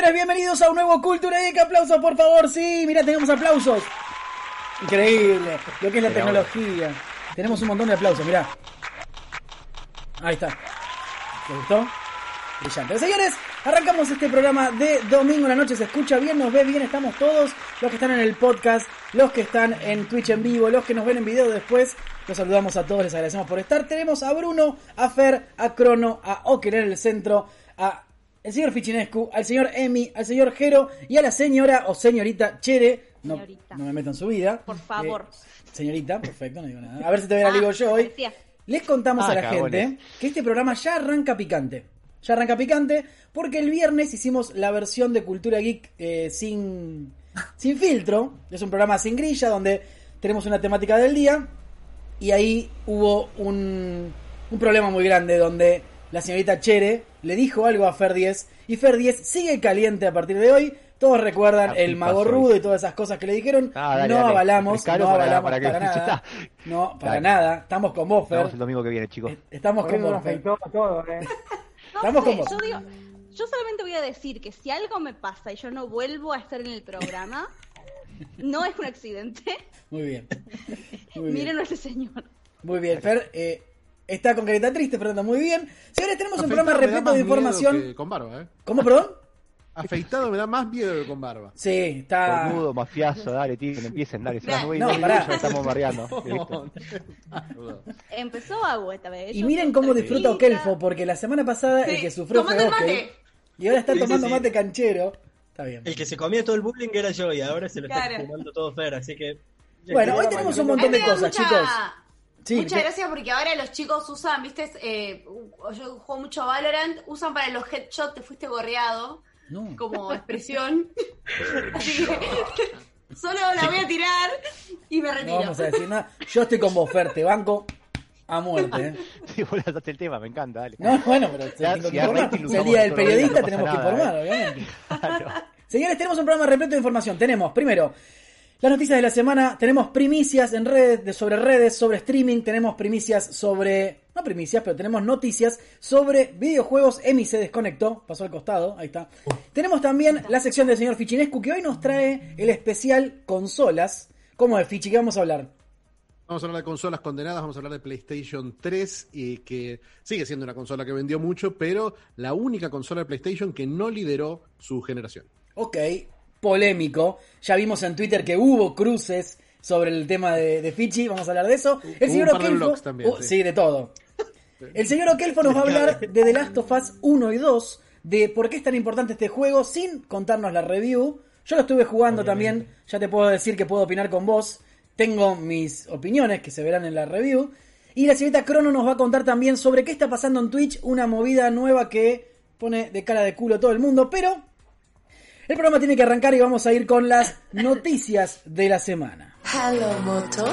señores, bienvenidos a un nuevo Cultura Geek. Aplausos, por favor. Sí, mirá, tenemos aplausos. Increíble, lo que es la tecnología. Tenemos un montón de aplausos, mirá. Ahí está. ¿Les gustó? Brillante. Señores, arrancamos este programa de domingo en la noche. Se escucha bien, nos ve bien, estamos todos. Los que están en el podcast, los que están en Twitch en vivo, los que nos ven en video después. Los saludamos a todos, les agradecemos por estar. Tenemos a Bruno, a Fer, a Crono, a Oker en el centro, a el señor Fichinescu, al señor Emi, al señor Jero y a la señora o señorita Chere. No, no me meto en su vida. Por favor. Señorita, perfecto, no digo nada. A ver si te la digo yo hoy. Les contamos a la gente que este programa ya arranca picante. Ya arranca picante porque el viernes hicimos la versión de Cultura Geek sin filtro. Es un programa sin grilla donde tenemos una temática del día. Y ahí hubo un problema muy grande donde la señorita Chere le dijo algo a Fer 10 y Fer 10 sigue caliente a partir de hoy. Todos recuerdan el mago rudo y todas esas cosas que le dijeron. Dale. Avalamos, no avalamos para nada. No, para nada. Estamos con vos, Fer. Vamos el domingo que viene, chicos. Estamos con vos, Fer. Estamos con vos. Yo solamente voy a decir que si algo me pasa y yo no vuelvo a estar en el programa, no es un accidente. Muy bien. Miren a ese señor. Muy bien, Fer. Está con carita triste, pero anda muy bien. Señores, tenemos un programa repleto de información. Con barba, ¿eh? ¿Cómo, perdón? Afeitado me da más miedo que con barba. Sí, está. Cornudo, mafiazo, dale, tío, que empiecen, dale. No, pará. Ya estamos mareando. Empezó agua esta vez. Y miren cómo disfruta Okelfo, porque la semana pasada el que sufrió fue Okel. Y ahora está tomando mate canchero. Está bien. El que se comía todo el bullying era yo y ahora se lo está fumando todo Fer, así que. Bueno, hoy tenemos un montón de cosas, chicos. Sí, muchas gracias porque ahora los chicos usan, viste, yo juego mucho Valorant, usan para los headshots, te fuiste gorreado, como expresión. Así que solo la voy a tirar y me retiro. No vamos a decir nada. Yo estoy con vos, Fer, te banco a muerte. Sí, vos lanzaste el tema, me encanta, dale. No, bueno, pero el día del periodista tenemos que informar, obviamente. Claro. Señores, tenemos un programa repleto de información. Tenemos, primero, las noticias de la semana, tenemos primicias en redes, sobre streaming, tenemos primicias sobre, no primicias, pero tenemos noticias sobre videojuegos. Emi se desconectó, pasó al costado, ahí está. Tenemos también la sección del señor Fichinescu, que hoy nos trae el especial consolas. ¿Cómo es, Fichi? ¿Qué vamos a hablar? Vamos a hablar de consolas condenadas, vamos a hablar de PlayStation 3, y que sigue siendo una consola que vendió mucho, pero la única consola de PlayStation que no lideró su generación. Ok, polémico. Ya vimos en Twitter que hubo cruces sobre el tema de Fichi, vamos a hablar de eso. El señor Okelfo, sí, de todo. El señor Okelfo nos va a hablar de The Last of Us 1 y 2, de por qué es tan importante este juego, sin contarnos la review. Yo lo estuve jugando también, ya te puedo decir que puedo opinar con vos. Tengo mis opiniones que se verán en la review. Y la señorita Crono nos va a contar también sobre qué está pasando en Twitch, una movida nueva que pone de cara de culo a todo el mundo, pero el programa tiene que arrancar y vamos a ir con las noticias de la semana. Hello, Moto.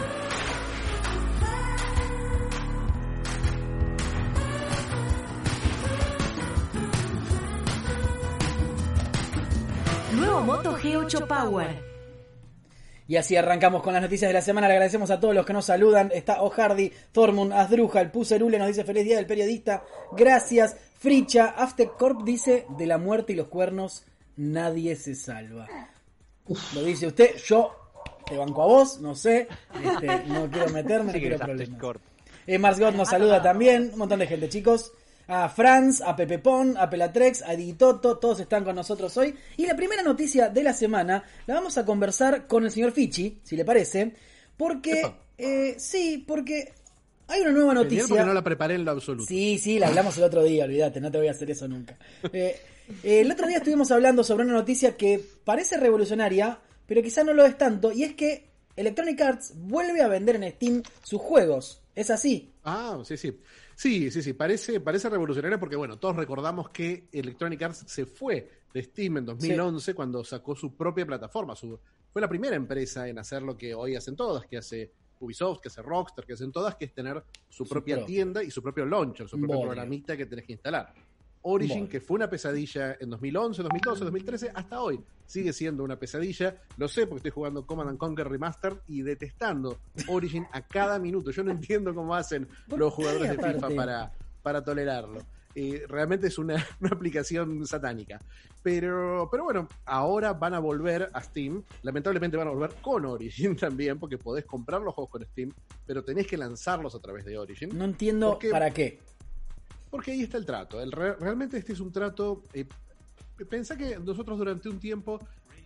Nuevo Moto G8 Power. Y así arrancamos con las noticias de la semana. Le agradecemos a todos los que nos saludan. Está Ojardi, Thormund, Asdruja, el Puserule nos dice feliz día del periodista. Gracias. Fricha, Aftercorp dice de la muerte y los cuernos nadie se salva. Lo dice usted, yo te banco a vos, no sé, no quiero meterme, no quiero problemas. Marsgot nos saluda también, un montón de gente, chicos. A Franz, a Pepe Pon, a Pelatrex, a Digitoto, todos están con nosotros hoy. Y la primera noticia de la semana la vamos a conversar con el señor Fichi, si le parece, porque porque hay una nueva noticia. Genial, porque no la preparé en lo absoluto. Sí, la hablamos el otro día, olvídate, no te voy a hacer eso nunca. El otro día estuvimos hablando sobre una noticia que parece revolucionaria, pero quizá no lo es tanto, y es que Electronic Arts vuelve a vender en Steam sus juegos. ¿Es así? Ah, sí. Sí, parece revolucionario porque, bueno, todos recordamos que Electronic Arts se fue de Steam en 2011 cuando sacó su propia plataforma. Fue la primera empresa en hacer lo que hoy hacen todas, que hace Ubisoft, que hace Rockstar, que hacen todas, que es tener su propia tienda y su propio launcher, su propio programita que tenés que instalar. Origin, que fue una pesadilla en 2011, 2012, 2013, hasta hoy sigue siendo una pesadilla. Lo sé porque estoy jugando Command & Conquer Remaster y detestando Origin a cada minuto. Yo no entiendo cómo hacen los jugadores de FIFA para tolerarlo. realmente es una aplicación satánica. Pero bueno, ahora van a volver a Steam. Lamentablemente van a volver con Origin también, porque podés comprar los juegos con Steam, pero tenés que lanzarlos a través de Origin. No entiendo para qué. Porque ahí está el trato. Realmente este es un trato... pensá que nosotros durante un tiempo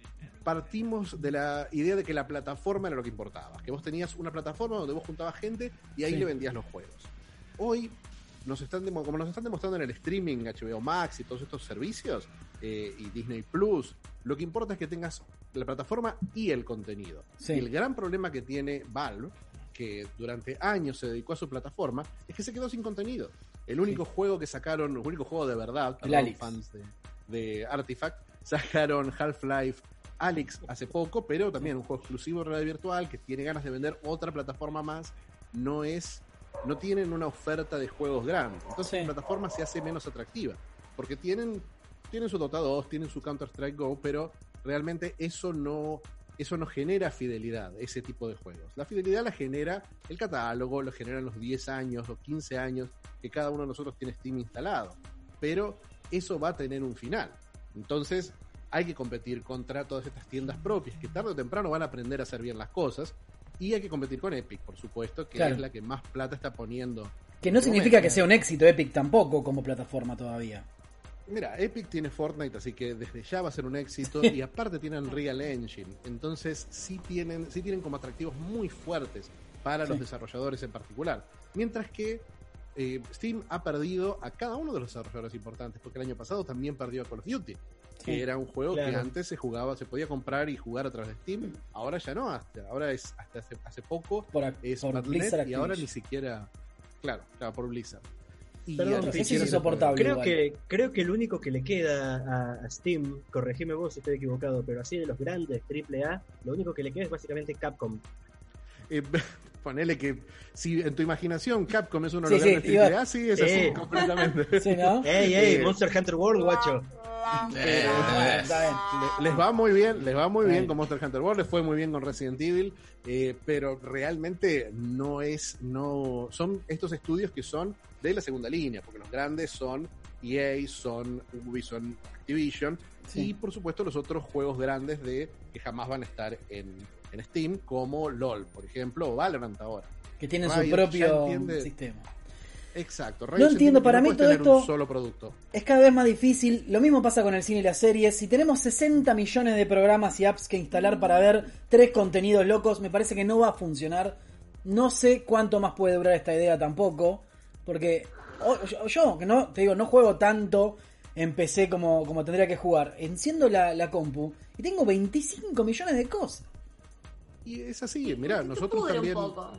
partimos de la idea de que la plataforma era lo que importaba. Que vos tenías una plataforma donde vos juntabas gente y ahí le vendías los juegos. Hoy, como nos están demostrando en el streaming, HBO Max y todos estos servicios, y Disney Plus, lo que importa es que tengas la plataforma y el contenido. Sí. Y el gran problema que tiene Valve, que durante años se dedicó a su plataforma, es que se quedó sin contenido. El único juego que sacaron, el único juego de verdad, para los fans de Artifact, sacaron Half-Life Alyx hace poco, pero también un juego exclusivo de realidad virtual que tiene ganas de vender otra plataforma más. No tienen una oferta de juegos grandes, entonces la plataforma se hace menos atractiva, porque tienen su Dota 2, tienen su Counter-Strike Go, pero realmente eso no genera fidelidad, ese tipo de juegos. La fidelidad la genera el catálogo, lo generan los 10 años o 15 años que cada uno de nosotros tiene Steam instalado, pero eso va a tener un final. Entonces hay que competir contra todas estas tiendas propias que tarde o temprano van a aprender a hacer bien las cosas. Y hay que competir con Epic, por supuesto, que es la que más plata está poniendo. Que no significa que sea un éxito Epic tampoco como plataforma todavía. Mira, Epic tiene Fortnite, así que desde ya va a ser un éxito. Y aparte tienen Real Engine. Entonces sí tienen como atractivos muy fuertes para los desarrolladores en particular. Mientras que Steam ha perdido a cada uno de los desarrolladores importantes, porque el año pasado también perdió a Call of Duty. Que era un juego que antes se podía comprar y jugar a través de Steam, ahora ya no, ahora es hasta hace poco es por Blizzard, y ahora ni siquiera, claro, por Blizzard. Y perdón, es insoportable. Creo que el único que le queda a Steam, corregime vos si estoy equivocado, pero así de los grandes AAA, lo único que le queda es básicamente Capcom. Ponele que si en tu imaginación Capcom es uno de los grandes AAA, sí, es así completamente. ¿Sí, no? Monster Hunter World, guacho. Les va muy bien con Monster Hunter World, les fue muy bien con Resident Evil, pero realmente son estos estudios que son de la segunda línea, porque los grandes son EA, son Ubisoft, son Activision, y por supuesto los otros juegos grandes que jamás van a estar en Steam, como LOL, por ejemplo, o Valorant ahora. Que tienen su propio sistema. Exacto. No entiendo, para mí todo esto un solo producto. Es cada vez más difícil. Lo mismo pasa con el cine y las series. Si tenemos 60 millones de programas y apps que instalar para ver 3 contenidos locos, me parece que no va a funcionar. No sé cuánto más puede durar esta idea tampoco, porque yo que no te digo, no juego tanto en PC como tendría que jugar. Enciendo la compu y tengo 25 millones de cosas. Y es así, mirá, nosotros también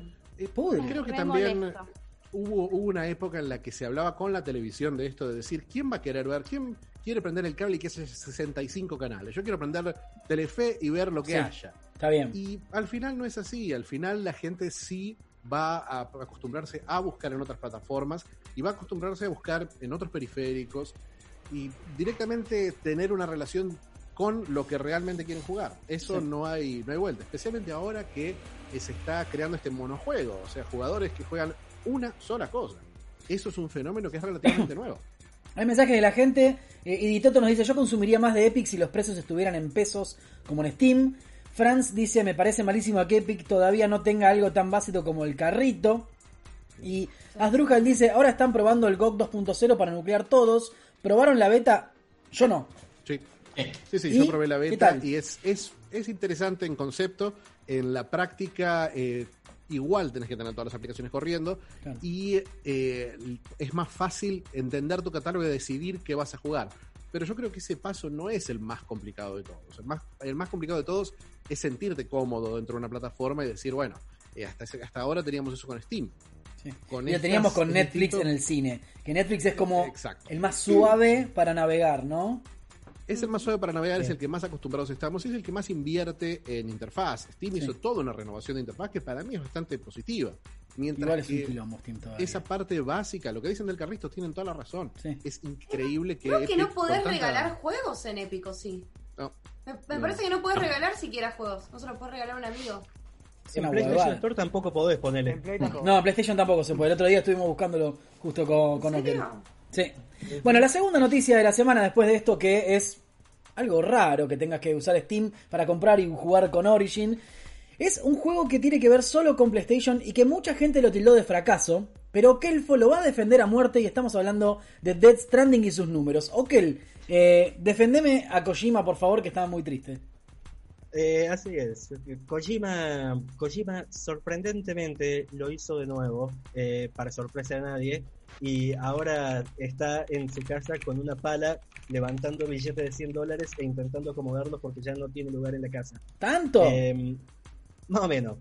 creo que también hubo una época en la que se hablaba con la televisión de esto, de decir, ¿quién va a querer ver? ¿Quién quiere prender el cable y que hace 65 canales? Yo quiero prender Telefe y ver lo que haya. Está bien. Y al final no es así, al final la gente sí va a acostumbrarse a buscar en otras plataformas y va a acostumbrarse a buscar en otros periféricos y directamente tener una relación con lo que realmente quieren jugar. Eso no hay vuelta, especialmente ahora que se está creando este monojuego, o sea, jugadores que juegan una sola cosa. Eso es un fenómeno que es relativamente nuevo. Hay mensajes de la gente. Editoto nos dice: yo consumiría más de Epic si los precios estuvieran en pesos como en Steam. Franz dice: me parece malísimo que Epic todavía no tenga algo tan básico como el carrito. Y Asdrújal dice: ahora están probando el GOG 2.0 para nuclear todos. ¿Probaron la beta? Yo no. Sí, yo probé la beta y es interesante en concepto. En la práctica igual tenés que tener todas las aplicaciones corriendo, y es más fácil entender tu catálogo y decidir qué vas a jugar. Pero yo creo que ese paso no es el más complicado de todos. El más complicado de todos es sentirte cómodo dentro de una plataforma y decir, bueno, hasta ahora teníamos eso con Steam. Sí. Y lo teníamos con Netflix en el cine, que Netflix es como el más suave para navegar, ¿no? Es el más suave para navegar, es el que más acostumbrados estamos, es el que más invierte en interfaz. Steam hizo toda una renovación de interfaz que para mí es bastante positiva. Mientras igual es un quilombo Steam todavía. Esa parte básica, lo que dicen del carrito, tienen toda la razón. Sí. Es increíble que... Creo que no podés regalar juegos en Epic, ¿o sí? No. Me parece que no podés regalar siquiera juegos. No se los podés regalar a un amigo. En PlayStation Store tampoco podés ponerle. No, en PlayStation tampoco se puede. El otro día estuvimos buscándolo justo con Okel. Sí. Bueno, la segunda noticia de la semana después de esto, que es algo raro que tengas que usar Steam para comprar y jugar con Origin, es un juego que tiene que ver solo con PlayStation y que mucha gente lo tildó de fracaso, pero Kelfo lo va a defender a muerte y estamos hablando de Death Stranding y sus números. Okel, defendeme a Kojima, por favor, que estaba muy triste. Así es. Kojima sorprendentemente lo hizo de nuevo, para sorpresa de nadie, y ahora está en su casa con una pala levantando billetes de $100 e intentando acomodarlos porque ya no tiene lugar en la casa. ¿Tanto? Más o menos.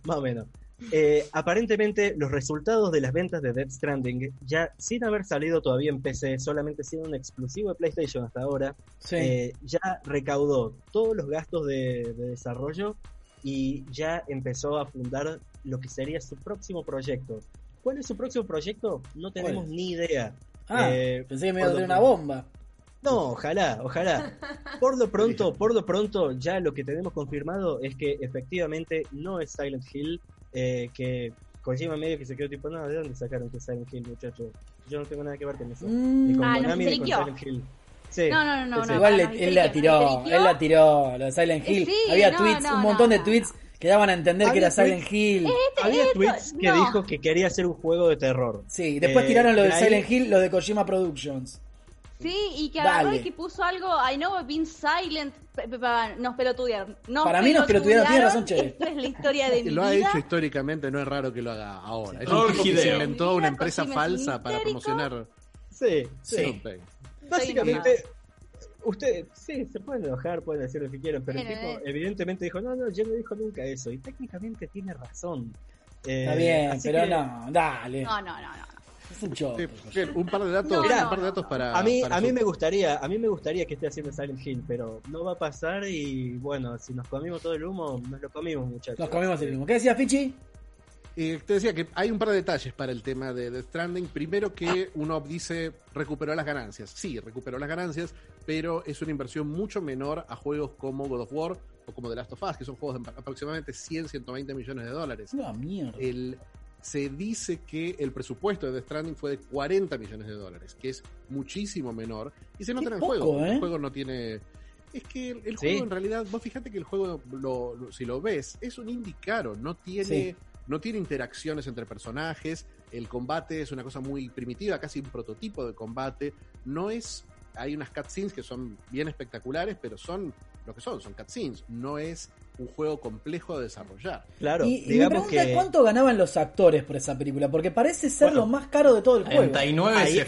Aparentemente los resultados de las ventas de Death Stranding, ya sin haber salido todavía en PC, solamente siendo un exclusivo de PlayStation hasta ahora, sí. Ya recaudó todos los gastos de desarrollo y ya empezó a fundar lo que sería su próximo proyecto. ¿Cuál es su próximo proyecto? No tenemos ni idea. Pensé que me iba a traer una bomba. No, ojalá. Por lo pronto, ya lo que tenemos confirmado es que efectivamente no es Silent Hill, que Kojima medio que se quedó tipo, no, ¿de dónde sacaron que es Silent Hill, muchachos? Yo no tengo nada que ver con eso. Ni con Konami ni con Silent Hill. Sí, no. Igual él la tiró, lo de Silent Hill. Sí, había tweets, un montón de tweets que daban a entender que era Silent Hill. Había tweets que dijo que quería hacer un juego de terror. Sí, después tiraron lo de Silent Hill, lo de Kojima Productions. Sí, y que agarró y que puso algo, I know I've been silent, nos pelotudearon. Para mí nos pelotudearon, tiene razón, che. Esto es la historia de mi Lo vida. ha hecho históricamente, no es raro que lo haga ahora. Es un tipo que se inventó una empresa falsa para promocionar. Sí. Básicamente, ustedes, sí, se pueden enojar, pueden decir lo que quieran, pero el tipo evidentemente dijo, no, yo no dijo nunca eso, y técnicamente tiene razón. Está bien, pero no, dale. No. Es un show. Sí, un par de datos para... A mí me gustaría que esté haciendo Silent Hill, pero no va a pasar y bueno, si nos comimos todo el humo, nos lo comimos, muchachos. Nos comimos el humo. ¿Qué decía Fichi? Te decía que hay un par de detalles para el tema de Death Stranding. Primero que uno dice, recuperó las ganancias. Sí, recuperó las ganancias, pero es una inversión mucho menor a juegos como God of War o como The Last of Us, que son juegos de aproximadamente 120 millones de dólares. No, mierda. Se dice que el presupuesto de Death Stranding fue de 40 millones de dólares, que es muchísimo menor. Y se nota en el juego. El juego no tiene... Es que el juego en realidad, vos fíjate que el juego, si lo ves, es un indie caro, no tiene interacciones entre personajes, el combate es una cosa muy primitiva, casi un prototipo de combate, hay unas cutscenes que son bien espectaculares, pero son lo que son cutscenes, no es un juego complejo de desarrollar. Claro, y me pregunta cuánto ganaban los actores por esa película, porque parece ser lo más caro de todo el juego. 39 Ahí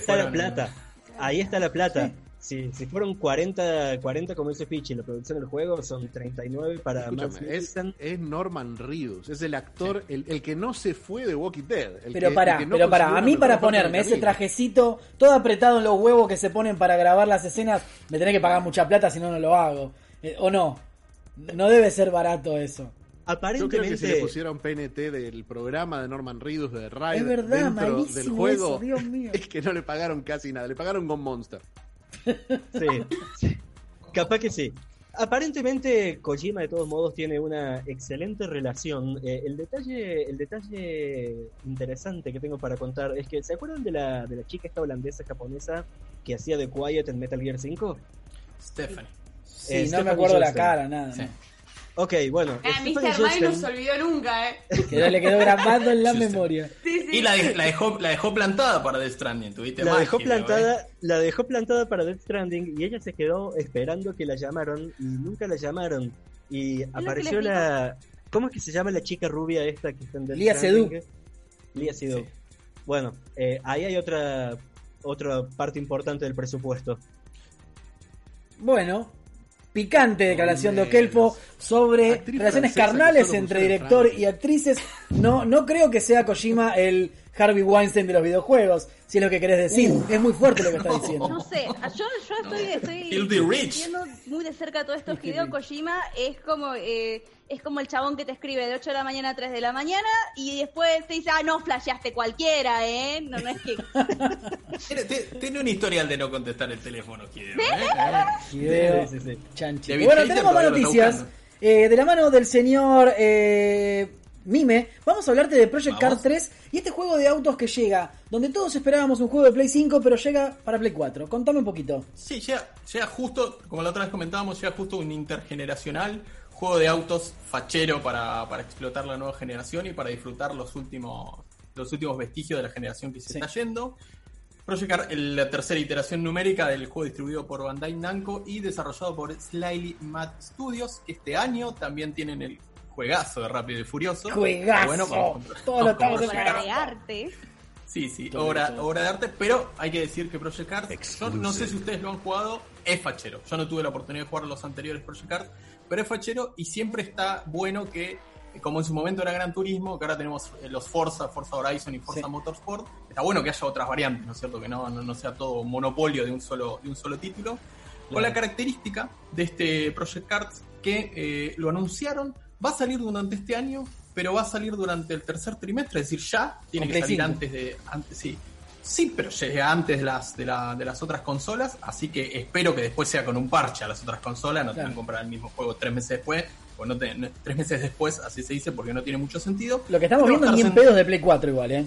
está la plata. Si fueron 40 como dice Fichi, la producción del juego son 39 para más. Es Norman Reedus, es el actor, el que no se fue de Walking Dead. A mí para ponerme ese trajecito todo apretado en los huevos que se ponen para grabar las escenas, me tenés que pagar mucha plata, si no lo hago. ¿O no? No debe ser barato eso. Aparentemente, yo creo que si le pusiera un PNT del programa de Norman Reedus de Ride dentro del juego, eso, Dios mío. Es que no le pagaron casi nada, le pagaron con Monster. Sí. Capaz que sí. Aparentemente Kojima de todos modos tiene una excelente relación. El detalle interesante que tengo para contar es que ¿se acuerdan de la chica esta holandesa japonesa que hacía de Quiet en Metal Gear 5? Stephanie. Sí, no me acuerdo la cara, nada. Sí. Ok, bueno. Mr. Mine no se olvidó nunca, le quedó grabando en la memoria. Sí. Y la dejó plantada para Death Stranding, tuviste la dejó plantada para Death Stranding y ella se quedó esperando que la llamaron y nunca la llamaron. Y apareció ¿cómo es que se llama la chica rubia esta que está en Death Stranding? Lia Seydoux. Sí. Bueno, ahí hay otra parte importante del presupuesto. Bueno, picante declaración de Okelfo sobre relaciones carnales entre director y actrices. No creo que sea Kojima el Harvey Weinstein de los videojuegos, si es lo que querés decir. Es muy fuerte lo que estás diciendo. No sé, yo estoy viendo muy de cerca todo esto. Hideo Kojima es como el chabón que te escribe de 8 de la mañana a 3 de la mañana y después te dice, no, flasheaste cualquiera, no es que... Tiene un historial de no contestar el teléfono, Hideo. Sí. Chanchi. Bueno, tenemos más noticias. De la mano del señor Mime, vamos a hablarte de Project Cars 3 y este juego de autos que llega, donde todos esperábamos un juego de Play 5, pero llega para Play 4. Contame un poquito. Sí, llega justo, como la otra vez comentábamos, llega justo un intergeneracional juego de autos fachero para explotar la nueva generación y para disfrutar los últimos vestigios de la generación que se está yendo. Project Cars, la tercera iteración numérica del juego distribuido por Bandai Namco y desarrollado por Slightly Mad Studios, que este año también tienen el juegazo de Rápido y Furioso. ¡Juegazo! Bueno, todo lo estamos obra de arte. Sí, obra de arte, pero hay que decir que Project Cars, yo no sé si ustedes lo han jugado, es fachero. Yo no tuve la oportunidad de jugar los anteriores Project Cars, pero es fachero y siempre está bueno que, como en su momento era Gran Turismo, que ahora tenemos los Forza Horizon y Forza Motorsport, está bueno que haya otras variantes, ¿no es cierto? Que no sea todo monopolio de un solo título. Con la característica de este Project Cars que lo anunciaron, va a salir durante este año, pero va a salir durante el tercer trimestre, es decir, ya tiene que salir antes, sí, pero llega antes de las otras consolas, así que espero que después sea con un parche a las otras consolas, no tengan que comprar el mismo juego 3 meses después, o 3 meses después, así se dice, porque no tiene mucho sentido. Lo que estamos viendo ni en pedos de Play 4 igual,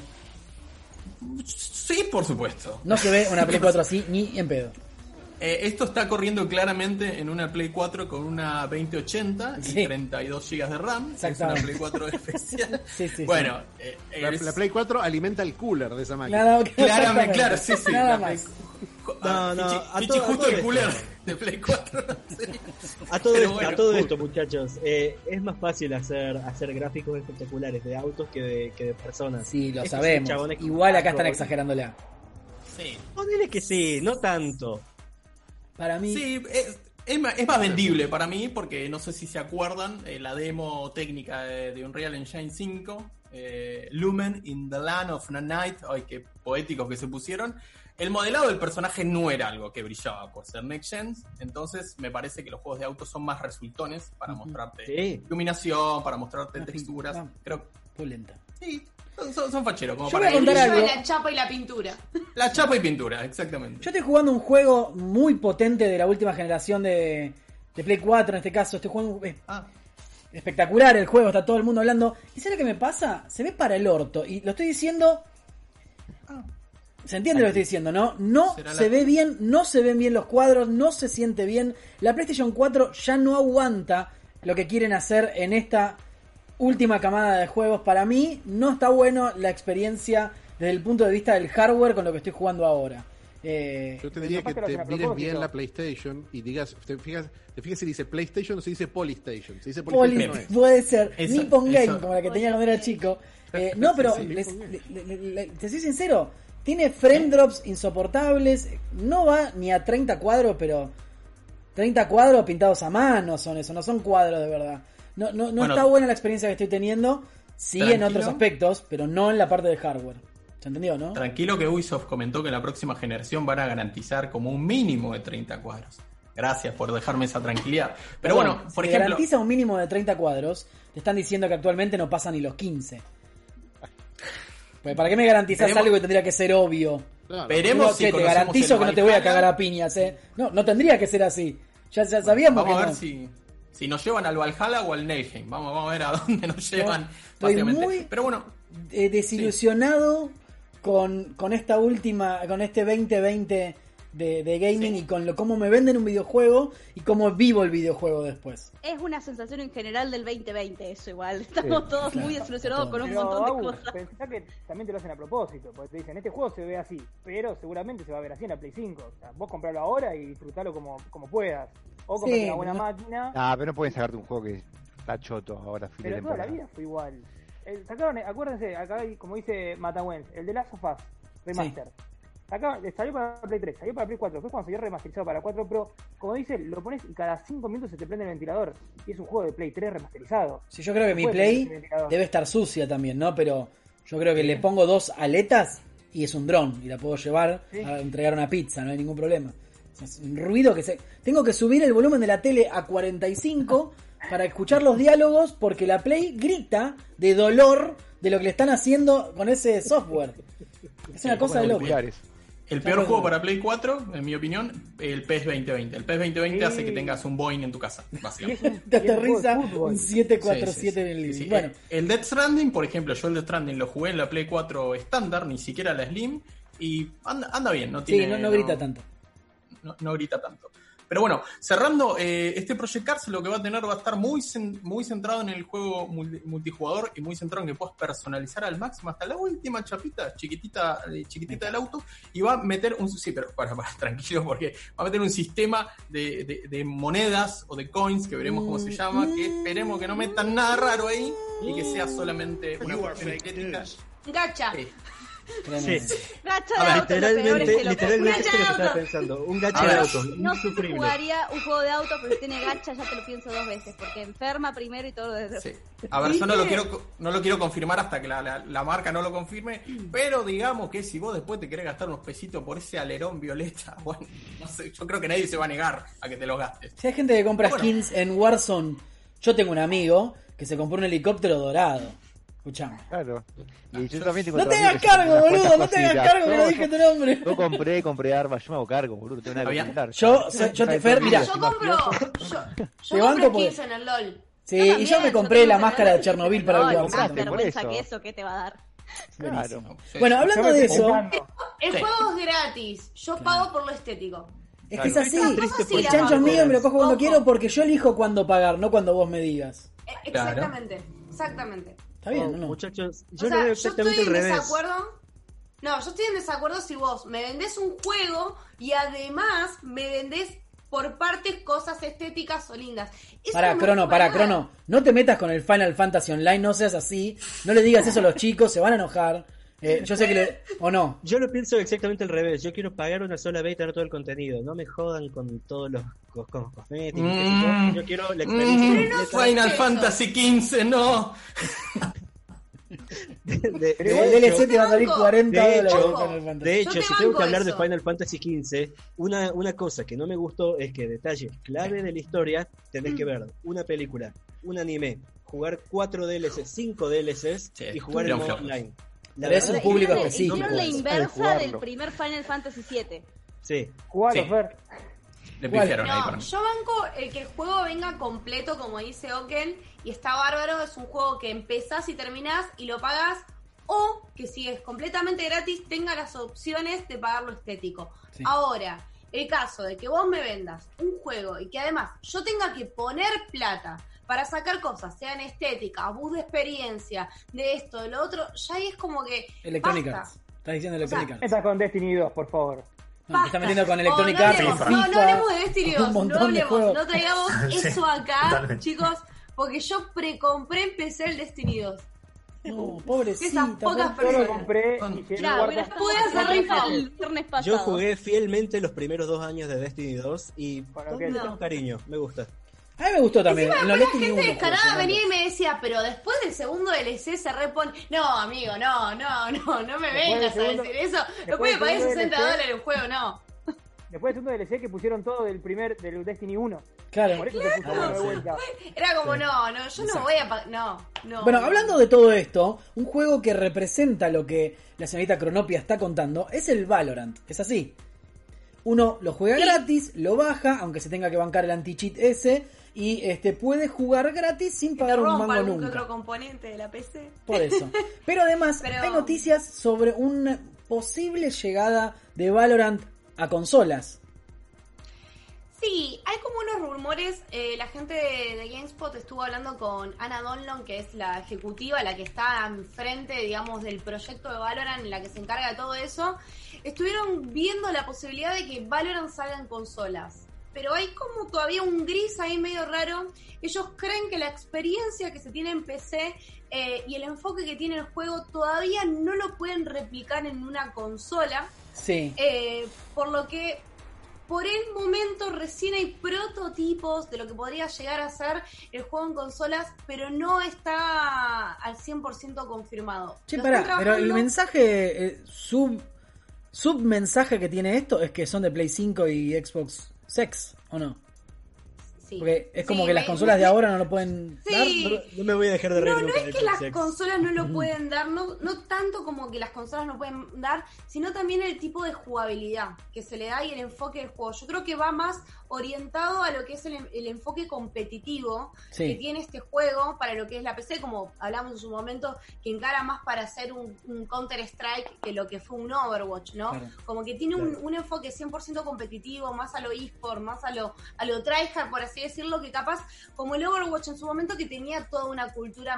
Sí, por supuesto. No se ve una Play 4 así ni en pedo. Esto está corriendo claramente en una Play 4 con una 2080 y 32 GB de RAM. Es una Play 4 especial. Bueno, la Play 4 alimenta el cooler de esa máquina. Claramente, claro, sí. Nada más. Pichi justo el cooler de Play 4. A todo esto, muchachos, es más fácil hacer gráficos espectaculares de autos que de personas. Sí, lo sabemos. Igual acá están exagerándola. Sí. Ponele que sí, no tanto. Para mí... Sí, es más vendible para mí, porque no sé si se acuerdan, la demo técnica de Unreal Engine 5, Lumen in the Land of Night, ay, qué poéticos que se pusieron. El modelado del personaje no era algo que brillaba por ser Next Gen, entonces me parece que los juegos de autos son más resultones para mostrarte iluminación, para mostrarte texturas. Creo pulenta. Sí. Son facheros, como yo para contar algo. La chapa y la pintura. La chapa y pintura, exactamente. Yo estoy jugando un juego muy potente de la última generación de Play 4, en este caso. Estoy jugando espectacular el juego, está todo el mundo hablando. ¿Y sabes lo que me pasa? Se ve para el orto. Y lo estoy diciendo... ¿Se entiende lo que estoy diciendo, no? No se ve bien, no se ven bien los cuadros, no se siente bien. La PlayStation 4 ya no aguanta lo que quieren hacer en esta última camada de juegos. Para mí no está bueno la experiencia desde el punto de vista del hardware con lo que estoy jugando ahora. Yo te diría que te mires bien la PlayStation y digas, te fijas si dice PlayStation o si dice Polystation. Si dice PlayStation no es. Puede ser, Nippon Game, como la que tenía cuando era chico. No, pero te soy sincero, tiene frame drops insoportables, no va ni a 30 cuadros, pero 30 cuadros pintados a mano son eso, no son cuadros de verdad. No está buena la experiencia que estoy teniendo, sí en otros aspectos, pero no en la parte de hardware. ¿Se entendió, no? Tranquilo que Ubisoft comentó que en la próxima generación van a garantizar como un mínimo de 30 cuadros. Gracias por dejarme esa tranquilidad. Pero bueno, por ejemplo... garantiza un mínimo de 30 cuadros, te están diciendo que actualmente no pasan ni los 15. Pues ¿para qué me garantizás algo que tendría que ser obvio? Claro. Veremos si te garantizo que no te voy a cagar a piñas, No tendría que ser así. Ya sabíamos vamos que a ver si nos llevan al Valhalla o al Neiheim. Vamos a ver a dónde nos llevan. Estoy muy desilusionado con esta última, con este 2020 de gaming y con cómo me venden un videojuego y cómo vivo el videojuego después. Es una sensación en general del 2020 eso igual. Estamos todos muy desilusionados con un montón de cosas. Pensá que también te lo hacen a propósito, porque te dicen, este juego se ve así, pero seguramente se va a ver así en la Play 5. O sea, vos compralo ahora y disfrutalo como puedas. O comprate una buena máquina. Pero no pueden sacarte un juego que está choto ahora. Pero toda la vida fue igual. Sacaron, acuérdense, acá como dice Matawens, el de Last of Us Remaster. Acá salió para Play 3, salió para Play 4, después cuando salió remasterizado para 4 Pro, como dice, lo pones y cada 5 minutos se te prende el ventilador. Y es un juego de Play 3 remasterizado. Sí, yo creo que mi Play debe estar sucia también, ¿no? Pero yo creo que le pongo 2 aletas y es un dron y la puedo llevar a entregar una pizza, no hay ningún problema. O sea, es un ruido que tengo que subir el volumen de la tele a 45 para escuchar los diálogos porque la Play grita de dolor de lo que le están haciendo con ese software. Es una cosa de loco. El peor juego para Play 4, en mi opinión, el PES 2020. El PES 2020 hace que tengas un Boeing en tu casa, básicamente. Te aterriza un 747 en el living. Bueno. El Death Stranding, por ejemplo, yo el Death Stranding lo jugué en la Play 4 estándar, ni siquiera la Slim, y anda bien. No grita tanto. No grita tanto. Pero bueno, cerrando, este Project Cars lo que va a tener va a estar muy centrado en el juego multijugador y muy centrado en que puedas personalizar al máximo hasta la última chapita chiquitita del auto, y va a meter tranquilo, porque va a meter un sistema de monedas o de coins que veremos cómo se llama, que esperemos que no metan nada raro ahí y que sea solamente una cuestión estética. Gacha. Sí. Gacha de auto, literalmente es lo que estaba pensando. Un gacha de auto. No sé si jugaría un juego de auto, pero si tiene gacha ya te lo pienso 2 veces, porque enferma primero y todo eso. Sí. A ver, yo no lo quiero confirmar hasta que la marca no lo confirme, pero digamos que si vos después te querés gastar unos pesitos por ese alerón violeta, bueno, no sé, yo creo que nadie se va a negar a que te los gastes. Si hay gente que compra skins en Warzone, yo tengo un amigo que se compró un helicóptero dorado. Escuchame. Claro. Y yo también tengo no te hagas cargo, boludo, no te hagas cargo, que no dije tu nombre. Yo compré armas, yo me hago cargo, boludo, tengo nada que comentar. Mira, yo compro skins en el LOL. Sí, y yo me compré la máscara de Chernobyl para el Warzone. Más vergüenza que eso, ¿qué te va a dar? Claro. Bueno, hablando de eso, el juego es gratis, yo pago por lo estético. Es que es así, el chancho es mío, me lo cojo cuando quiero porque yo elijo cuándo pagar, no cuando vos me digas. Exactamente. Está bien, ¿no? Muchachos, yo lo veo exactamente al revés. Yo estoy en desacuerdo si vos me vendés un juego y además me vendés por partes cosas estéticas o lindas. Pará, Crono. No te metas con el Final Fantasy Online, no seas así. No le digas eso a los chicos, se van a enojar. Yo sé que ¿o no? Yo lo pienso exactamente al revés. Yo quiero pagar una sola vez y tener todo el contenido. No me jodan con todos los cosméticos. Yo quiero la experiencia. Final Fantasy XV, no. El DLC te va a salir $40. De hecho, si tengo que hablar de Final Fantasy XV, una cosa que no me gustó es que detalle clave de la historia, tenés que ver una película, un anime, jugar 4 DLCs, 5 DLCs y jugar el modo online. Es un público específico. Hicieron la inversa del primer Final Fantasy VII. Sí. Jugalo, Fer. Le pifiaron ahí para mí. Yo banco el que el juego venga completo, como dice Oken, y está bárbaro. Es un juego que empezás y terminás y lo pagás, o que si es completamente gratis tenga las opciones de pagar lo estético. Sí. Ahora, el caso de que vos me vendas un juego y que además yo tenga que poner plata para sacar cosas, sean estética, bus de experiencia, de esto, de lo otro, ya ahí es como que Electronic Arts. Estás diciendo Electronic Arts. Estás con Destiny 2, por favor. No, te estás metiendo con Electronic Arts, no hablemos de Destiny 2, no traigamos eso acá, totalmente. Chicos, porque yo precompré, empecé el Destiny 2. No, pobrecita. Esas pocas personas. Yo lo compré y pude hacer rifa el viernes pasado. Yo jugué fielmente los primeros 2 años de Destiny 2 y tengo cariño, me gusta. A mí me gustó también. Encima, la gente descarada venía y me decía, pero después del segundo DLC se repone. No, amigo, no me vengas a decir eso. Después me pagué $60 el juego, no. Después del segundo DLC que pusieron todo del Destiny 1. Claro. Por eso se puso de vuelta. Era como, yo no voy a pagar. No. Bueno, hablando de todo esto, un juego que representa lo que la señorita Cronopia está contando es el Valorant. Es así. Uno lo juega gratis, lo baja, aunque se tenga que bancar el anti-cheat ese, y puede jugar gratis sin pagar un mango nunca. Otro componente de la PC. Por eso. Pero además hay noticias sobre una posible llegada de Valorant a consolas. Sí, hay como unos rumores. La gente de GameSpot estuvo hablando con Anna Donlon, que es la ejecutiva, la que está enfrente, digamos, del proyecto de Valorant, la que se encarga de todo eso. Estuvieron viendo la posibilidad de que Valorant salga en consolas, pero hay como todavía un gris ahí medio raro. Ellos creen que la experiencia que se tiene en PC y el enfoque que tiene el juego todavía no lo pueden replicar en una consola. Sí. Por lo que por el momento recién hay prototipos de lo que podría llegar a ser el juego en consolas, pero no está al 100% confirmado. Che, pará, pero el mensaje submensaje que tiene esto es que son de Play 5 y Xbox Sex, ¿o no? sí. Porque es como que las consolas de ahora no lo pueden dar. No me voy a dejar de reír. No es que las consolas no lo pueden dar, no tanto como que las consolas no pueden dar, sino también el tipo de jugabilidad que se le da y el enfoque del juego. Yo creo que va más orientado a lo que es el enfoque competitivo que tiene este juego para lo que es la PC, como hablamos en su momento, que encara más para hacer un Counter-Strike que lo que fue un Overwatch, ¿no? Claro. Como que tiene un enfoque 100% competitivo, más a lo eSport, más a lo tryhard, por así decirlo, que capaz como el Overwatch en su momento, que tenía toda una cultura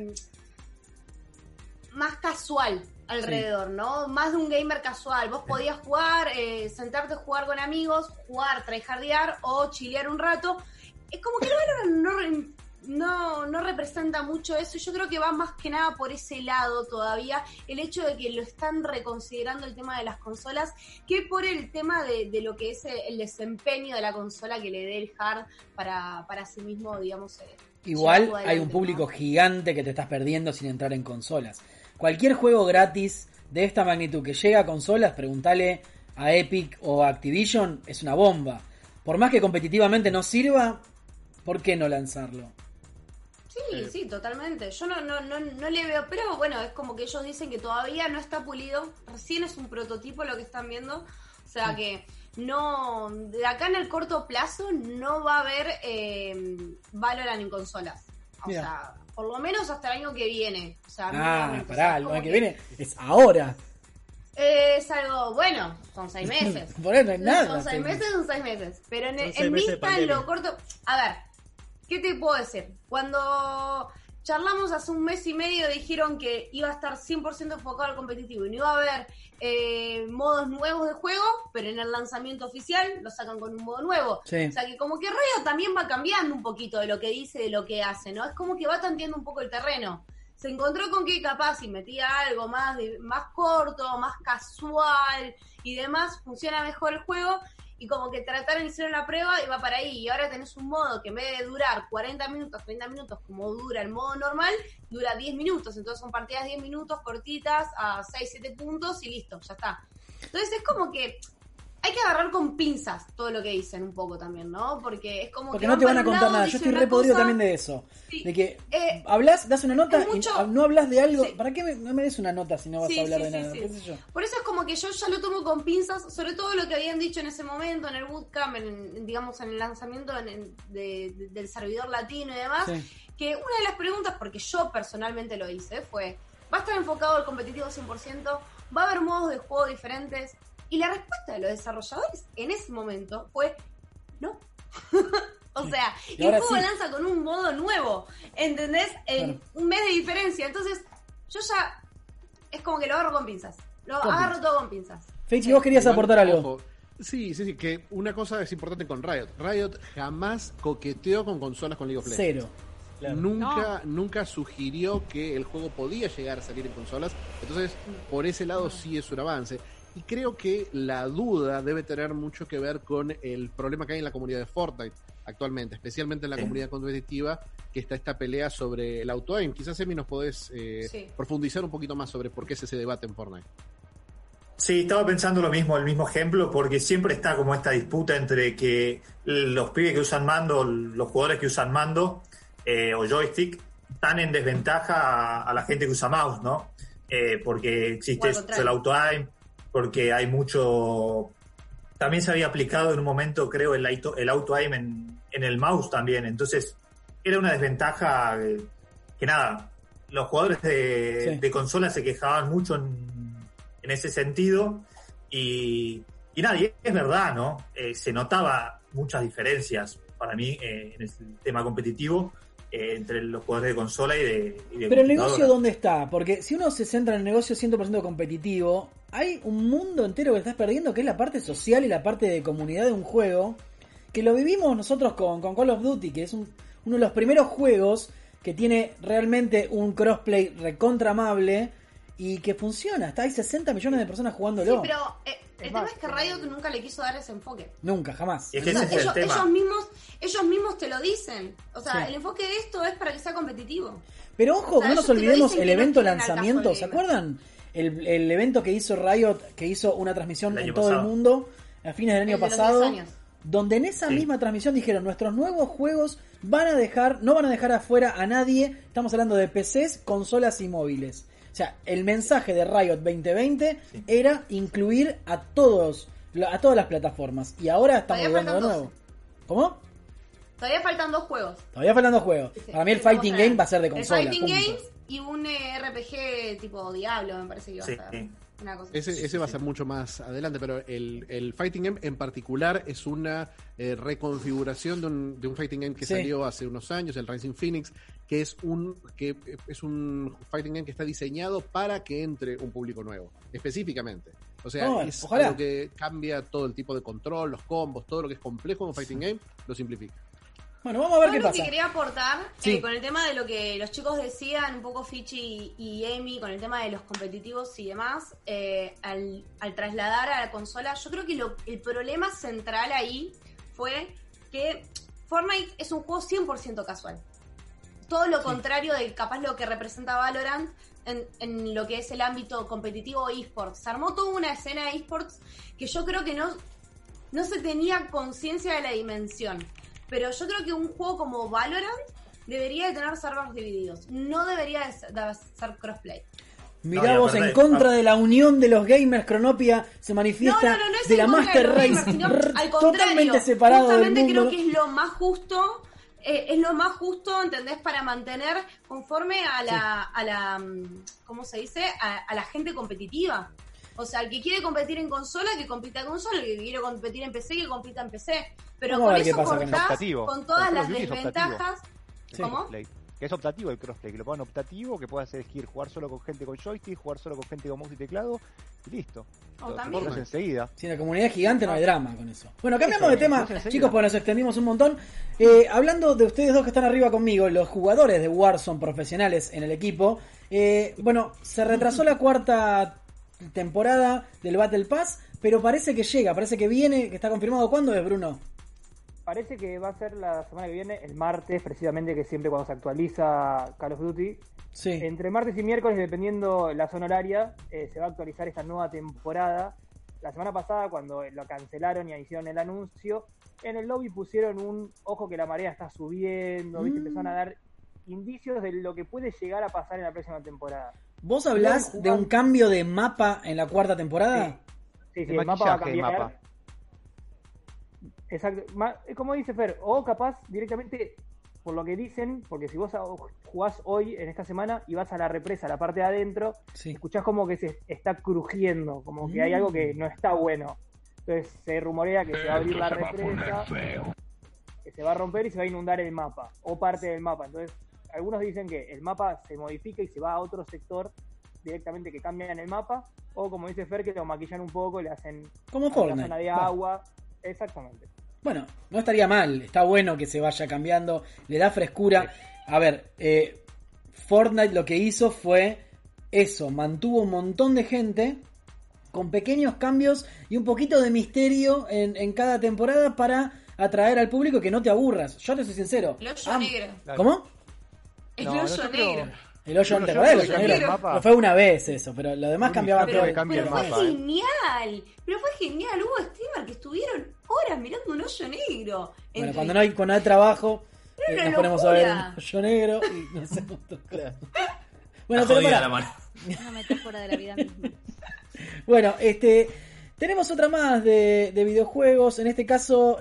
más casual alrededor, ¿no? Más de un gamer casual. Vos podías jugar, sentarte a jugar con amigos, jugar, tryhardear o chilear un rato. Es como que el Valorant no representa mucho eso. Yo creo que va más que nada por ese lado todavía, el hecho de que lo están reconsiderando el tema de las consolas, que por el tema de lo que es el desempeño de la consola que le dé el hard para sí mismo, digamos. Igual hay un público gigante que te estás perdiendo sin entrar en consolas. Cualquier juego gratis de esta magnitud que llega a consolas, preguntale a Epic o a Activision, es una bomba. Por más que competitivamente no sirva, ¿por qué no lanzarlo? Sí, totalmente. Yo no le veo, pero bueno, es como que ellos dicen que todavía no está pulido, recién es un prototipo lo que están viendo, o sea que no, de acá en el corto plazo no va a haber Valorant en consolas, o sea, por lo menos hasta el año que viene. O sea, el año que viene es ahora. Es algo, bueno, son 6 meses. Por eso no es nada. Son 6 meses. Pero en vista, en lo corto. A ver, ¿qué te puedo decir? Cuando charlamos hace un mes y medio, dijeron que iba a estar 100% enfocado al competitivo y no iba a haber modos nuevos de juego, pero en el lanzamiento oficial lo sacan con un modo nuevo. Sí. O sea que como que Riot también va cambiando un poquito de lo que dice, de lo que hace, ¿no? Es como que va tanteando un poco el terreno. Se encontró con que capaz si metía algo más corto, más casual y demás, funciona mejor el juego. Y como que trataron, hicieron la prueba y va para ahí. Y ahora tenés un modo que en vez de durar 40 minutos, 30 minutos, como dura el modo normal, dura 10 minutos. Entonces son partidas 10 minutos cortitas a 6, 7 puntos y listo, ya está. Entonces es como que hay que agarrar con pinzas todo lo que dicen un poco también, ¿no? Porque es como porque que no te van a contar nada. Yo estoy re podrido también de eso. Sí. De que hablas, das una nota y no hablas de algo. Sí. ¿Para qué no me des una nota si no vas a hablar de nada? ¿Qué sé yo? Por eso es como que yo ya lo tomo con pinzas, sobre todo lo que habían dicho en ese momento, en el bootcamp, digamos, en el lanzamiento del servidor latino y demás, que una de las preguntas, porque yo personalmente lo hice, fue, ¿va a estar enfocado al competitivo 100%? ¿Va a haber modos de juego diferentes? Y la respuesta de los desarrolladores en ese momento fue no. O sea, y el juego lanza con un modo nuevo, ¿entendés? En un mes de diferencia. Entonces, yo ya es como que lo agarro con pinzas. Agarro todo con pinzas. Fechi, vos querías aportar algo. Ojo. Sí, que una cosa es importante con Riot. Riot jamás coqueteó con consolas con League of Legends. Cero. Claro. Nunca sugirió que el juego podía llegar a salir en consolas. Entonces, por ese lado sí es un avance. Y creo que la duda debe tener mucho que ver con el problema que hay en la comunidad de Fortnite actualmente, especialmente en la comunidad competitiva, que está esta pelea sobre el auto-aim. Quizás, Emi, nos podés profundizar un poquito más sobre por qué es ese debate en Fortnite. Sí, estaba pensando lo mismo, el mismo ejemplo, porque siempre está como esta disputa entre que los pibes que usan mando, los jugadores que usan mando o joystick, están en desventaja a la gente que usa mouse, ¿no? Porque existe el auto-aim, porque hay mucho... También se había aplicado en un momento, creo, el auto-aim en el mouse también. Entonces, era una desventaja que nada, los jugadores de consola se quejaban mucho en ese sentido. Y nada, y es verdad, ¿no? Se notaba muchas diferencias para mí en el tema competitivo entre los jugadores de consola y de Pero el negocio, ¿dónde está? Porque si uno se centra en el negocio 100% competitivo, hay un mundo entero que estás perdiendo, que es la parte social y la parte de comunidad de un juego, que lo vivimos nosotros con Call of Duty, que es uno de los primeros juegos que tiene realmente un crossplay recontra amable y que funciona. Hay 60 millones de personas jugándolo. Sí, pero el tema es que Riot nunca le quiso dar ese enfoque. Nunca, jamás. Es que ese es el tema. Ellos mismos te lo dicen. O sea, el enfoque de esto es para que sea competitivo. Pero ojo, no nos olvidemos el evento lanzamiento. ¿Se acuerdan? El evento que hizo Riot, que hizo una transmisión en todo el mundo a fines del año pasado. donde en esa misma transmisión dijeron, nuestros nuevos juegos no van a dejar afuera a nadie, estamos hablando de PCs, consolas y móviles. O sea, el mensaje de Riot 2020 era incluir a todas las plataformas, y ahora estamos viendo de nuevo. ¿Cómo? Todavía faltan 2 juegos. Sí. Para mí el Fighting Game va a ser de consola. El Fighting Game y un RPG tipo Diablo, me parece que va a ser. Una cosa ese va a ser mucho más adelante, pero el Fighting Game en particular es una reconfiguración de un Fighting Game que salió hace unos años, el Rising Phoenix, que es un Fighting Game que está diseñado para que entre un público nuevo, específicamente. O sea, es algo que cambia todo el tipo de control, los combos, todo lo que es complejo en un Fighting Game, lo simplifica. Bueno, vamos a ver qué pasa. Lo que quería aportar con el tema de lo que los chicos decían, un poco Fichi y Amy, con el tema de los competitivos y demás, al trasladar a la consola, yo creo que el problema central ahí fue que Fortnite es un juego 100% casual. Todo lo contrario de capaz lo que representa Valorant en lo que es el ámbito competitivo eSports. Se armó toda una escena de eSports que yo creo que no se tenía conciencia de la dimensión. Pero yo creo que un juego como Valorant debería de tener servers divididos. No debería de ser crossplay. Mirá vos, en contra de la unión de los gamers, Cronopia se manifiesta de la Master Race, totalmente separado del mundo. Justamente creo que es lo más justo. Es lo más justo, ¿entendés? Para mantener conforme a la ¿cómo se dice? A la gente competitiva. O sea, el que quiere competir en consola, que compita en consola, el que quiere competir en PC, que compita en PC. Pero con eso cortás con todas las desventajas. ¿Cómo? Que es optativo el crossplay, que lo pongan optativo, que puedas elegir jugar solo con gente con joystick, jugar solo con gente con mouse y teclado, y listo. También. Enseguida. Si en la comunidad es gigante no hay drama con eso. Bueno, cambiamos de tema, chicos, porque nos extendimos un montón. Hablando de ustedes dos que están arriba conmigo, los jugadores de Warzone profesionales en el equipo, bueno, se retrasó la 4ª temporada del Battle Pass, pero parece que llega, parece que viene, que está confirmado. ¿Cuándo es, Bruno? Parece que va a ser la semana que viene, el martes, precisamente, que siempre cuando se actualiza Call of Duty. Sí. Entre martes y miércoles, dependiendo la zona horaria, se va a actualizar esta nueva temporada. La semana pasada, cuando lo cancelaron y hicieron el anuncio, en el lobby pusieron un ojo que la marea está subiendo, ¿viste? Empezaron a dar indicios de lo que puede llegar a pasar en la próxima temporada. ¿Vos hablás de un cambio de mapa en la 4ª temporada? Sí, el mapa va a cambiar. Exacto. Como dice Fer, o capaz directamente, por lo que dicen, porque si vos jugás hoy, en esta semana, y vas a la represa, a la parte de adentro, escuchás como que se está crujiendo, como que hay algo que no está bueno. Entonces se rumorea que se va a abrir la represa, que se va a romper y se va a inundar el mapa, o parte del mapa. Entonces, algunos dicen que el mapa se modifica y se va a otro sector directamente, que cambian el mapa, o como dice Fer, que lo maquillan un poco y le hacen como Fortnite, una zona de agua. Exactamente. Bueno, no estaría mal, está bueno que se vaya cambiando, le da frescura. A ver, Fortnite lo que hizo fue eso, mantuvo un montón de gente con pequeños cambios y un poquito de misterio en cada temporada para atraer al público, que no te aburras. Yo te soy sincero. El hoyo negro. ¿Cómo? El hoyo negro. El hoyo negro. Pero fue una vez eso, pero lo demás cambiaba todo. Pero fue genial. Pero fue genial. Hubo streamers que estuvieron horas mirando un hoyo negro. Bueno, cuando no hay trabajo, nos ponemos a ver un hoyo negro y nos hacemos todo. Bueno, pero para. Una metáfora de la vida misma. Bueno, tenemos otra más de videojuegos. En este caso,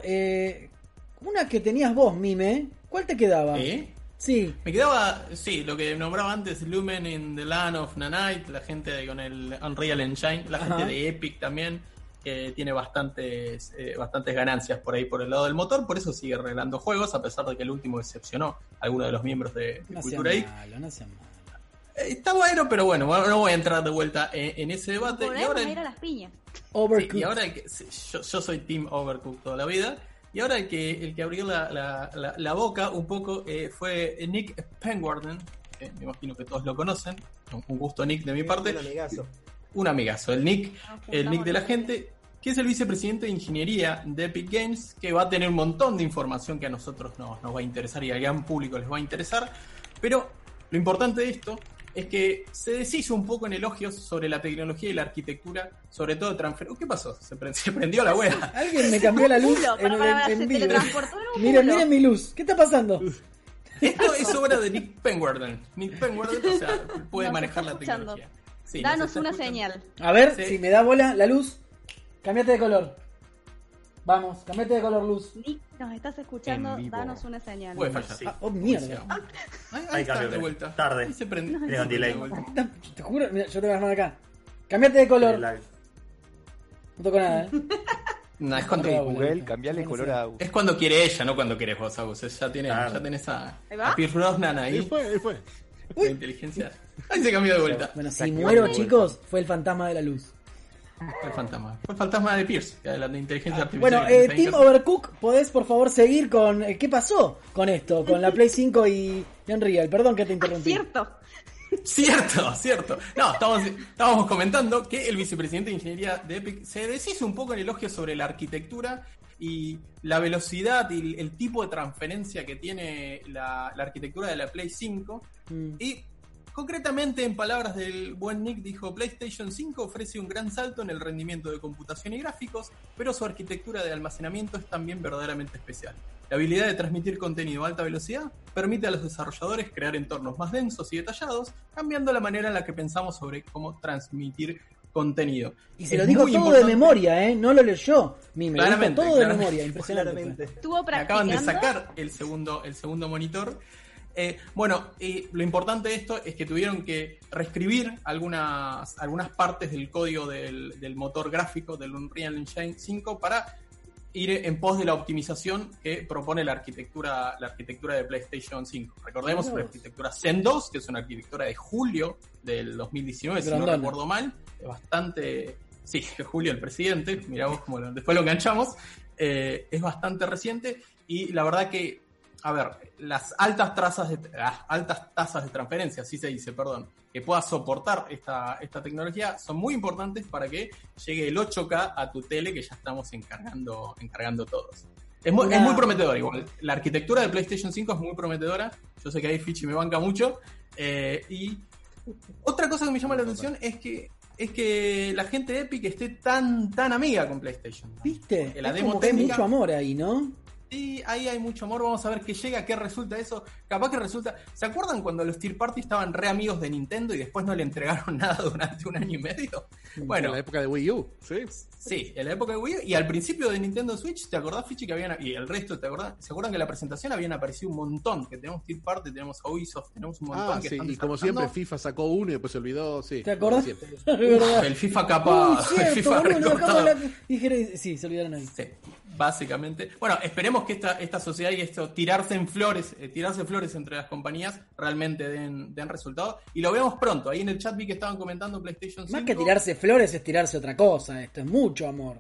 una que tenías vos, Mime. ¿Cuál te quedaba? Sí. Me quedaba, lo que nombraba antes, Lumen in the Land of Nanite, la gente con el Unreal Engine, la gente de Epic también, que tiene bastantes ganancias por ahí por el lado del motor, por eso sigue regalando juegos, a pesar de que el último decepcionó a alguno de los miembros de Cultura Geek. No sea malo. Está bueno, pero bueno, no voy a entrar de vuelta en ese debate. Y ahora ir a las piñas. Overcooked. Y ahora yo soy Team Overcooked toda la vida. Y ahora el que abrió la boca un poco fue Nick Penwarden, que me imagino que todos lo conocen. Un gusto, Nick, de mi parte. Un amigazo. El Nick de la gente, que es el vicepresidente de ingeniería de Epic Games, que va a tener un montón de información que a nosotros nos va a interesar y al gran público les va a interesar. Pero lo importante de esto es que se deshizo un poco en elogios sobre la tecnología y la arquitectura, sobre todo ¿Qué pasó? Se prendió la wea. Alguien me cambió la luz en vivo. Miren mi luz. ¿Qué está pasando? Esto es obra de Nick Penguarden. Nick Penguarden, o sea, puede manejar la tecnología. Sí, danos una señal. A ver, si me da bola la luz, cambiate de color. Vamos, cambiate de color, luz. Nick, nos estás escuchando, danos una señal. Puede fallar. Sí. Mierda. Ahí está de vuelta. Tarde. Ahí se prende. Con delay. Te juro, mira, yo tengo las manos acá. Cambiate de color. No toco nada, No, es cuando Google, cambiale el color a... Es cuando quiere ella, no cuando quieres vos, Agus. Ya tenés a Pierce Brosnan ahí. Ahí fue. La inteligencia. Ahí se cambió de vuelta. Bueno, si muero, chicos, fue el fantasma de la luz. Fue el fantasma de Pierce, de la inteligencia artificial. Bueno, Team Overcook, ¿podés por favor seguir con qué pasó con esto? Con la Play 5 y Unreal. Perdón que te interrumpí. Cierto. No, estábamos comentando que el vicepresidente de Ingeniería de Epic se deshizo un poco en elogios sobre la arquitectura y la velocidad y el tipo de transferencia que tiene la arquitectura de la Play 5. Y concretamente, en palabras del buen Nick, dijo: PlayStation 5 ofrece un gran salto en el rendimiento de computación y gráficos, pero su arquitectura de almacenamiento es también verdaderamente especial. La habilidad de transmitir contenido a alta velocidad permite a los desarrolladores crear entornos más densos y detallados, cambiando la manera en la que pensamos sobre cómo transmitir contenido. Y se lo dijo todo de memoria, no lo leyó. Me dijo todo de memoria, impresionante. Estuvo practicando. Acaban de sacar el segundo monitor. Lo importante de esto es que tuvieron que reescribir algunas partes del código del motor gráfico del Unreal Engine 5 para ir en pos de la optimización que propone la arquitectura de PlayStation 5. Recordemos la arquitectura Zen 2, que es una arquitectura de julio del 2019, si no recuerdo mal. Es bastante... Sí, Julio, el presidente, mirá vos cómo después lo enganchamos. Es bastante reciente y la verdad que, a ver, las altas tasas de transferencia, así se dice, que pueda soportar esta tecnología son muy importantes para que llegue el 8K a tu tele, que ya estamos encargando todos. Es muy prometedor igual. La arquitectura de PlayStation 5 es muy prometedora. Yo sé que ahí Fichi me banca mucho. Y otra cosa que me llama la atención es que la gente de Epic esté tan amiga con PlayStation. ¿Viste? La demo técnica, hay mucho amor ahí, ¿no? Sí, ahí hay mucho amor. Vamos a ver qué llega, qué resulta eso. Capaz que resulta... ¿Se acuerdan cuando los Tier Party estaban re amigos de Nintendo y después no le entregaron nada durante un año y medio? Bueno, en la época de Wii U, ¿sí? Sí, en la época de Wii U. Y al principio de Nintendo Switch, ¿te acordás, Fichi, que habían... Y el resto, ¿te acordás? ¿Se acuerdan que en la presentación habían aparecido un montón? Que tenemos Tier Party, tenemos a Ubisoft, tenemos un montón que están y como siempre FIFA sacó uno y después se olvidó, sí. ¿Te acordás? El FIFA capaz... el FIFA recortado. Sí, se olvidaron ahí. Sí. Básicamente, bueno, esperemos que esta sociedad y esto tirarse flores entre las compañías realmente den resultado y lo veamos pronto. Ahí en el chat vi que estaban comentando PlayStation 5. Más que tirarse flores es tirarse otra cosa. Esto es mucho amor.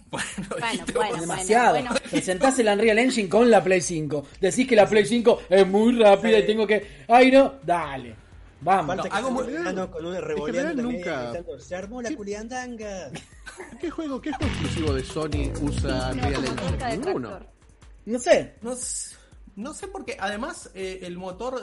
Bueno, demasiado. Bueno. Presentás el Unreal Engine con la Play 5. Decís que la Play 5 es muy rápida y tengo que... ¡Ay, no! Dale. Vamos. Con una revoleando nunca. Se armó la culiandanga. ¿Qué juego exclusivo de Sony usa Unreal Engine? Ninguno. No sé. No sé porque además el motor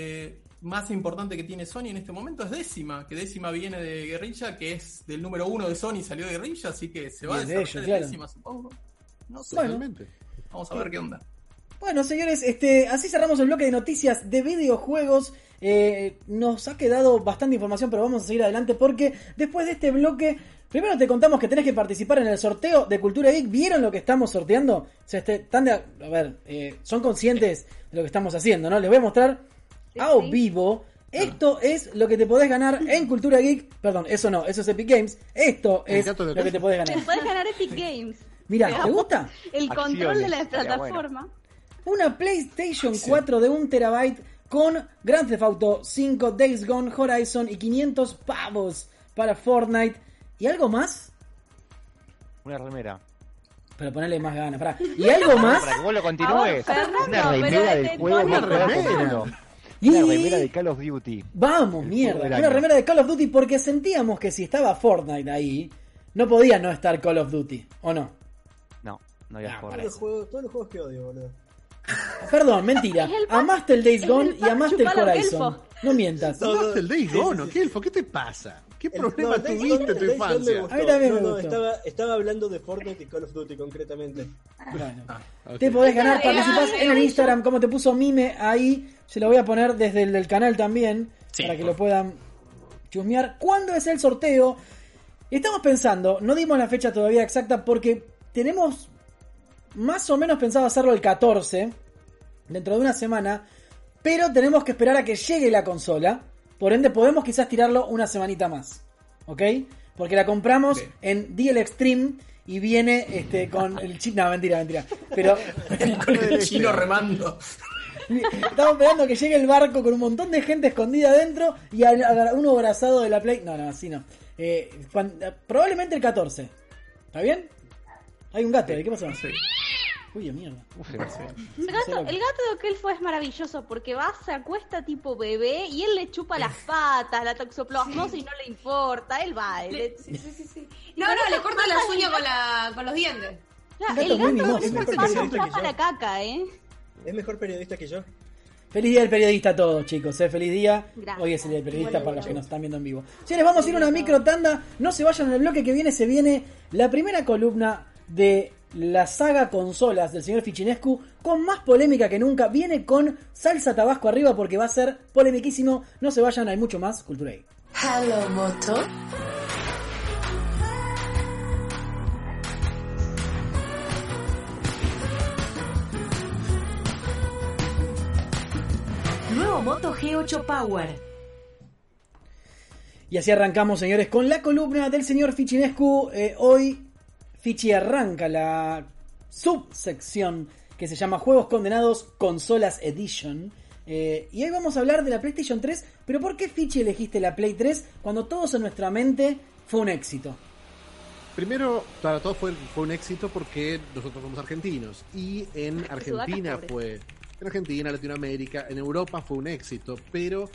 más importante que tiene Sony en este momento es Décima, que Décima viene de Guerrilla, que es del número 1 de Sony, salió de Guerrilla, así que se va a desarrollar Décima, supongo. No sé. Realmente. Vamos a ver qué onda. Bueno, señores, así cerramos el bloque de noticias de videojuegos. Nos ha quedado bastante información, pero vamos a seguir adelante porque después de este bloque, primero te contamos que tenés que participar en el sorteo de Cultura Geek. ¿Vieron lo que estamos sorteando? O sea, son conscientes de lo que estamos haciendo, ¿no? Les voy a mostrar vivo. Esto es lo que te podés ganar en Cultura Geek. Perdón, eso no, eso es Epic Games. Esto es lo que te podés ganar. Te podés ganar Epic Games. Mirá, ¿te gusta? El control de la plataforma. Una PlayStation 4 de 1 terabyte con Grand Theft Auto 5, Days Gone, Horizon y 500 pavos para Fortnite. ¿Y algo más? Una remera. Pero ponele más ganas, pará. ¿Y algo más? Para que vos lo continúes. Una remera del juego. Una remera de Call of Duty. Vamos, mierda. Una remera de Call of Duty porque sentíamos que si estaba Fortnite ahí, no podía no estar Call of Duty, ¿o no? No había Fortnite. Todos los juegos que odio, boludo. Perdón, mentira. Amaste el Days Gone y amaste el Horizon. No mientas. No, el Days Gone, Kelfo, ¿qué te pasa? ¿Qué problema tuviste en tu infancia? A mí también me gustó. Estaba hablando de Fortnite y Call of Duty concretamente. Bueno. Te podés ganar, participás en el Instagram, como te puso Mime ahí. Se lo voy a poner desde el del canal también, para que lo puedan chusmear. ¿Cuándo es el sorteo? Estamos pensando, no dimos la fecha todavía exacta porque tenemos más o menos pensado hacerlo el 14, dentro de una semana, pero tenemos que esperar a que llegue la consola. Por ende, podemos quizás tirarlo una semanita más. ¿Ok? Porque la compramos en DL Extreme y viene con el chino. No, mentira. Pero con el chino remando. Estamos esperando que llegue el barco con un montón de gente escondida adentro y uno abrazado de la Play. No, así no. Probablemente el 14. ¿Está bien? Hay un gato ahí, ¿qué pasó? Sí. Uy, mierda. El gato de Kelfo es maravilloso porque se acuesta tipo bebé y él le chupa las patas, la toxoplasmosis no le importa, él va. Sí. No, le corta las uñas con los dientes. El gato es tapa la caca, Es mejor periodista que yo. Feliz día del periodista a todos, chicos. Feliz día. Gracias. Hoy es el día del periodista para los que nos están viendo en vivo. Señores, vamos a ir a una micro tanda. No se vayan, en el bloque que viene se viene la primera columna de la saga consolas del señor Fichinescu, con más polémica que nunca. Viene con salsa tabasco arriba porque va a ser polemiquísimo. No se vayan, hay mucho más Cultura Geek. Hello, Moto. Nuevo Moto G8 Power. Y así arrancamos, señores, con la columna del señor Fichinescu. Hoy Fichi arranca la subsección que se llama Juegos Condenados Consolas Edition. Y hoy vamos a hablar de la PlayStation 3. Pero ¿por qué, Fichi, elegiste la Play 3 cuando todos en nuestra mente fue un éxito? Primero, para todos fue un éxito porque nosotros somos argentinos. Y en Argentina en Argentina, Latinoamérica, en Europa fue un éxito, pero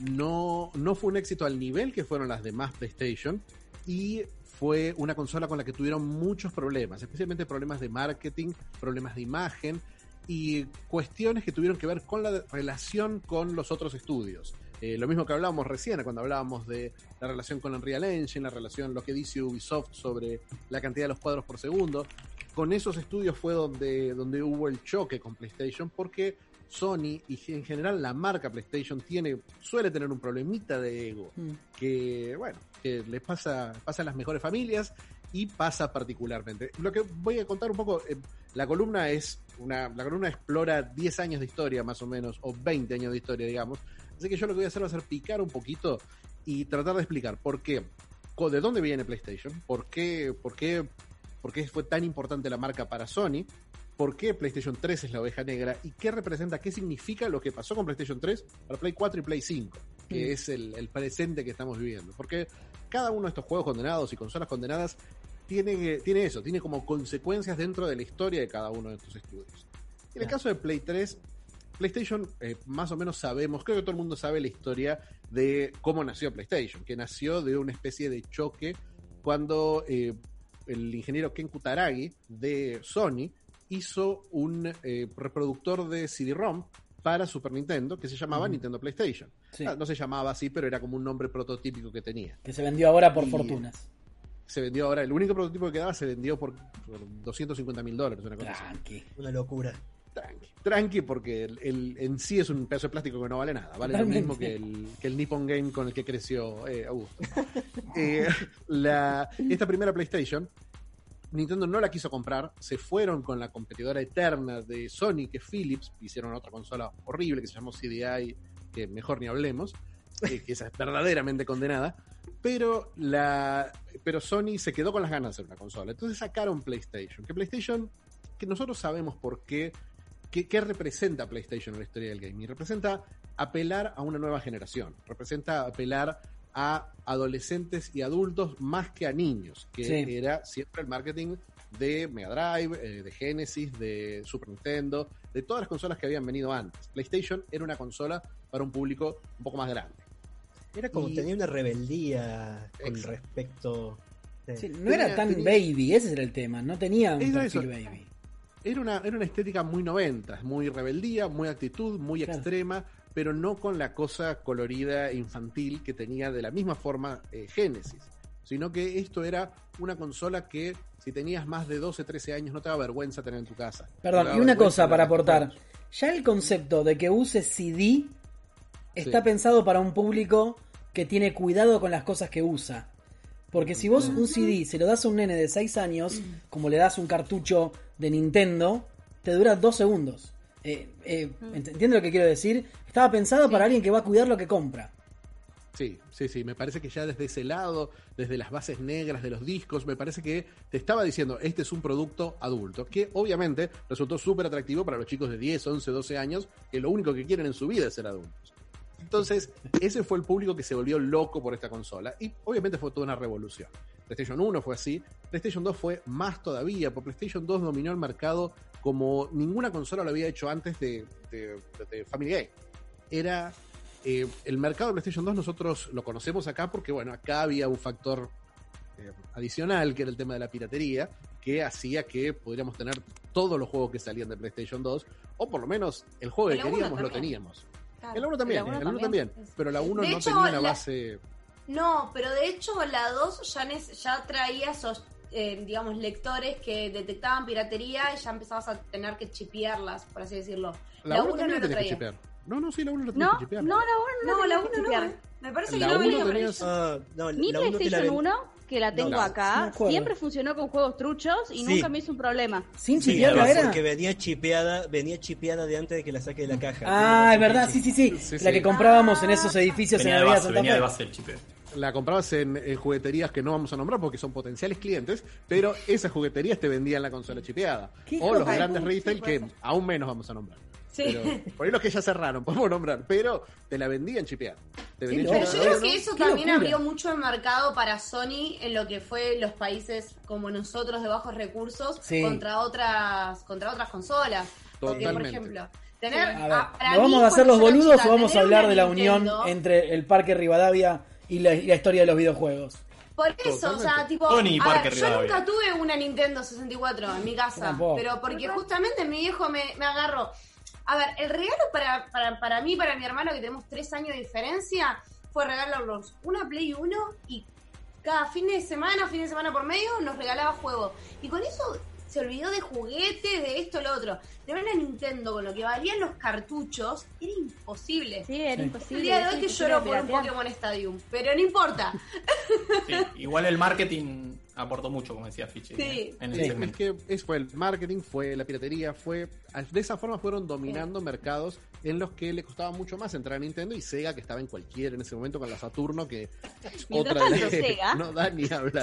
no fue un éxito al nivel que fueron las demás PlayStation, y fue una consola con la que tuvieron muchos problemas, especialmente problemas de marketing, problemas de imagen y cuestiones que tuvieron que ver con la relación con los otros estudios. Lo mismo que hablábamos recién, cuando hablábamos de la relación con Unreal Engine, la relación, lo que dice Ubisoft sobre la cantidad de los cuadros por segundo. Con esos estudios fue donde hubo el choque con PlayStation, porque Sony y en general la marca PlayStation suele tener un problemita de ego, que les pasa a las mejores familias y pasa particularmente. Lo que voy a contar un poco, la columna explora 10 años de historia más o menos, o 20 años de historia, digamos. Así que yo lo que voy a hacer va a ser picar un poquito y tratar de explicar por qué, de dónde viene PlayStation, por qué fue tan importante la marca para Sony, por qué PlayStation 3 es la oveja negra y qué representa, qué significa lo que pasó con PlayStation 3 para Play 4 y Play 5, que es el presente que estamos viviendo. Porque cada uno de estos juegos condenados y consolas condenadas tiene como consecuencias dentro de la historia de cada uno de estos estudios. En el caso de Play 3, PlayStation, más o menos sabemos, creo que todo el mundo sabe la historia de cómo nació PlayStation, que nació de una especie de choque cuando el ingeniero Ken Kutaragi de Sony hizo un reproductor de CD-ROM para Super Nintendo que se llamaba Nintendo PlayStation. Sí. No se llamaba así, pero era como un nombre prototípico que tenía. Que se vendió ahora por fortunas. Se vendió ahora, el único prototipo que quedaba se vendió por $250,000, una cosa así. Una locura. Tranqui, porque en sí es un pedazo de plástico que no vale nada. Vale Totalmente. Lo mismo que el Nippon Game con el que creció Augusto. Esta primera PlayStation, Nintendo no la quiso comprar. Se fueron con la competidora eterna de Sony, que es Philips. Hicieron otra consola horrible que se llamó CDI, que mejor ni hablemos, que esa es verdaderamente condenada. Pero Sony se quedó con las ganas de hacer una consola. Entonces sacaron PlayStation. Que nosotros sabemos por qué representa PlayStation en la historia del gaming. Representa apelar a una nueva generación. Representa apelar a adolescentes y adultos más que a niños, que era siempre el marketing de Mega Drive, de Genesis, de Super Nintendo, de todas las consolas que habían venido antes. PlayStation era una consola para un público un poco más grande. Era como tenía una rebeldía con respecto... no era tan baby, ese era el tema, no tenía un perfil baby. Era una estética muy 90, muy rebeldía, muy actitud, muy extrema, pero no con la cosa colorida infantil que tenía de la misma forma Genesis, sino que esto era una consola que si tenías más de 12, 13 años no te daba vergüenza tener en tu casa. Perdón, y una cosa para aportar. Ya el concepto de que use CD está pensado para un público que tiene cuidado con las cosas que usa. Porque si vos un CD se lo das a un nene de 6 años, como le das un cartucho de Nintendo, te dura 2 segundos. ¿Entiendes lo que quiero decir? Estaba pensado para alguien que va a cuidar lo que compra. Sí, me parece que ya desde ese lado, desde las bases negras de los discos, me parece que te estaba diciendo, este es un producto adulto, que obviamente resultó súper atractivo para los chicos de 10, 11, 12 años, que lo único que quieren en su vida es ser adultos. Entonces, ese fue el público que se volvió loco por esta consola, y obviamente fue toda una revolución. PlayStation 1 fue así, PlayStation 2 fue más todavía, porque PlayStation 2 dominó el mercado como ninguna consola lo había hecho antes de Family Game. Era... el mercado de PlayStation 2 nosotros lo conocemos acá porque, bueno, acá había un factor adicional, que era el tema de la piratería, que hacía que pudiéramos tener todos los juegos que salían de PlayStation 2, o por lo menos el juego que queríamos lo teníamos. Claro, el 1 también, pero la 1 no tenía una base... No, pero de hecho la 2 ya traía esos, digamos, lectores que detectaban piratería y ya empezabas a tener que chipearlas, por así decirlo. La 1 no lo traía. Sí, la 1 la tenías que chipear. La 1 no. Me parece que no venía con mi PlayStation 1, que la tengo acá, siempre funcionó con juegos truchos y nunca me hizo un problema. ¿Sin chipearla era? Porque venía chipeada de antes de que la saque de la caja. Ah, es verdad, sí. La que comprábamos en esos edificios en la Avenida Santa Fe. Venía de base el chipeo. La comprabas en jugueterías que no vamos a nombrar porque son potenciales clientes, pero esas jugueterías te vendían la consola chipeada. O los grandes retail que aún menos vamos a nombrar. Sí. Pero, por ahí los que ya cerraron, podemos nombrar, pero te la vendían chipeada. Pero yo creo que eso también abrió mucho el mercado para Sony en lo que fue los países como nosotros de bajos recursos contra otras consolas. Porque, por ejemplo, ¿vamos a hacer los boludos o vamos a hablar de la unión entre el Parque Rivadavia y la historia de los videojuegos? Por eso, o sea, tipo, yo nunca tuve una Nintendo 64 en mi casa, pero porque justamente mi viejo me agarró. A ver, el regalo para mí, para mi hermano, que tenemos 3 años de diferencia, fue regalarnos una Play 1 y cada fin de semana por medio, nos regalaba juegos. Y con eso se olvidó de juguetes, de esto, lo otro. De ver a Nintendo con lo que valían los cartuchos, era imposible. Sí, era imposible. El día de hoy que lloro por un Pokémon Stadium, pero no importa. Sí, igual el marketing aportó mucho, como decía Fichi. Sí. En el es que fue el marketing, fue la piratería, de esa forma fueron dominando mercados en los que le costaba mucho más entrar a Nintendo, y Sega, que estaba en cualquiera en ese momento con la Saturno, que es otra de las que no da ni a hablar.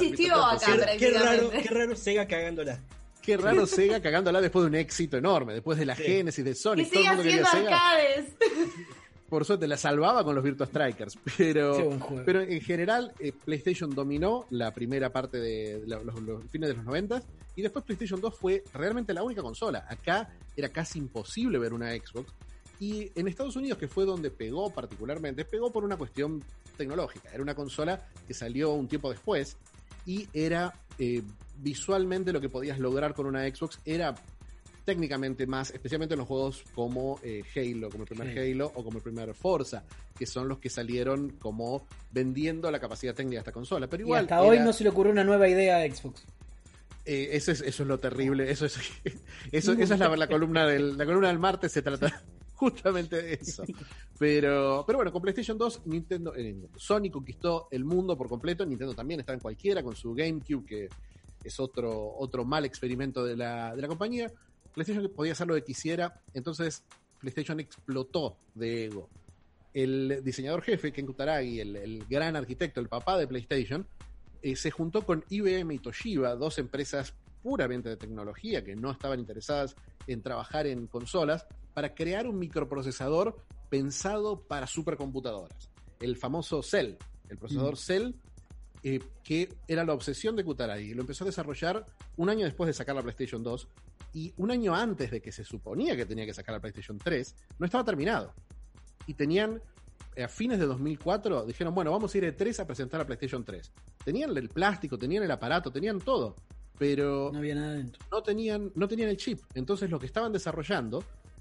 Qué raro Sega cagándola. Qué raro Sega cagándola después de un éxito enorme, después de la Genesis de Sony. Que siga haciendo arcades. Por suerte la salvaba con los Virtua Strikers, pero en general PlayStation dominó la primera parte de los fines de los 90 y después PlayStation 2 fue realmente la única consola. Acá era casi imposible ver una Xbox, y en Estados Unidos, que fue donde pegó particularmente, pegó por una cuestión tecnológica. Era una consola que salió un tiempo después y era visualmente lo que podías lograr con una Xbox era técnicamente más, especialmente en los juegos como Halo, como el primer Halo o como el primer Forza, que son los que salieron como vendiendo la capacidad técnica de esta consola. Pero igual, y hasta hoy no se le ocurrió una nueva idea a Xbox. Eso es lo terrible. Eso es la columna del martes, se trata justamente de eso. Pero bueno, con PlayStation 2 Sony conquistó el mundo por completo. Nintendo también está en cualquiera con su GameCube, que es otro mal experimento de la compañía. PlayStation podía hacer lo que quisiera, entonces PlayStation explotó de ego. El diseñador jefe, Ken Kutaragi, el gran arquitecto, el papá de PlayStation, se juntó con IBM y Toshiba, dos empresas puramente de tecnología que no estaban interesadas en trabajar en consolas, para crear un microprocesador pensado para supercomputadoras. El famoso Cell, el procesador Cell, que era la obsesión de Kutaragi. Lo empezó a desarrollar un año después de sacar la PlayStation 2, y un año antes de que se suponía que tenía que sacar la PlayStation 3, no estaba terminado. Y tenían, a fines de 2004, dijeron, bueno, vamos a ir E3 a presentar la PlayStation 3. Tenían el plástico, tenían el aparato, tenían todo, pero no había nada dentro. No tenían el chip. Entonces lo que estaban desarrollando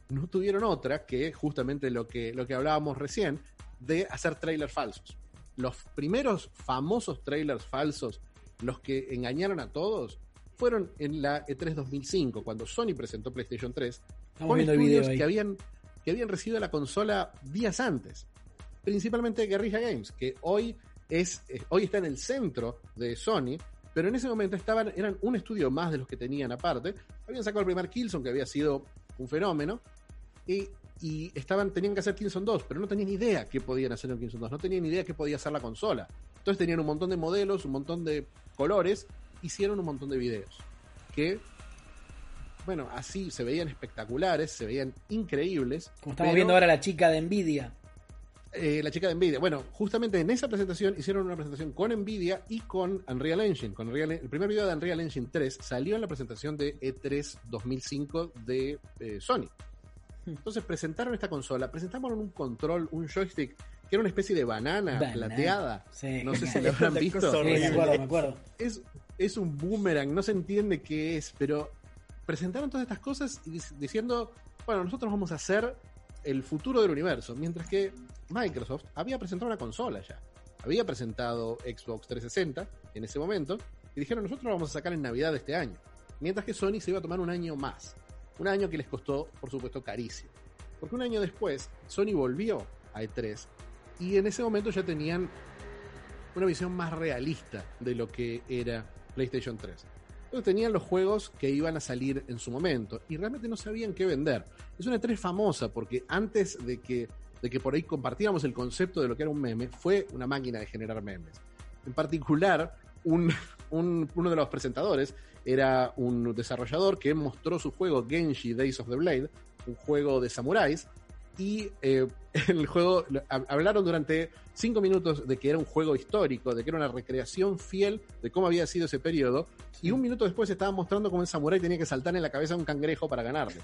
no tuvieron otra que justamente lo que hablábamos recién, de hacer trailers falsos. Los primeros famosos trailers falsos, los que engañaron a todos, fueron en la E3 2005, cuando Sony presentó PlayStation 3, con estudios que habían recibido la consola días antes. Principalmente Guerrilla Games, que hoy está en el centro de Sony, pero en ese momento eran un estudio más de los que tenían aparte. Habían sacado el primer Killzone, que había sido un fenómeno, y tenían que hacer Killzone 2, pero no tenían idea qué podían hacer en Killzone 2, no tenían idea qué podía hacer la consola. Entonces tenían un montón de modelos, un montón de colores, hicieron un montón de videos que, bueno, así se veían espectaculares, se veían increíbles. Como estamos viendo ahora la chica de Nvidia. La chica de Nvidia. Bueno, justamente en esa presentación hicieron una presentación con Nvidia y con Unreal Engine. El primer video de Unreal Engine 3 salió en la presentación de E3 2005 de Sony. Entonces presentaron esta consola, presentaron un control, un joystick, que era una especie de banana. Plateada. Sí. No sé si lo habrán visto. Sí, me acuerdo. Es un boomerang, no se entiende qué es, pero presentaron todas estas cosas diciendo, bueno, nosotros vamos a hacer el futuro del universo, mientras que Microsoft había presentado una consola ya. Había presentado Xbox 360 en ese momento, y dijeron, nosotros lo vamos a sacar en Navidad de este año. Mientras que Sony se iba a tomar un año más. Un año que les costó, por supuesto, carísimo. Porque un año después, Sony volvió a E3 y en ese momento ya tenían una visión más realista de lo que era PlayStation 3. Entonces tenían los juegos que iban a salir en su momento y realmente no sabían qué vender. Es una E3 famosa porque antes de que por ahí compartiéramos el concepto de lo que era un meme, fue una máquina de generar memes. En particular, uno de los presentadores era un desarrollador que mostró su juego Genji Days of the Blade, un juego de samuráis, y el juego hablaron durante 5 minutos de que era un juego histórico, de que era una recreación fiel de cómo había sido ese periodo, y un minuto después estaban mostrando cómo el samurái tenía que saltar en la cabeza de un cangrejo para ganarle.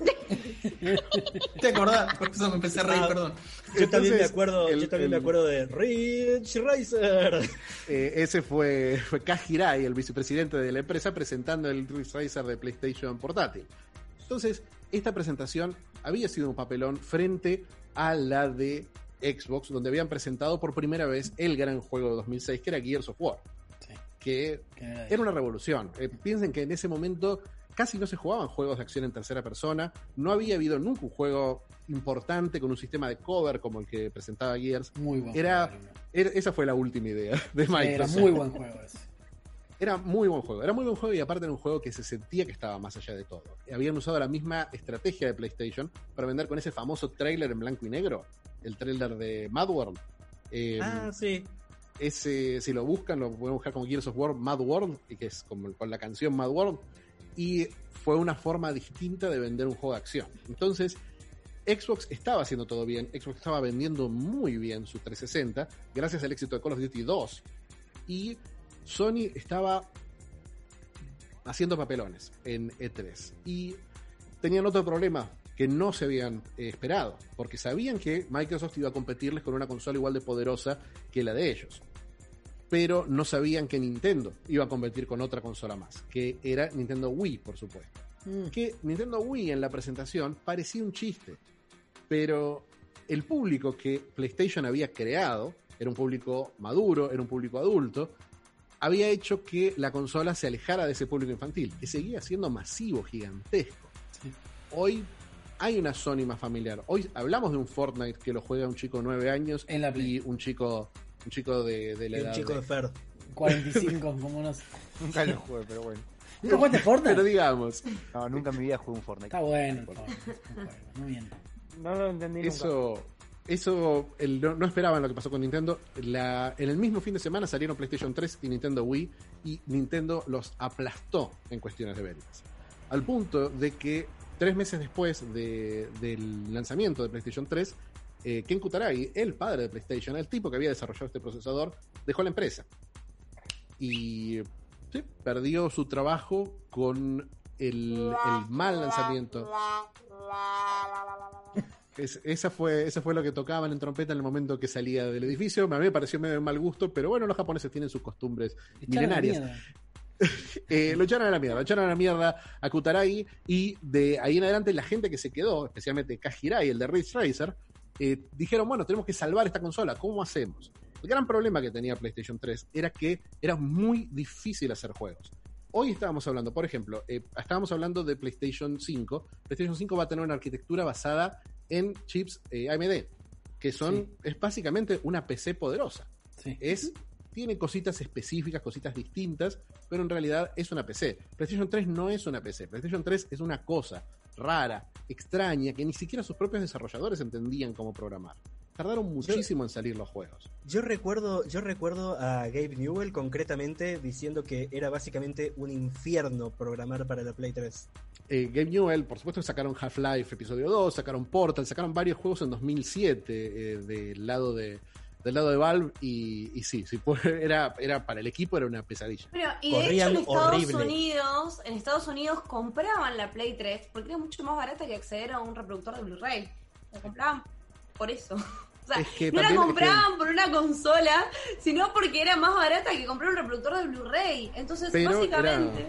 ¿Te acordás? Por eso me empecé a reír, perdón. Yo también me acuerdo de Ridge Racer. Ese fue Kaz Hirai, el vicepresidente de la empresa, presentando el Ridge Racer de PlayStation portátil. Entonces, esta presentación había sido un papelón frente a la de Xbox, donde habían presentado por primera vez el gran juego de 2006, que era Gears of War. Sí. Que era una revolución. Piensen que en ese momento casi no se jugaban juegos de acción en tercera persona, no había habido nunca un juego importante con un sistema de cover como el que presentaba Gears. Muy bueno. Esa fue la última idea de Microsoft. Era muy buen juego ese. Era muy buen juego y aparte era un juego que se sentía que estaba más allá de todo. Habían usado la misma estrategia de PlayStation para vender con ese famoso trailer en blanco y negro, el trailer de Mad World. Sí. Ese, si lo buscan, lo pueden buscar como Gears of War Mad World, que es como con la canción Mad World, y fue una forma distinta de vender un juego de acción. Entonces, Xbox estaba haciendo todo bien, Xbox estaba vendiendo muy bien su 360, gracias al éxito de Call of Duty 2, y Sony estaba haciendo papelones en E3 y tenían otro problema que no se habían esperado, porque sabían que Microsoft iba a competirles con una consola igual de poderosa que la de ellos, pero no sabían que Nintendo iba a competir con otra consola más, que era Nintendo Wii, por supuesto. Que Nintendo Wii en la presentación parecía un chiste, pero el público que PlayStation había creado era un público maduro, era un público adulto, había hecho que la consola se alejara de ese público infantil, que seguía siendo masivo, gigantesco. Sí. Hoy hay una Sony más familiar. Hoy hablamos de un Fortnite que lo juega un chico de 9 años en la Play. Y un chico de la edad. Un chico de Fer. 45, como no sé. Nunca lo jugué, pero bueno. ¿Nunca jugaste Fortnite? Pero digamos. No, nunca en mi vida jugué un Fortnite. Está bueno. Muy bien. No lo entendí nunca. Eso no esperaban lo que pasó con Nintendo. En el mismo fin de semana salieron PlayStation 3 y Nintendo Wii, y Nintendo los aplastó en cuestiones de ventas. Al punto de que 3 meses después del lanzamiento de PlayStation 3, Ken Kutaragi, el padre de PlayStation, el tipo que había desarrollado este procesador, dejó la empresa. Y sí, perdió su trabajo con el mal lanzamiento. Esa fue lo que tocaban en trompeta en el momento que salía del edificio. A mí me pareció medio de mal gusto, pero bueno, los japoneses tienen sus costumbres milenarias. Lo echaron a la mierda a Kutaragi, y de ahí en adelante la gente que se quedó, especialmente Kajirai, el de Ridge Racer, dijeron, bueno, tenemos que salvar esta consola, ¿cómo hacemos? El gran problema que tenía PlayStation 3 era que era muy difícil hacer juegos. Hoy estábamos hablando, por ejemplo, de PlayStation 5. PlayStation 5 va a tener una arquitectura basada en chips AMD, que es básicamente una PC poderosa. Sí. Tiene cositas específicas, cositas distintas, pero en realidad es una PC. PlayStation 3 no es una PC. PlayStation 3 es una cosa rara, extraña, que ni siquiera sus propios desarrolladores entendían cómo programar. Tardaron muchísimo en salir los juegos. Yo recuerdo a Gabe Newell concretamente diciendo que era básicamente un infierno programar para la Play 3. Gabe Newell, por supuesto, sacaron Half-Life Episodio 2, sacaron Portal, sacaron varios juegos en 2007 del lado de Valve, y sí, era para el equipo era una pesadilla. Pero, y de hecho en Estados Unidos compraban la Play 3 porque era mucho más barata que acceder a un reproductor de Blu-ray. La compraban por eso. O sea, no la compraban por una consola, sino porque era más barata que comprar un reproductor de Blu-ray. Entonces, básicamente...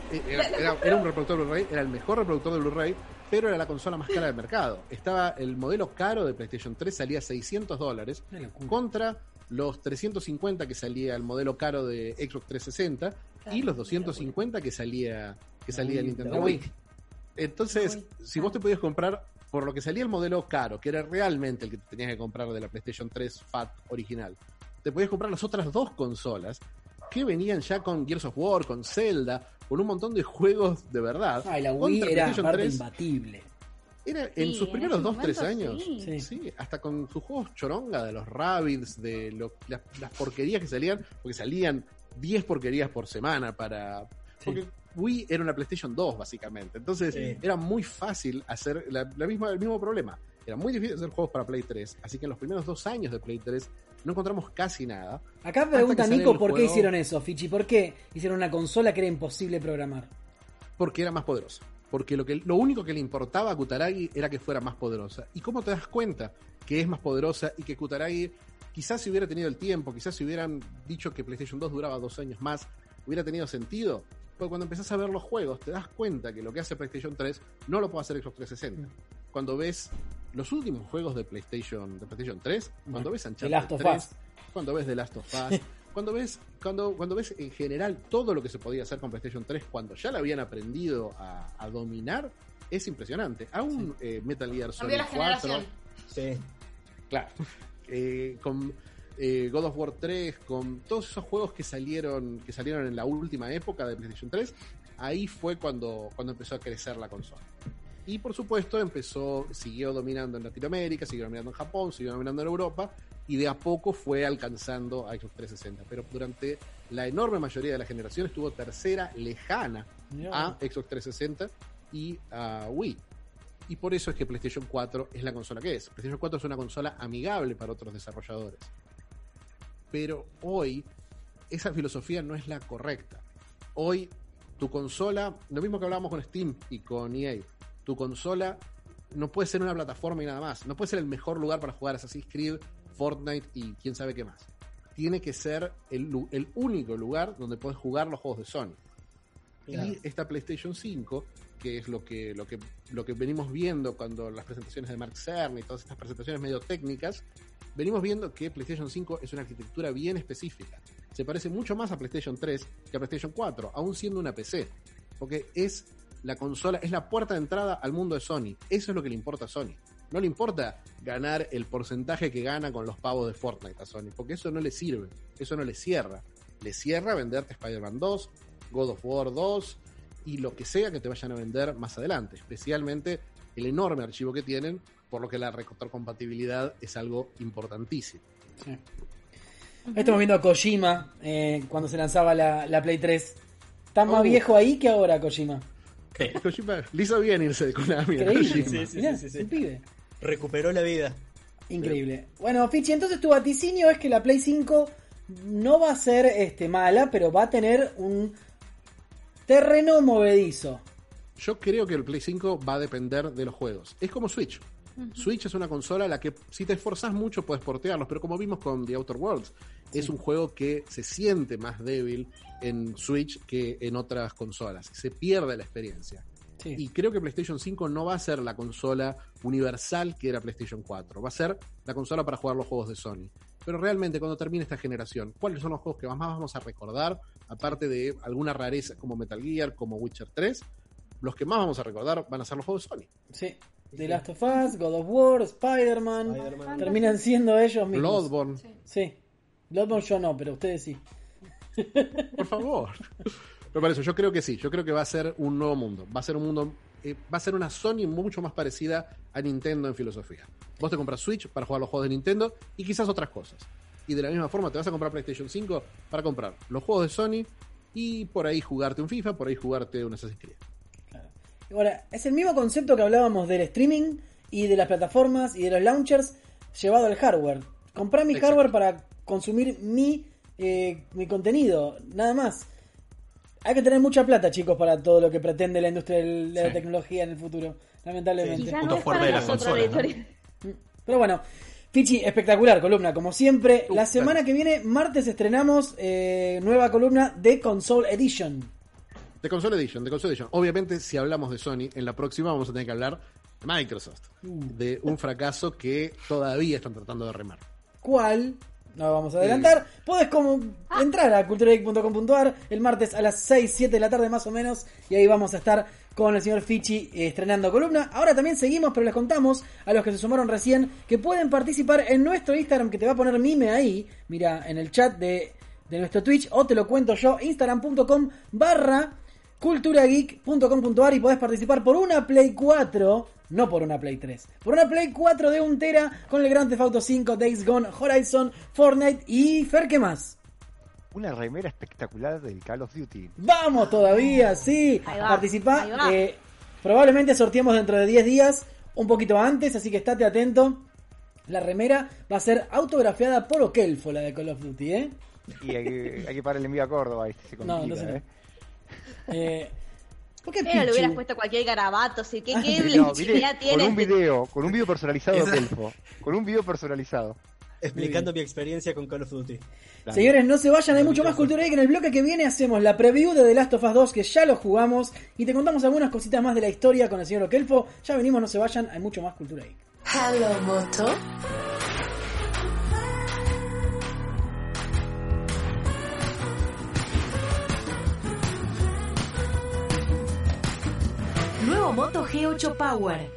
Era un reproductor de Blu-ray, era el mejor reproductor de Blu-ray, pero era la consola más cara del mercado. Estaba el modelo caro de PlayStation 3, salía $600 contra los 350 que salía el modelo caro de Xbox 360 y los 250 que salía el Nintendo Wii. Entonces, si vos te podías comprar por lo que salía el modelo caro, que era realmente el que tenías que comprar de la PlayStation 3 Fat original, te podías comprar las otras dos consolas que venían ya con Gears of War, con Zelda, con un montón de juegos de verdad. Y la Wii era parte imbatible. Era en sus primeros 2-3 años, sí, hasta con sus juegos choronga de los Rabbids, de las porquerías que salían, porque salían 10 porquerías por semana porque Wii era una PlayStation 2 básicamente, entonces era muy fácil hacer el mismo problema. Era muy difícil hacer juegos para Play 3, así que en los primeros 2 años de Play 3 no encontramos casi nada. Acá pregunta Nico por qué hicieron eso, Fichi, ¿por qué hicieron una consola que era imposible programar? Porque era más poderosa. Porque lo único que le importaba a Kutaragi era que fuera más poderosa. ¿Y cómo te das cuenta que es más poderosa y que Kutaragi, quizás si hubiera tenido el tiempo, quizás si hubieran dicho que PlayStation 2 duraba 2 años más, hubiera tenido sentido? Porque cuando empezás a ver los juegos te das cuenta que lo que hace PlayStation 3 no lo puede hacer Xbox 360. Cuando ves los últimos juegos de PlayStation 3, cuando ves Uncharted 3, cuando ves The Last of Us, cuando ves en general todo lo que se podía hacer con PlayStation 3 cuando ya lo habían aprendido a dominar, es impresionante. Aún Metal Gear Solid 4, claro, con God of War 3, con todos esos juegos que salieron en la última época de PlayStation 3, ahí fue cuando empezó a crecer la consola. Y por supuesto siguió dominando en Latinoamérica, siguió dominando en Japón, siguió dominando en Europa, y de a poco fue alcanzando a Xbox 360. Pero durante la enorme mayoría de la generación estuvo tercera, lejana a Xbox 360 y a Wii. Y por eso es que PlayStation 4 es la consola que es. PlayStation 4 es una consola amigable para otros desarrolladores. Pero hoy esa filosofía no es la correcta. Hoy tu consola, lo mismo que hablábamos con Steam y con EA, tu consola no puede ser una plataforma y nada más. No puede ser el mejor lugar para jugar Assassin's Creed, Fortnite y quién sabe qué más. Tiene que ser el único lugar donde puedes jugar los juegos de Sony. Claro. Y esta PlayStation 5, que es lo que venimos viendo cuando las presentaciones de Mark Cerny y todas estas presentaciones medio técnicas, venimos viendo que PlayStation 5 es una arquitectura bien específica. Se parece mucho más a PlayStation 3 que a PlayStation 4, aún siendo una PC. Porque es la consola, es la puerta de entrada al mundo de Sony. Eso es lo que le importa a Sony. No le importa ganar el porcentaje que gana con los pavos de Fortnite a Sony, porque eso no le sirve, eso no le cierra. Le cierra venderte Spider-Man 2, God of War 2 y lo que sea que te vayan a vender más adelante, especialmente el enorme archivo que tienen, por lo que la retrocompatibilidad es algo importantísimo. Sí. Estamos viendo a Kojima cuando se lanzaba la Play 3. ¿Está más viejo ahí que ahora, Kojima? Kojima le hizo bien irse de Konami. Increíble. Sí, el pibe. Recuperó la vida. Increíble. Bueno, Fichi, entonces tu vaticinio es que la Play 5 no va a ser mala, pero va a tener un terreno movedizo. Yo creo que el Play 5 va a depender de los juegos. Es como Switch. Switch es una consola a la que si te esforzás mucho puedes portearlos, pero como vimos con The Outer Worlds es un juego que se siente más débil en Switch que en otras consolas. Se pierde la experiencia. Sí. Y creo que PlayStation 5 no va a ser la consola universal que era PlayStation 4. Va a ser la consola para jugar los juegos de Sony. Pero realmente, cuando termine esta generación, ¿cuáles son los juegos que más vamos a recordar? Aparte de alguna rareza como Metal Gear, como Witcher 3, los que más vamos a recordar van a ser los juegos de Sony. Sí. The Last of Us, God of War, Spider-Man. Terminan siendo ellos mismos. Bloodborne. Sí. Bloodborne yo no, pero ustedes sí. Por favor. Pero para eso, yo creo que sí. Yo creo que va a ser un nuevo mundo. Va a ser un mundo... va a ser una Sony mucho más parecida a Nintendo en filosofía. Vos te compras Switch para jugar los juegos de Nintendo y quizás otras cosas. Y de la misma forma te vas a comprar PlayStation 5 para comprar los juegos de Sony y por ahí jugarte un FIFA, por ahí jugarte un Assassin's Creed. Ahora, es el mismo concepto que hablábamos del streaming y de las plataformas y de los launchers llevado al hardware. Comprá mi hardware para consumir mi contenido, nada más. Hay que tener mucha plata, chicos, para todo lo que pretende la industria de la tecnología en el futuro, lamentablemente. Quizás no es para nosotros, Pero bueno, Fichi, espectacular columna, como siempre. La semana que viene, martes, estrenamos nueva columna de Console Edition. De Console Edition. Obviamente, si hablamos de Sony, en la próxima vamos a tener que hablar de Microsoft. De un fracaso que todavía están tratando de remar. ¿Cuál? No vamos a adelantar. Podés entrar a culturageek.com.ar el martes a las 6, 7 de la tarde más o menos. Y ahí vamos a estar con el señor Fichi estrenando columna. Ahora también seguimos, pero les contamos a los que se sumaron recién que pueden participar en nuestro Instagram, que te va a poner mime ahí. Mira, en el chat de nuestro Twitch, o te lo cuento yo, instagram.com/culturageek.com.ar, y podés participar por una Play 4, no por una Play 3, por una Play 4 de 1 tera con el Grand Theft Auto 5, Days Gone, Horizon, Fortnite y Fer, ¿qué más? Una remera espectacular del Call of Duty. ¡Vamos todavía! Sí, participá. Probablemente sorteemos dentro de 10 días, un poquito antes, así que estate atento. La remera va a ser autografiada por Okelfo, la de Call of Duty, ¿eh? Y hay que parar el envío a Córdoba, se complica, no sé. ¿Por qué le hubieras puesto cualquier garabato? ¿Sí? ¿Qué legitimidad tiene? Con un video personalizado de Okelfo. Con un video personalizado. Explicando mi experiencia con Call of Duty. Claro. Señores, no se vayan, hay mucho más Cultura Geek. En el bloque que viene hacemos la preview de The Last of Us 2, que ya lo jugamos, y te contamos algunas cositas más de la historia con el señor Okelfo. Ya venimos, no se vayan, hay mucho más Cultura Geek. Hello, Moto. Nuevo Moto G8 Power.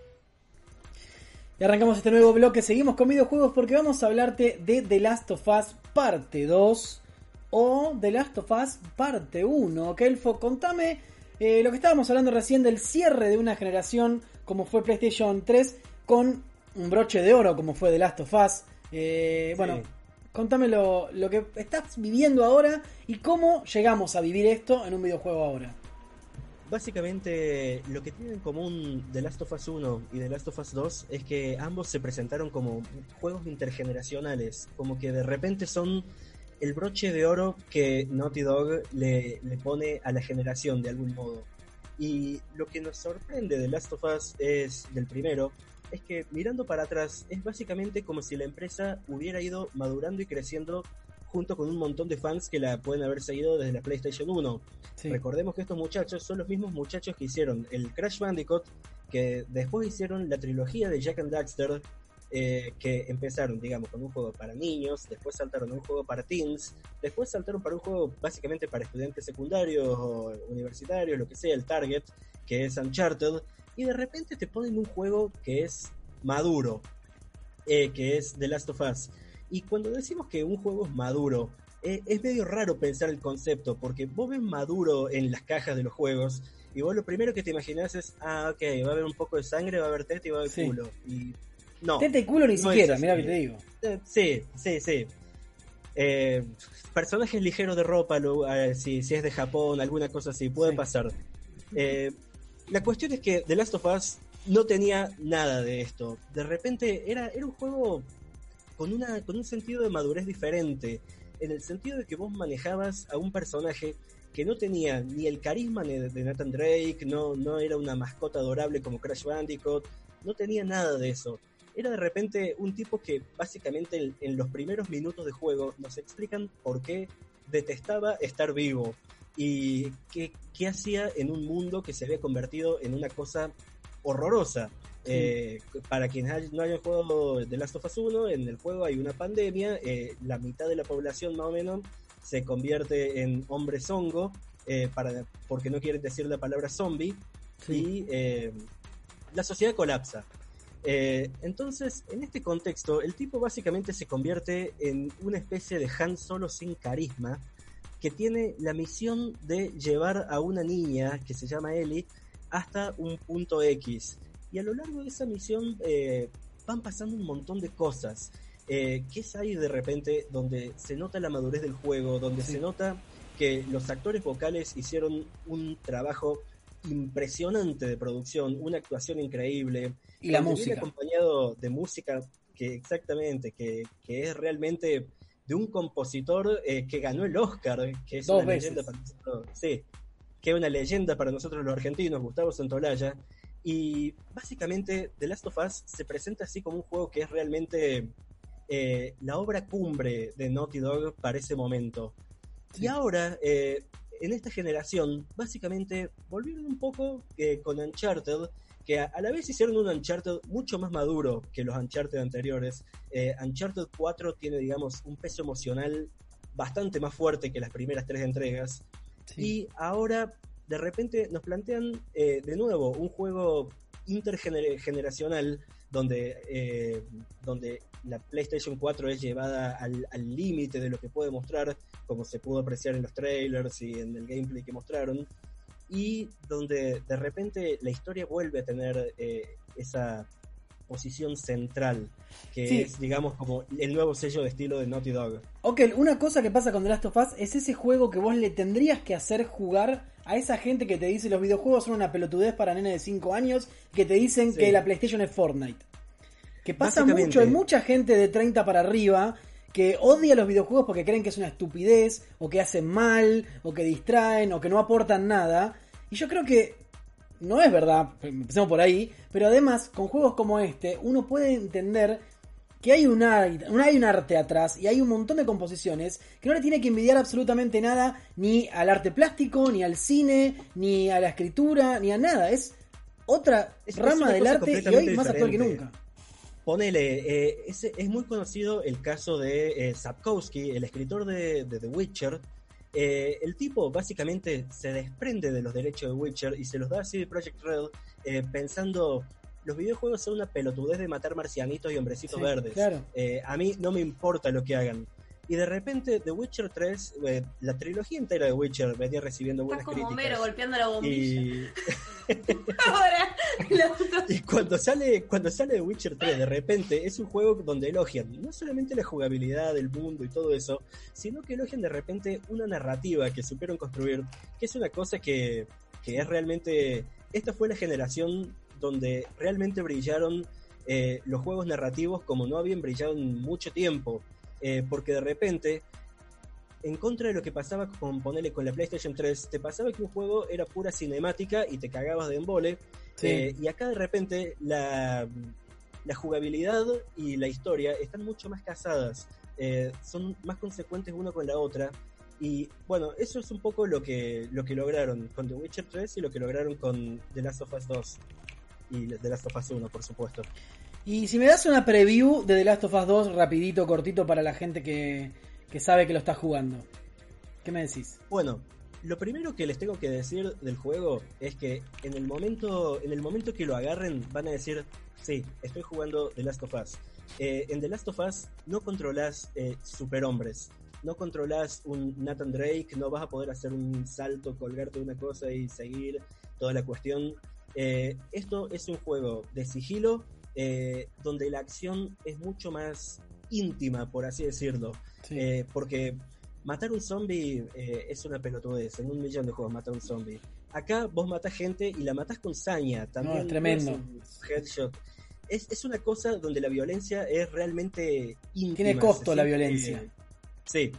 Y arrancamos este nuevo bloque, seguimos con videojuegos porque vamos a hablarte de The Last of Us Parte 2 o The Last of Us Parte 1. Kelfo, contame lo que estábamos hablando recién del cierre de una generación como fue PlayStation 3 con un broche de oro como fue The Last of Us. Bueno, contame lo que estás viviendo ahora y cómo llegamos a vivir esto en un videojuego ahora. Básicamente, lo que tienen en común The Last of Us 1 y The Last of Us 2 es que ambos se presentaron como juegos intergeneracionales, como que de repente son el broche de oro que Naughty Dog le pone a la generación de algún modo. Y lo que nos sorprende de The Last of Us del primero es que mirando para atrás es básicamente como si la empresa hubiera ido madurando y creciendo junto con un montón de fans que la pueden haber seguido desde la PlayStation 1. Sí. Recordemos que estos muchachos son los mismos muchachos que hicieron el Crash Bandicoot, que después hicieron la trilogía de Jak and Daxter, que empezaron, digamos, con un juego para niños, después saltaron a un juego para teens, después saltaron para un juego básicamente para estudiantes secundarios o universitarios, lo que sea, el Target, que es Uncharted, y de repente te ponen un juego que es maduro, que es The Last of Us. Y cuando decimos que un juego es maduro, es medio raro pensar el concepto, porque vos ves maduro en las cajas de los juegos, y vos lo primero que te imaginás es, ok, va a haber un poco de sangre, va a haber teta y va a haber culo. Y no. Teta y culo ni siquiera, mirá que te digo. Sí. Personajes ligeros de ropa, si es de Japón, alguna cosa así, puede pasar. La cuestión es que The Last of Us no tenía nada de esto. De repente era un juego con un sentido de madurez diferente, en el sentido de que vos manejabas a un personaje que no tenía ni el carisma de Nathan Drake, no era una mascota adorable como Crash Bandicoot, no tenía nada de eso. era de repente un tipo que básicamente en los primeros minutos de juego nos explican por qué detestaba estar vivo y qué hacía en un mundo que se había convertido en una cosa horrorosa. Para quienes no hayan jugado The Last of Us 1, en el juego hay una pandemia, la mitad de la población más o menos se convierte en hombres hongo, porque no quieren decir la palabra zombie, y la sociedad colapsa. Entonces, en este contexto, el tipo básicamente se convierte en una especie de Han Solo sin carisma, que tiene la misión de llevar a una niña que se llama Ellie hasta un punto X. Y a lo largo de esa misión van pasando un montón de cosas. Que es ahí de repente donde se nota la madurez del juego, donde se nota que los actores vocales hicieron un trabajo impresionante de producción, una actuación increíble. Y la música. Viene acompañado de música que es realmente de un compositor que ganó el Oscar, que es una leyenda para nosotros, que es una leyenda para nosotros los argentinos, Gustavo Santaolalla. Y básicamente The Last of Us se presenta así como un juego que es realmente la obra cumbre de Naughty Dog para ese momento. Y ahora, en esta generación, básicamente volvieron un poco con Uncharted, que a la vez hicieron un Uncharted mucho más maduro que los Uncharted anteriores. Uncharted 4 tiene, digamos, un peso emocional bastante más fuerte que las primeras 3 entregas. Y ahora, de repente, nos plantean de nuevo un juego intergeneracional donde la PlayStation 4 es llevada al límite de lo que puede mostrar, como se pudo apreciar en los trailers y en el gameplay que mostraron, y donde de repente la historia vuelve a tener esa posición central, que es, digamos, como el nuevo sello de estilo de Naughty Dog. Ok, una cosa que pasa con The Last of Us es ese juego que vos le tendrías que hacer jugar a esa gente que te dice los videojuegos son una pelotudez para nenes de 5 años, que te dicen que la PlayStation es Fortnite. Que pasa mucho, hay mucha gente de 30 para arriba que odia los videojuegos porque creen que es una estupidez, o que hacen mal, o que distraen, o que no aportan nada. Y yo creo que no es verdad, empecemos por ahí, pero además, con juegos como este, uno puede entender que hay un arte atrás y hay un montón de composiciones que no le tiene que envidiar absolutamente nada ni al arte plástico, ni al cine, ni a la escritura, ni a nada. Es otra rama del arte y hoy más actual que nunca. Ponele, es muy conocido el caso de Sapkowski, el escritor de The Witcher. El tipo básicamente se desprende de los derechos de Witcher y se los da a CD Projekt Red pensando, los videojuegos son una pelotudez de matar marcianitos y hombrecitos verdes. Claro. A mí no me importa lo que hagan. Y de repente The Witcher 3, la trilogía entera de Witcher venía recibiendo buenas críticas. Estás como Homero golpeando la bombilla. Ahora, y cuando sale The Witcher 3, de repente es un juego donde elogian no solamente la jugabilidad del mundo y todo eso, sino que elogian de repente una narrativa que supieron construir, que es una cosa que es realmente... Esta fue la generación donde realmente brillaron los juegos narrativos como no habían brillado en mucho tiempo. Porque de repente, en contra de lo que pasaba con la PlayStation 3, te pasaba que un juego era pura cinemática y te cagabas de embole. Y acá de repente la jugabilidad y la historia están mucho más casadas, son más consecuentes una con la otra. Y bueno, eso es un poco lo que lograron con The Witcher 3 y lo que lograron con The Last of Us 2 y The Last of Us 1, por supuesto. Y si me das una preview de The Last of Us 2, rapidito, cortito, para la gente que sabe que lo está jugando, ¿qué me decís? Bueno, lo primero que les tengo que decir del juego es que en el momento que lo agarren van a decir, sí, estoy jugando The Last of Us. En The Last of Us no controlás superhombres, no controlás un Nathan Drake, no vas a poder hacer un salto, colgarte de una cosa y seguir toda la cuestión. Esto es un juego de sigilo, donde la acción es mucho más íntima, por así decirlo. Porque matar un zombie es una pelotudez. En 1.000.000 de juegos matar un zombie. Acá vos matás gente y la matás con saña. También es tremendo. Headshot. Es una cosa donde la violencia es realmente íntima. Tiene costo la violencia. Sí.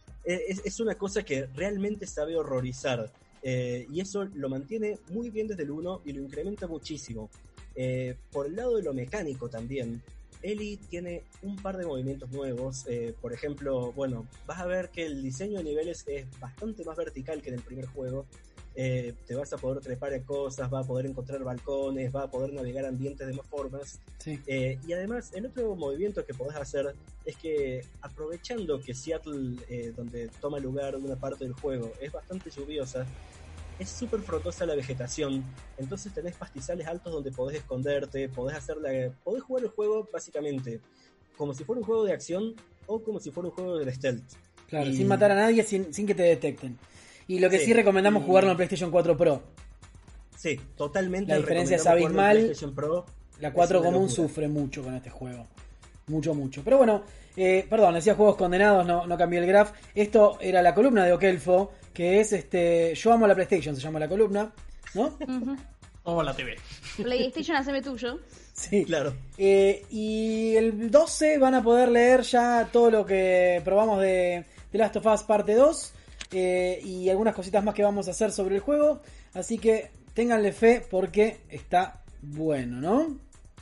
Es una cosa que realmente sabe horrorizar. Y eso lo mantiene muy bien desde el 1 y lo incrementa muchísimo. Por el lado de lo mecánico también, Ellie tiene un par de movimientos nuevos. Por ejemplo, bueno, vas a ver que el diseño de niveles es bastante más vertical que en el primer juego. Te vas a poder trepar en cosas, vas a poder encontrar balcones, vas a poder navegar ambientes de más formas. Sí. Y además, el otro movimiento que podés hacer es que, aprovechando que Seattle, donde toma lugar una parte del juego, es bastante lluviosa, es súper frondosa la vegetación, entonces tenés pastizales altos donde podés esconderte, podés jugar el juego básicamente como si fuera un juego de acción o como si fuera un juego de stealth. Claro, sin matar a nadie, sin que te detecten. Y lo que sí recomendamos jugarlo en PlayStation 4 Pro. Sí, totalmente. La diferencia es abismal. Pro, la 4 común sufre mucho con este juego. Mucho. Pero bueno, perdón, decía juegos condenados, no cambié el graph. Esto era la columna de Okelfo, que es Yo amo la PlayStation, se llama la columna, ¿no? O la TV. PlayStation, haceme tuyo. Sí, claro. Y el 12 van a poder leer ya todo lo que probamos de The Last of Us parte 2 y algunas cositas más que vamos a hacer sobre el juego. Así que ténganle fe porque está bueno, ¿no?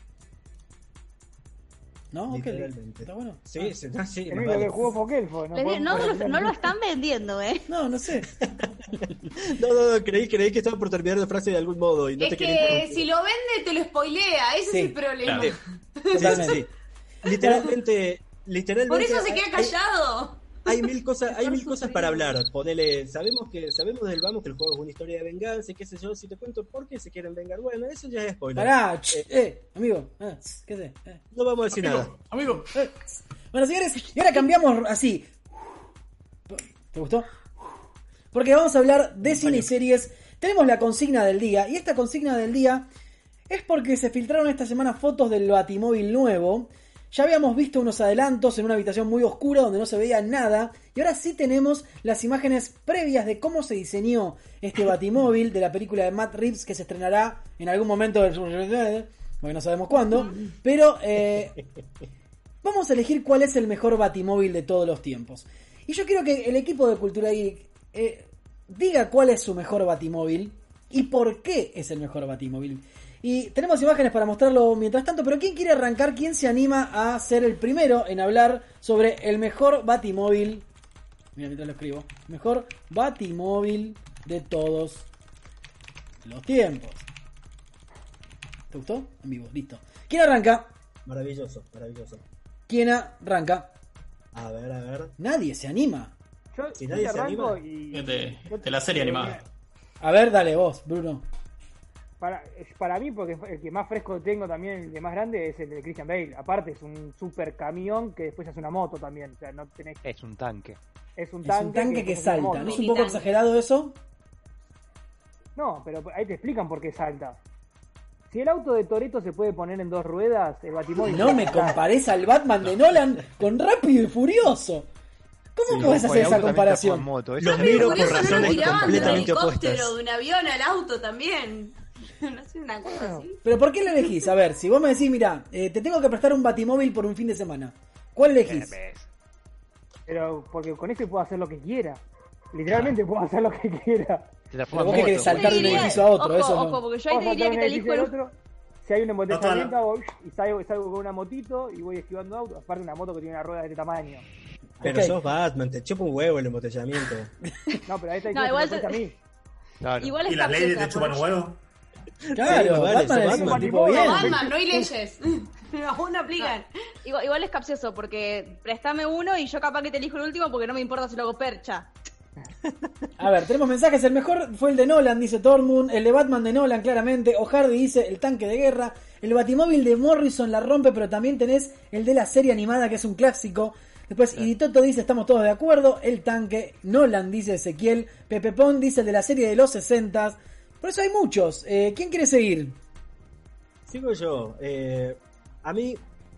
¿No? Literalmente. ¿Está bueno? Sí, sí. El único que jugó Pokelfo. No lo están vendiendo, No sé. No, creí que estaba por terminar la frase de algún modo. Y no es que si lo vende, te lo spoilea. Ese es el problema. Claro. Sí. Literalmente. Por eso se queda callado. Hay mil cosas para hablar. Ponele, sabemos del vamos que el juego es una historia de venganza y qué sé yo. Si te cuento por qué se quieren vengar, bueno, eso ya es spoiler. Pará, amigo, ¿qué sé? No vamos a decir nada. Amigo. Bueno, señores, y ahora cambiamos así. ¿Te gustó? Porque vamos a hablar de cine y series. Tenemos la consigna del día, y esta consigna del día es porque se filtraron esta semana fotos del Batimóvil nuevo. Ya habíamos visto unos adelantos en una habitación muy oscura donde no se veía nada. Y ahora sí tenemos las imágenes previas de cómo se diseñó este Batimóvil de la película de Matt Reeves que se estrenará en algún momento del... porque no sabemos cuándo. Pero vamos a elegir cuál es el mejor Batimóvil de todos los tiempos. Y yo quiero que el equipo de Cultura Geek diga cuál es su mejor Batimóvil y por qué es el mejor Batimóvil. Y tenemos imágenes para mostrarlo mientras tanto, pero ¿quién quiere arrancar? ¿Quién se anima a ser el primero en hablar sobre el mejor Batimóvil? Mira, mientras lo escribo. Mejor Batimóvil de todos los tiempos. ¿Te gustó? En vivo, listo. ¿Quién arranca? Maravilloso. ¿Quién arranca? A ver. Nadie se anima. Si nadie se anima. De la serie animada. A ver, dale vos, Bruno. Para mí, porque el que más fresco tengo también, el de más grande, es el de Christian Bale. Aparte, es un super camión que después hace una moto también. O sea, no tenés... Es un tanque. Es un tanque que salta. ¿No es un poco exagerado eso? No, pero ahí te explican por qué salta. Si el auto de Toretto se puede poner en 2 ruedas, el Batimóvil... No me compares al Batman de Nolan con Rápido y Furioso. ¿Cómo podés hacer esa comparación? Los miro por razones completamente opuestas. De un avión al auto también. No sé, una cosa así. Pero ¿por qué lo elegís? A ver, si vos me decís, mira, te tengo que prestar un Batimóvil por un fin de semana, ¿cuál elegís? Pero porque con ese puedo hacer lo que quiera. Literalmente puedo hacer lo que quiera. Pero vos que querés saltar de un edificio a otro, eso ojo, porque yo ahí te diría que te elijo el otro. Si hay un embotellamiento y salgo con una motito y voy esquivando autos, aparte una moto que tiene una rueda de este tamaño. Pero sos Batman, te chupa un huevo el embotellamiento. No, pero ahí está diciendo a mí. Claro. Igual ¿Y las leyes te chupan un huevo? Claro, Batman es un tipo bien. Batman, no hay leyes. Aún no aplican. Igual es capcioso, porque préstame uno y yo capaz que te elijo el último porque no me importa si lo hago percha. A ver, tenemos mensajes. El mejor fue el de Nolan, dice Tormund. El de Batman de Nolan, claramente. O'Hardy dice el tanque de guerra. El Batimóvil de Morrison la rompe, pero también tenés el de la serie animada, que es un clásico. Después Iditoto dice estamos todos de acuerdo. El tanque. Nolan dice Ezequiel. Pepe Pon dice el de la serie de los 60. Por eso hay muchos. ¿Quién quiere seguir? Sigo yo. A mí,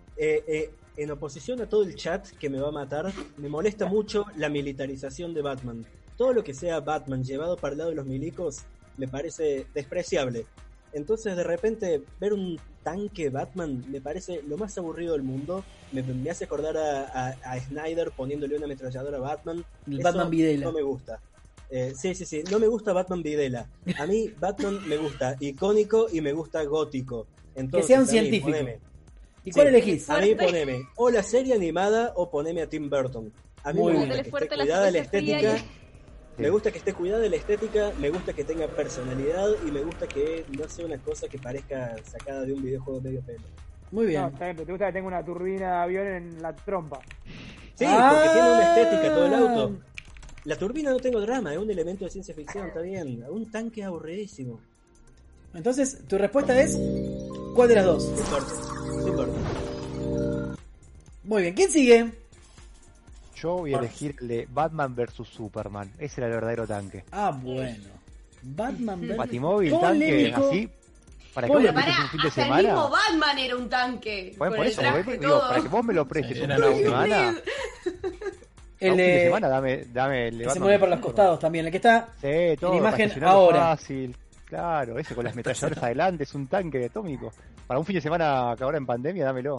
en oposición a todo el chat que me va a matar, me molesta mucho la militarización de Batman. Todo lo que sea Batman llevado para el lado de los milicos me parece despreciable. Entonces, de repente, ver un tanque Batman me parece lo más aburrido del mundo. Me hace acordar a Snyder poniéndole una ametralladora a Batman. El Batman Videla. No me gusta. Sí, no me gusta Batman Videla. A mí Batman me gusta icónico y me gusta gótico. Entonces, que sea un científico. ¿Y cuál elegís? A mí poneme o la serie animada o poneme a Tim Burton. A mí me gusta que esté cuidada la estética. Me gusta que esté cuidada la estética, me gusta que tenga personalidad y me gusta que no sea una cosa que parezca sacada de un videojuego medio pelo. Muy bien. No, está bien, pero te gusta que tenga una turbina de avión en la trompa. Sí, porque tiene una estética todo el auto. La turbina no tengo drama, es un elemento de ciencia ficción, está bien. Un tanque aburridísimo. Entonces, tu respuesta es ¿cuál de las dos? No importa. Muy bien, ¿quién sigue? Yo voy a elegir el de Batman vs Superman. Ese era el verdadero tanque. Ah, bueno. Batman vs Batimóvil, tanque, así. Para que vos Pero lo prestes un fin de hasta semana. el mismo Batman era un tanque. Bueno, con por el eso, traje, digo, todo. para que vos me lo prestes un fin Era de semana. El Un fin de semana, dame el de que se Batman mueve por vs los costados también. El que está Sí, todo. en imagen para estacionarlo ahora. Fácil. Claro, ese con las metralladoras adelante es un tanque atómico. Para un fin de semana que ahora en pandemia, dámelo.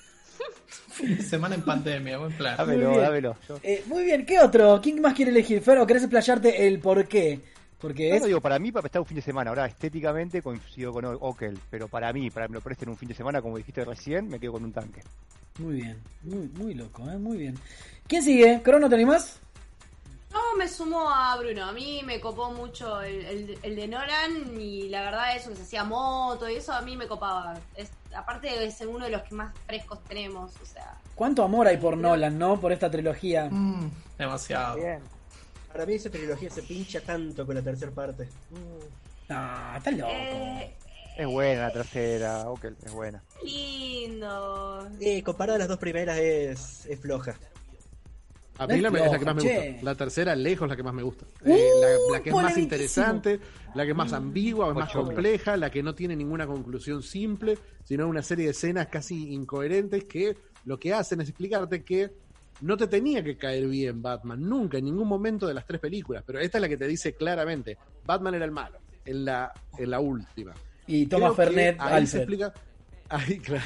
Fin de semana en pandemia, buen plan. Dámelo. Muy bien, ¿qué otro? ¿Quién más quiere elegir? Fer, ¿o querés explayarte el por qué? Porque No, digo, para mí, para estar un fin de semana. Ahora, estéticamente coincido con Okel, pero para mí, para que me lo presten un fin de semana, como dijiste recién, me quedo con un tanque. Muy bien, muy loco, muy bien. ¿Quién sigue? ¿Crono, te animás? No, me sumo a Bruno. A mí me copó mucho el de Nolan y la verdad eso que se hacía moto y eso a mí me copaba. Aparte es uno de los que más frescos tenemos, o sea. ¿Cuánto amor hay por Nolan, no? Por esta trilogía. Demasiado. Bien. Para mí esa trilogía se pincha tanto con la tercera parte. Ah, está loco. Es buena la tercera, Okel, es buena. Lindo. Comparada a las dos primeras es floja. A mí es la que más me gusta. La tercera, lejos, la que más me gusta. La que es más interesante, la que es más ambigua, es más compleja, la que no tiene ninguna conclusión simple, sino una serie de escenas casi incoherentes que lo que hacen es explicarte que no te tenía que caer bien Batman, nunca, en ningún momento de las tres películas, pero esta es la que te dice claramente, Batman era el malo, en la última. Y Thomas Fernet, ahí Alfred. se explica, ahí claro,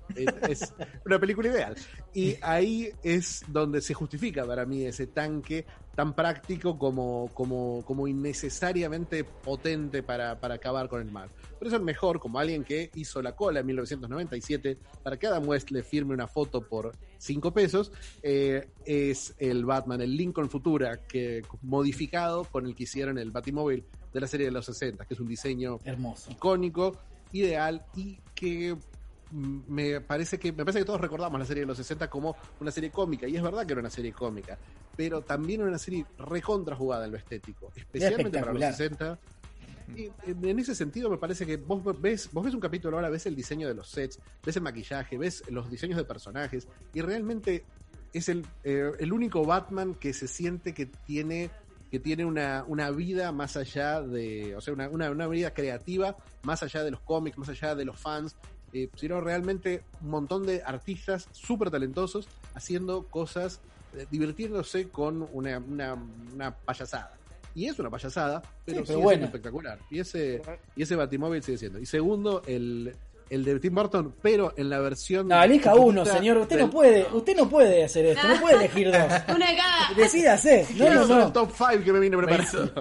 es una película ideal. Y ahí es donde se justifica para mí ese tanque tan práctico como innecesariamente potente para acabar con el mal. Por eso es mejor, como alguien que hizo la cola en 1997 para que Adam West le firme una foto por 5 pesos, es el Batman, el Lincoln Futura, que modificado con el que hicieron el Batimóvil de la serie de los 60, que es un diseño hermoso, icónico, ideal y que me parece que todos recordamos la serie de los 60 como una serie cómica, y es verdad que era una serie cómica, pero también era una serie recontra jugada en lo estético, especialmente para los 60. Y en ese sentido me parece que vos ves un capítulo ahora, ves el diseño de los sets, ves el maquillaje, ves los diseños de personajes, y realmente es el único Batman que se siente que tiene una vida más allá de, o sea, una vida creativa más allá de los cómics, más allá de los fans, sino realmente un montón de artistas súper talentosos haciendo cosas, divirtiéndose con una payasada. Y es una payasada, pero sigue siendo espectacular. Y ese Batimóvil sigue siendo. Y segundo, el de Tim Burton, pero en la versión... No, elija uno, señor. Usted no puede hacer esto. No puede elegir dos. Una de cada. Decídase. No. El top 5 que me vine preparando.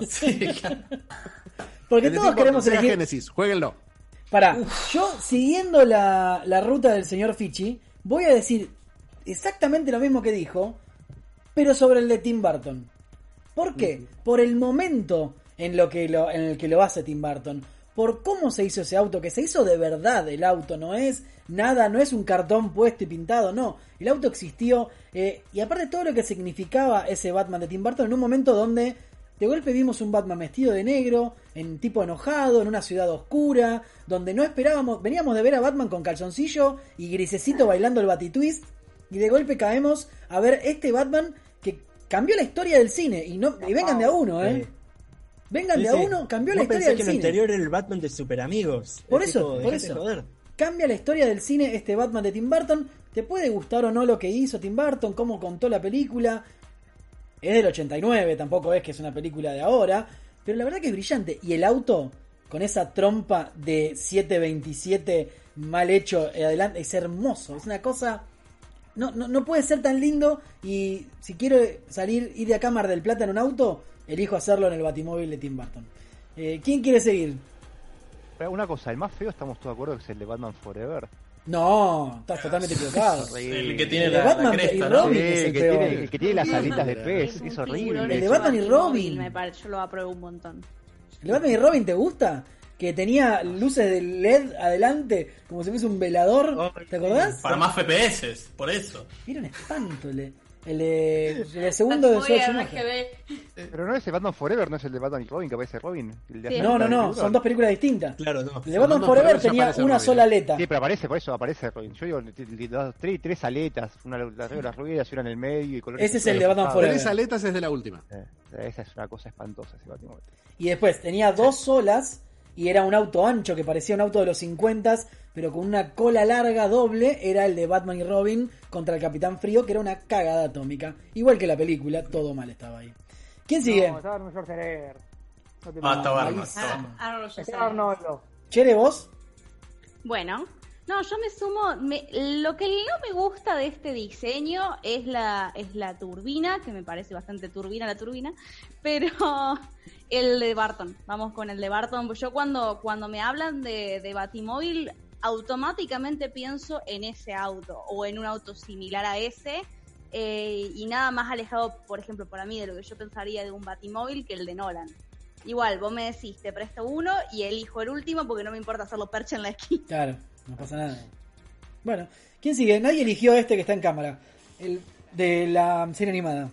Porque todos queremos elegir... Genesis, jueguenlo. Pará, yo siguiendo la ruta del señor Fichi, voy a decir exactamente lo mismo que dijo, pero sobre el de Tim Burton. ¿Por qué? Por el momento en el que lo hace Tim Burton. Por cómo se hizo ese auto, que se hizo de verdad el auto, no es nada, no es un cartón puesto y pintado, no. El auto existió, y aparte todo lo que significaba ese Batman de Tim Burton en un momento donde de golpe vimos un Batman vestido de negro, en tipo enojado, en una ciudad oscura, donde no esperábamos, veníamos de ver a Batman con calzoncillo y grisecito bailando el Batitwist, y de golpe caemos a ver este Batman que cambió la historia del cine, y vengan de a uno, vengan de a uno, cambió la historia del cine. Que el anterior era el Batman de Super Amigos. Por eso. Cambia la historia del cine este Batman de Tim Burton. Te puede gustar o no lo que hizo Tim Burton, cómo contó la película. Es del 89, tampoco es que es una película de ahora, pero la verdad que es brillante. Y el auto, con esa trompa de 727 mal hecho adelante, es hermoso. Es una cosa... No puede ser tan lindo. Y si quiero ir de acá a Mar del Plata en un auto, elijo hacerlo en el Batimóvil de Tim Burton. ¿Quién quiere seguir? Una cosa, el más feo, estamos todos de acuerdo, que es el de Batman Forever. No, estás totalmente equivocado. El que tiene el de la Batman cresta, y ¿no? Robin Sí, es el que peor. tiene, el que tiene las alitas de pez, es horrible. El de Batman y Robin. Yo lo apruebo un montón. ¿El de Batman y Robin te gusta? Que tenía luces de LED adelante, como si fuese un velador. ¿Te acordás? Para más FPS, por eso. Era un espanto el segundo de Joel Schumacher. Pero no es el Batman Forever, no es el de Batman y Robin, que aparece Robin. El de Sí. No, son dos películas distintas. Claro, no. El de Batman Forever tenía una sola aleta. Sí, pero aparece, por eso aparece Robin. Yo digo, tres aletas, una las ruedas y una en el medio. Y colores. Ese es el de Batman Forever. 3 aletas es de la última. Esa es una cosa espantosa, ese Batman. Y después tenía dos solas y era un auto ancho que parecía un auto de los 50, pero con una cola larga doble. Era el de Batman y Robin contra el Capitán Frío, que era una cagada atómica. Igual que la película, todo mal estaba ahí. ¿Quién sigue? No, estaba Arnold Schwarzenegger. No te Basta, preocupes. Barman. Arnold Estaba Arnoldo. Chere, ¿vos? Bueno, no, yo me sumo. Lo que no me gusta de este diseño es la turbina, que me parece bastante turbina la turbina, pero el de Barton, vamos con el de Barton. Yo cuando me hablan de Batimóvil, automáticamente pienso en ese auto o en un auto similar a ese. Y nada más alejado, por ejemplo, para mí de lo que yo pensaría de un Batimóvil que el de Nolan. Igual, vos me decís, te presto uno y elijo el último porque no me importa hacerlo percha en la esquina. Claro, no pasa nada. Bueno, ¿quién sigue? Nadie eligió este que está en cámara. El de la serie animada.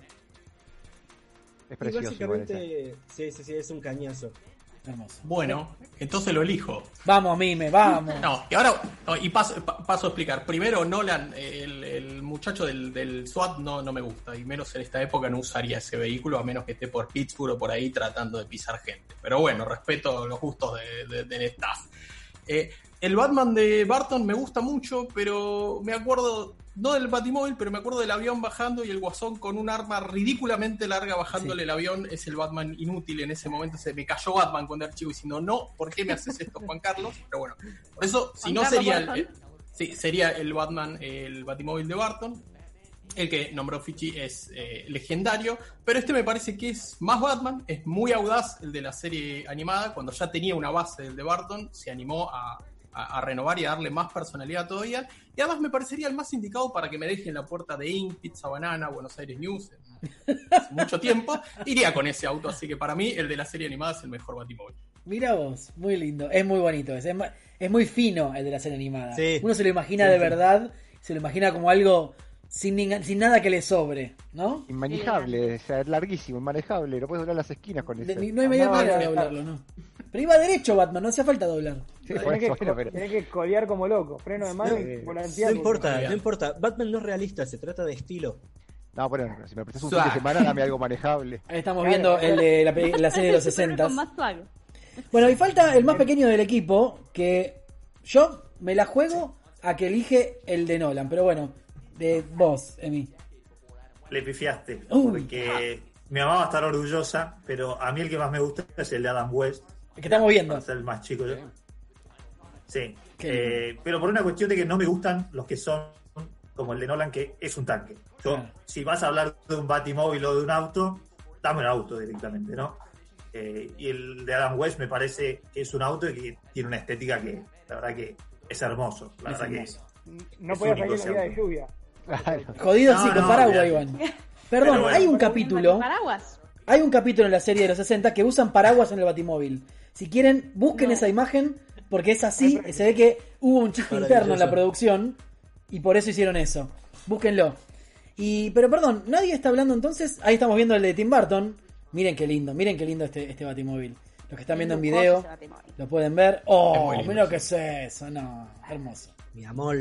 Es precioso. Y básicamente, sí, es un cañazo. Hermoso. Bueno, entonces lo elijo. Vamos, Mime, vamos. No, y ahora paso a explicar. Primero, Nolan, el muchacho del SWAT no me gusta, y menos en esta época no usaría ese vehículo a menos que esté por Pittsburgh o por ahí tratando de pisar gente. Pero bueno, respeto los gustos del staff. El Batman de Barton me gusta mucho, pero me acuerdo, no del Batimóvil, pero me acuerdo del avión bajando y el Guasón con un arma ridículamente larga bajándole el avión. Es el Batman inútil en ese momento. Se me cayó Batman cuando era chico diciendo, no, ¿por qué me haces esto, Juan Carlos? Pero bueno, por eso, si no sería sería el Batman, el Batimóvil de Barton. El que nombró Fichi es legendario, pero este me parece que es más Batman, es muy audaz el de la serie animada. Cuando ya tenía una base del de Barton, se animó a renovar y a darle más personalidad todavía, y además me parecería el más indicado para que me dejen la puerta de Inc, Pizza Banana, Buenos Aires News hace mucho tiempo. Iría con ese auto, así que para mí el de la serie animada es el mejor Batimóvil. Mira vos, muy lindo, es muy bonito, es muy fino el de la serie animada. Sí. Uno se lo imagina de verdad, se lo imagina como algo sin nada que le sobre, ¿no? Inmanejable, o sea, es larguísimo, inmanejable, lo puedes doblar las esquinas con ese. No hay media manera de doblarlo, ¿no? Pero iba derecho Batman, no hacía falta doblar. Sí, tenés que colear como loco, freno de mano y volantear. No importa, Batman no es realista, se trata de estilo. No, pero si me prestas un fin de semana, dame algo manejable. Ahí estamos viendo el de la serie de los 60. Con más swag. Bueno, y falta el más pequeño del equipo, que yo me la juego a que elige el de Nolan, pero bueno, de vos, Emi. Le pifiaste, porque mi mamá va a estar orgullosa, pero a mí el que más me gusta es el de Adam West. El que estamos viendo. Para ser el más chico. Sí, pero por una cuestión de que no me gustan los que son como el de Nolan, que es un tanque. Si vas a hablar de un Batimóvil o de un auto, dame un auto directamente, ¿no? Y el de Adam West me parece que es un auto y que tiene una estética que la verdad que es hermoso. La verdad hermoso. Que no podía salir en día de lluvia. Claro. Jodido, sí, con paraguas, Iván. Perdón, bueno, hay un capítulo. Paraguas. Hay un capítulo en la serie de los 60 que usan paraguas en el Batimóvil. Si quieren, busquen esa imagen, porque es así. Se ve que hubo un chiste interno en la producción y por eso hicieron eso. Búsquenlo. Pero perdón, nadie está hablando entonces. Ahí estamos viendo el de Tim Burton. Miren qué lindo este Batimóvil. Los que están viendo en video lo pueden ver. Oh, mira lo que es eso. No, hermoso. Mi amor.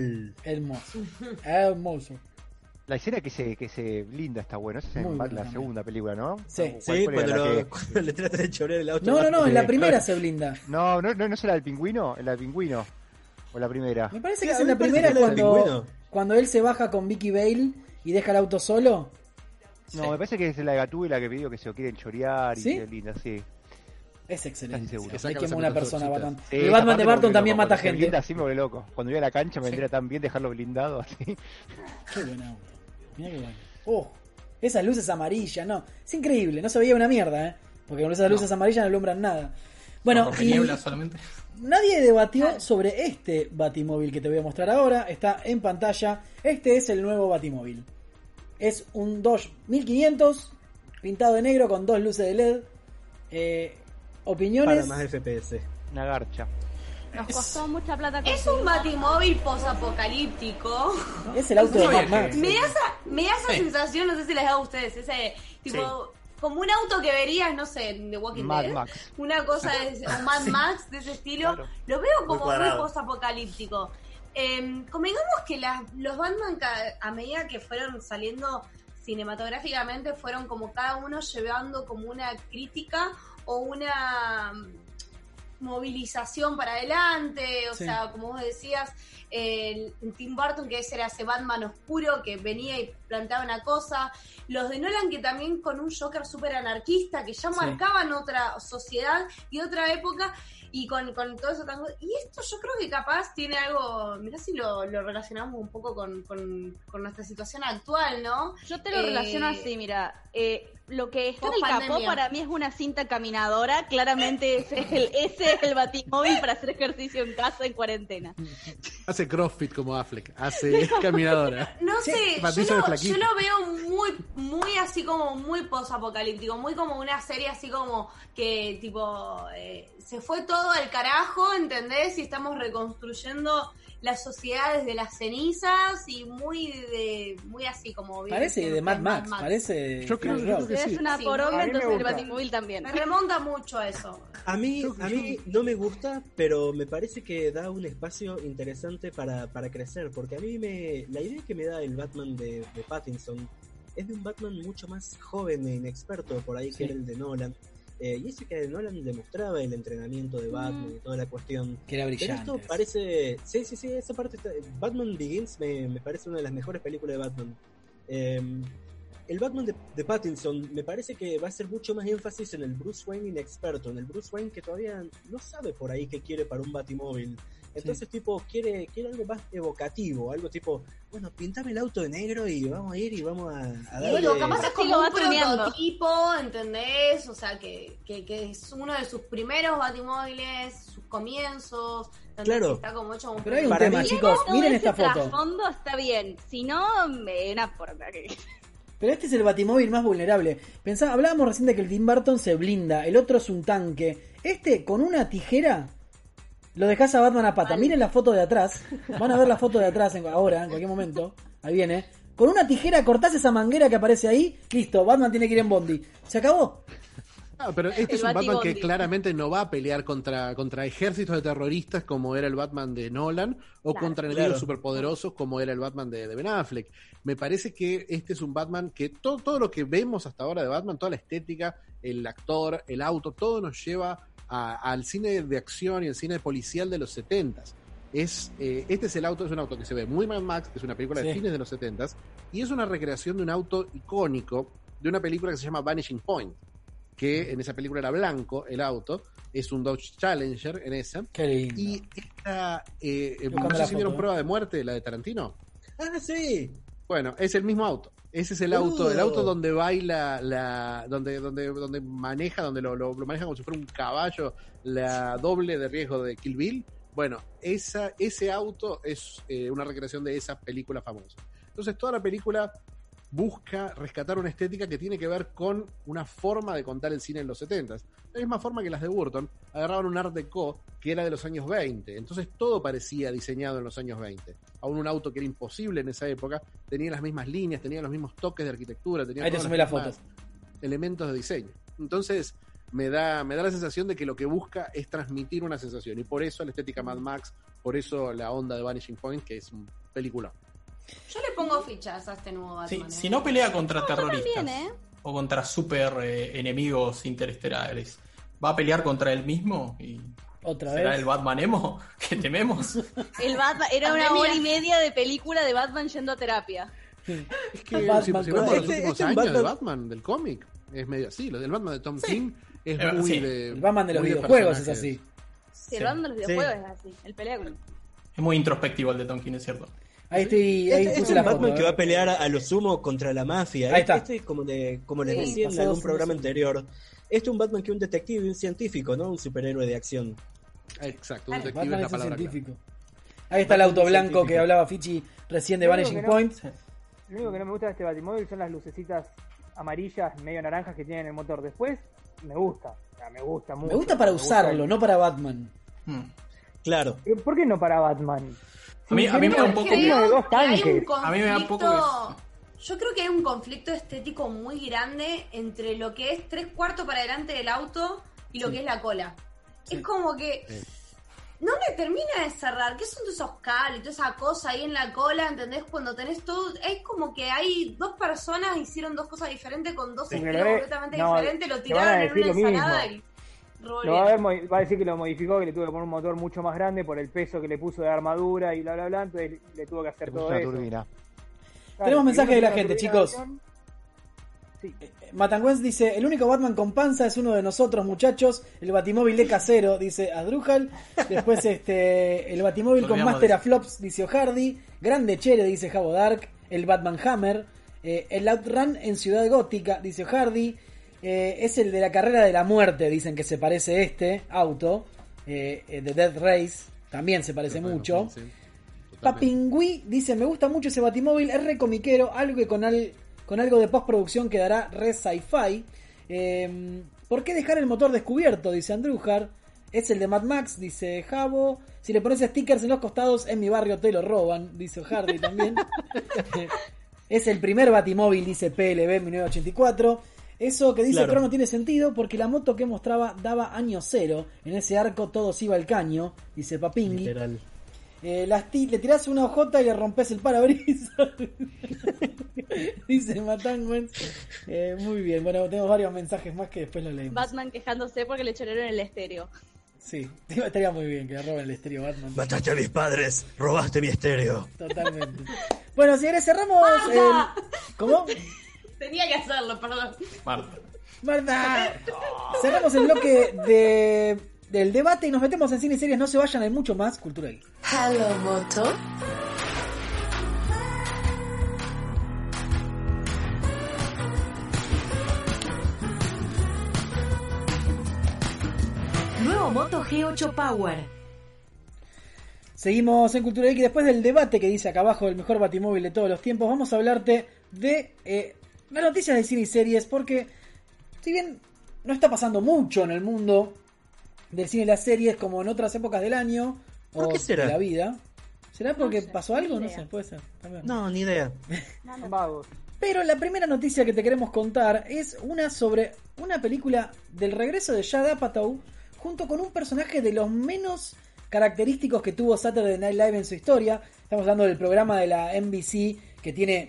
Hermoso. La escena que se blinda está bueno. Esa es en la segunda película, ¿no? Sí, cuando le trata de chorear el auto. No, en la primera se blinda. No será el pingüino, el pingüino. O la primera. Me parece que es en la primera cuando él se baja con Vicky Bale y deja el auto solo. No, me parece que es la de Gatúbela que pidió que se lo quieren chorear y ¿sí? se linda, sí. Es excelente. Sí, es como una persona Batman. Sí, el Batman de Barton también mata gente. Blinda, así me vuelve loco. Cuando iba a la cancha me vendría tan bien dejarlo blindado así. Qué buen auto. Mirá qué bueno. Esas luces amarillas, no. Es increíble, no se veía una mierda, porque con esas luces amarillas no alumbran nada. Bueno, y solamente. Nadie debatió sobre este Batimóvil que te voy a mostrar ahora. Está en pantalla. Este es el nuevo Batimóvil. Es un Dodge 1500 pintado de negro con 2 luces de LED. Opiniones. Para más FPS. Una garcha. Nos costó mucha plata. Es un Batimóvil posapocalíptico. Es el auto de Mad Max. Me da esa sensación, no sé si les da a ustedes, ese tipo, como un auto que verías, no sé, de Walking Dead. Max. Una cosa o Mad Max de ese estilo. Claro. Lo veo como muy posapocalíptico. Convengamos que los Batman, a medida que fueron saliendo cinematográficamente, fueron como cada uno llevando como una crítica o una movilización para adelante, o sea, como vos decías, Tim Burton, que ese era ese Batman oscuro que venía y planteaba una cosa, los de Nolan que también con un Joker súper anarquista que ya marcaban otra sociedad y otra época, y con todo eso tan... Y esto yo creo que capaz tiene algo, mirá si lo relacionamos un poco con nuestra situación actual, ¿no? Yo te lo relaciono así, mira, lo que está en el capó para mí es una cinta caminadora, claramente ese es el Batimóvil para hacer ejercicio en casa en cuarentena. Hace CrossFit como Affleck, hace caminadora. No sé, yo lo veo muy así como muy posapocalíptico, muy como una serie así como que tipo se fue todo al carajo, ¿entendés? Y estamos reconstruyendo la sociedad desde las cenizas y muy así como... Parece de Mad Max, parece... Yo creo que sí. Es una poronga, entonces el Batimóvil también. Me remonta mucho a eso. A mí no me gusta, pero me parece que da un espacio interesante para crecer, porque a mí la idea que me da el Batman de Pattinson es de un Batman mucho más joven e inexperto por ahí que era el de Nolan. Y ese que Nolan demostraba el entrenamiento de Batman y toda la cuestión. Que era brillante. Pero esto parece... Sí, esa parte está... Batman Begins me parece una de las mejores películas de Batman. El Batman de Pattinson me parece que va a hacer mucho más énfasis en el Bruce Wayne inexperto, en el Bruce Wayne que todavía no sabe por ahí qué quiere para un Batimóvil. Entonces, tipo, quiere algo más evocativo, algo tipo, bueno, pintame el auto de negro y vamos a ir y vamos a darle... Bueno, capaz es como un prototipo, ¿entendés? O sea, que es uno de sus primeros Batimóviles, sus comienzos... Claro. Está como hecho un... Pero hay un tema, chicos, miren esta foto. El fondo está bien, si no, me importa que... Pero este es el Batimóvil más vulnerable. Hablábamos recién de que el Tim Burton se blinda, el otro es un tanque. Este, con una tijera... Lo dejás a Batman a pata. Vale. Miren la foto de atrás. Van a ver la foto de atrás ahora, en cualquier momento. Ahí viene. Con una tijera cortás esa manguera que aparece ahí. Listo, Batman tiene que ir en Bondi. ¿Se acabó? Pero este es un Batman que claramente no va a pelear contra ejércitos de terroristas como era el Batman de Nolan o contra enemigos superpoderosos como era el Batman de Ben Affleck. Me parece que este es un Batman que todo lo que vemos hasta ahora de Batman, toda la estética, el actor, el auto, todo nos lleva al cine de acción y el cine policial de los 70s. Este es un auto que se ve muy Mad Max, que es una película de fines de los 70s, y es una recreación de un auto icónico de una película que se llama Vanishing Point, que en esa película era blanco el auto, es un Dodge Challenger en esa. Qué lindo. Y esta, no sé si vieron Prueba de Muerte, la de Tarantino. Ah, sí. Bueno, es el mismo auto. Ese es el auto donde baila donde maneja, donde lo maneja como si fuera un caballo, la doble de riesgo de Kill Bill. Bueno, ese auto es una recreación de esa película famosa. Entonces toda la película busca rescatar una estética que tiene que ver con una forma de contar el cine en los 70s. De la misma forma que las de Burton agarraban un Art Deco que era de los años 20. Entonces todo parecía diseñado en los años 20. Aún un auto que era imposible en esa época tenía las mismas líneas, tenía los mismos toques de arquitectura, tenía todos los elementos de diseño. Entonces me da la sensación de que lo que busca es transmitir una sensación, y por eso la estética Mad Max, por eso la onda de Vanishing Point, que es un película. Yo le pongo fichas a este nuevo Batman. Si no pelea contra terroristas o contra super enemigos interestelares, ¿va a pelear contra él mismo? Y ¿Otra ¿será vez? el Batman emo que tememos? El Batman era una hora y media de película de Batman yendo a terapia. Es que si vemos los últimos años de Batman, del cómic, es medio así. Lo del Batman de Tom King es muy de... El Batman de los videojuegos es así. Sí, el Batman de los videojuegos es así. El pelea con... Es muy introspectivo el de Tom King, es cierto. Ahí estoy. Este es un Batman que va a pelear a lo sumo contra la mafia. Ahí está. Este, como les decía en algún programa anterior, este es un Batman que es un detective y un científico, ¿no? Un superhéroe de acción. Exacto, un detective es la palabra científico. Ahí está el auto blanco que hablaba Fichi recién de Vanishing Point. Lo único que no me gusta de este Batimóvil son las lucecitas amarillas, medio naranjas que tiene en el motor. Después, me gusta mucho. Me gusta para usarlo, no para Batman. Claro. ¿Pero por qué no para Batman? A mí me da un poco A mí me da un poco yo creo que hay un conflicto estético muy grande entre lo que es 3/4 para adelante del auto y lo que es la cola. Es como que no me termina de cerrar. ¿Qué son todos esos cables y toda esa cosa ahí en la cola? ¿Entendés? Cuando tenés todo, es como que hay dos personas hicieron dos cosas diferentes con dos estilos completamente diferentes, lo tiraron en una ensalada y va a decir que lo modificó, que le tuvo que poner un motor mucho más grande por el peso que le puso de armadura y bla bla bla, entonces le tuvo que hacer todo eso. Turbina. Tenemos mensajes de la gente, chicos. Sí. Matangüens dice: el único Batman con panza es uno de nosotros, muchachos. El Batimóvil de casero, dice Adrújal. Después el Batimóvil con Master of Flops, dice O'Hardy. Grande Chere, dice Jabo Dark. El Batman Hammer. El Outrun en Ciudad Gótica, dice O'Hardy. Es el de la carrera de la muerte, dicen que se parece este auto. The Death Race también se parece mucho. Sí, Papingüí dice: me gusta mucho ese Batimóvil, es re comiquero, algo que con algo de postproducción quedará re sci-fi. ¿Por qué dejar el motor descubierto? Dice Andrújar. Es el de Mad Max, dice Jabo. Si le pones stickers en los costados, en mi barrio te lo roban, dice Hardy también. Es el primer Batimóvil, dice PLB 1984. Eso que dice Crono tiene sentido porque la moto que mostraba daba año cero. En ese arco todos iba al caño, dice Papingui. Literal. Le tirás una hojota y le rompes el parabrisas. Dice Matangüens. Muy bien, bueno, tenemos varios mensajes más que después los leemos. Batman quejándose porque le choraron el estéreo. Sí, estaría muy bien que le roben el estéreo Batman. Mataste a mis padres, robaste mi estéreo. Totalmente. Bueno, señores, cerramos ¿Cómo? Tenía que hacerlo, perdón. Marta. Cerramos el bloque del debate y nos metemos en cine y series. No se vayan, hay mucho más cultural. Hello, Moto. Nuevo Moto G8 Power. Seguimos en Cultura Geek y después del debate que dice acá abajo el mejor batimóvil de todos los tiempos, vamos a hablarte de las noticias de cine y series, porque si bien no está pasando mucho en el mundo del cine y las series como en otras épocas del año o de la vida, ¿será porque pasó algo? No sé, puede ser. También. No, ni idea. Vagos. Pero la primera noticia que te queremos contar es una sobre una película del regreso de Judd Apatow junto con un personaje de los menos característicos que tuvo Saturday Night Live en su historia. Estamos hablando del programa de la NBC que tiene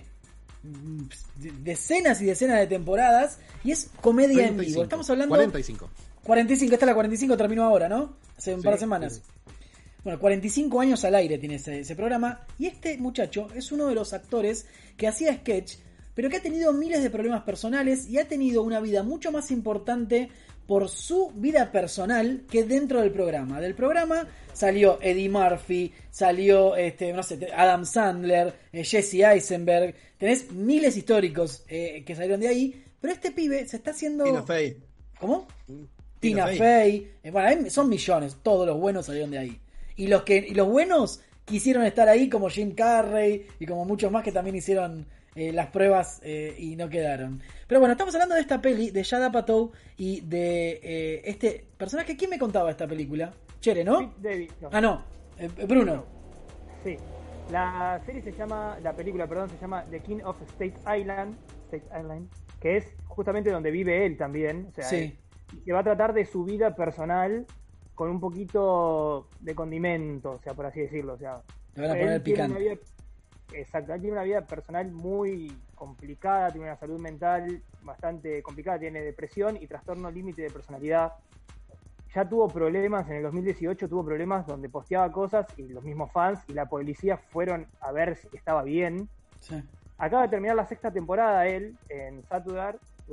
decenas y decenas de temporadas y es comedia 45, en vivo. Estamos hablando 45, esta es la 45, terminó ahora, ¿no? Hace un par de semanas. Sí. Bueno, 45 años al aire tiene ese programa y este muchacho es uno de los actores que hacía sketch, pero que ha tenido miles de problemas personales y ha tenido una vida mucho más importante por su vida personal que dentro del programa. Del programa salió Eddie Murphy, salió Adam Sandler, Jesse Eisenberg. Tenés miles históricos que salieron de ahí, pero este pibe se está haciendo... Tina Fey. ¿Cómo? Tina Fey. Bueno, son millones, todos los buenos salieron de ahí. Y los buenos quisieron estar ahí, como Jim Carrey y como muchos más que también hicieron las pruebas y no quedaron. Pero bueno, estamos hablando de esta peli de Judd Apatow y de este personaje. ¿Quién me contaba esta película? Chere, ¿no? David, no. Ah, no. Bruno. Sí. La película se llama The King of State Island, que es justamente donde vive él también. O sea, que va a tratar de su vida personal con un poquito de condimento, o sea, por así decirlo. O sea, te van a poner picante. Exacto, él tiene una vida personal muy complicada, tiene una salud mental bastante complicada, tiene depresión y trastorno límite de personalidad. Ya tuvo problemas, en el 2018 tuvo problemas donde posteaba cosas y los mismos fans y la policía fueron a ver si estaba bien. Sí. Acaba de terminar la 6ª temporada él en Saturday,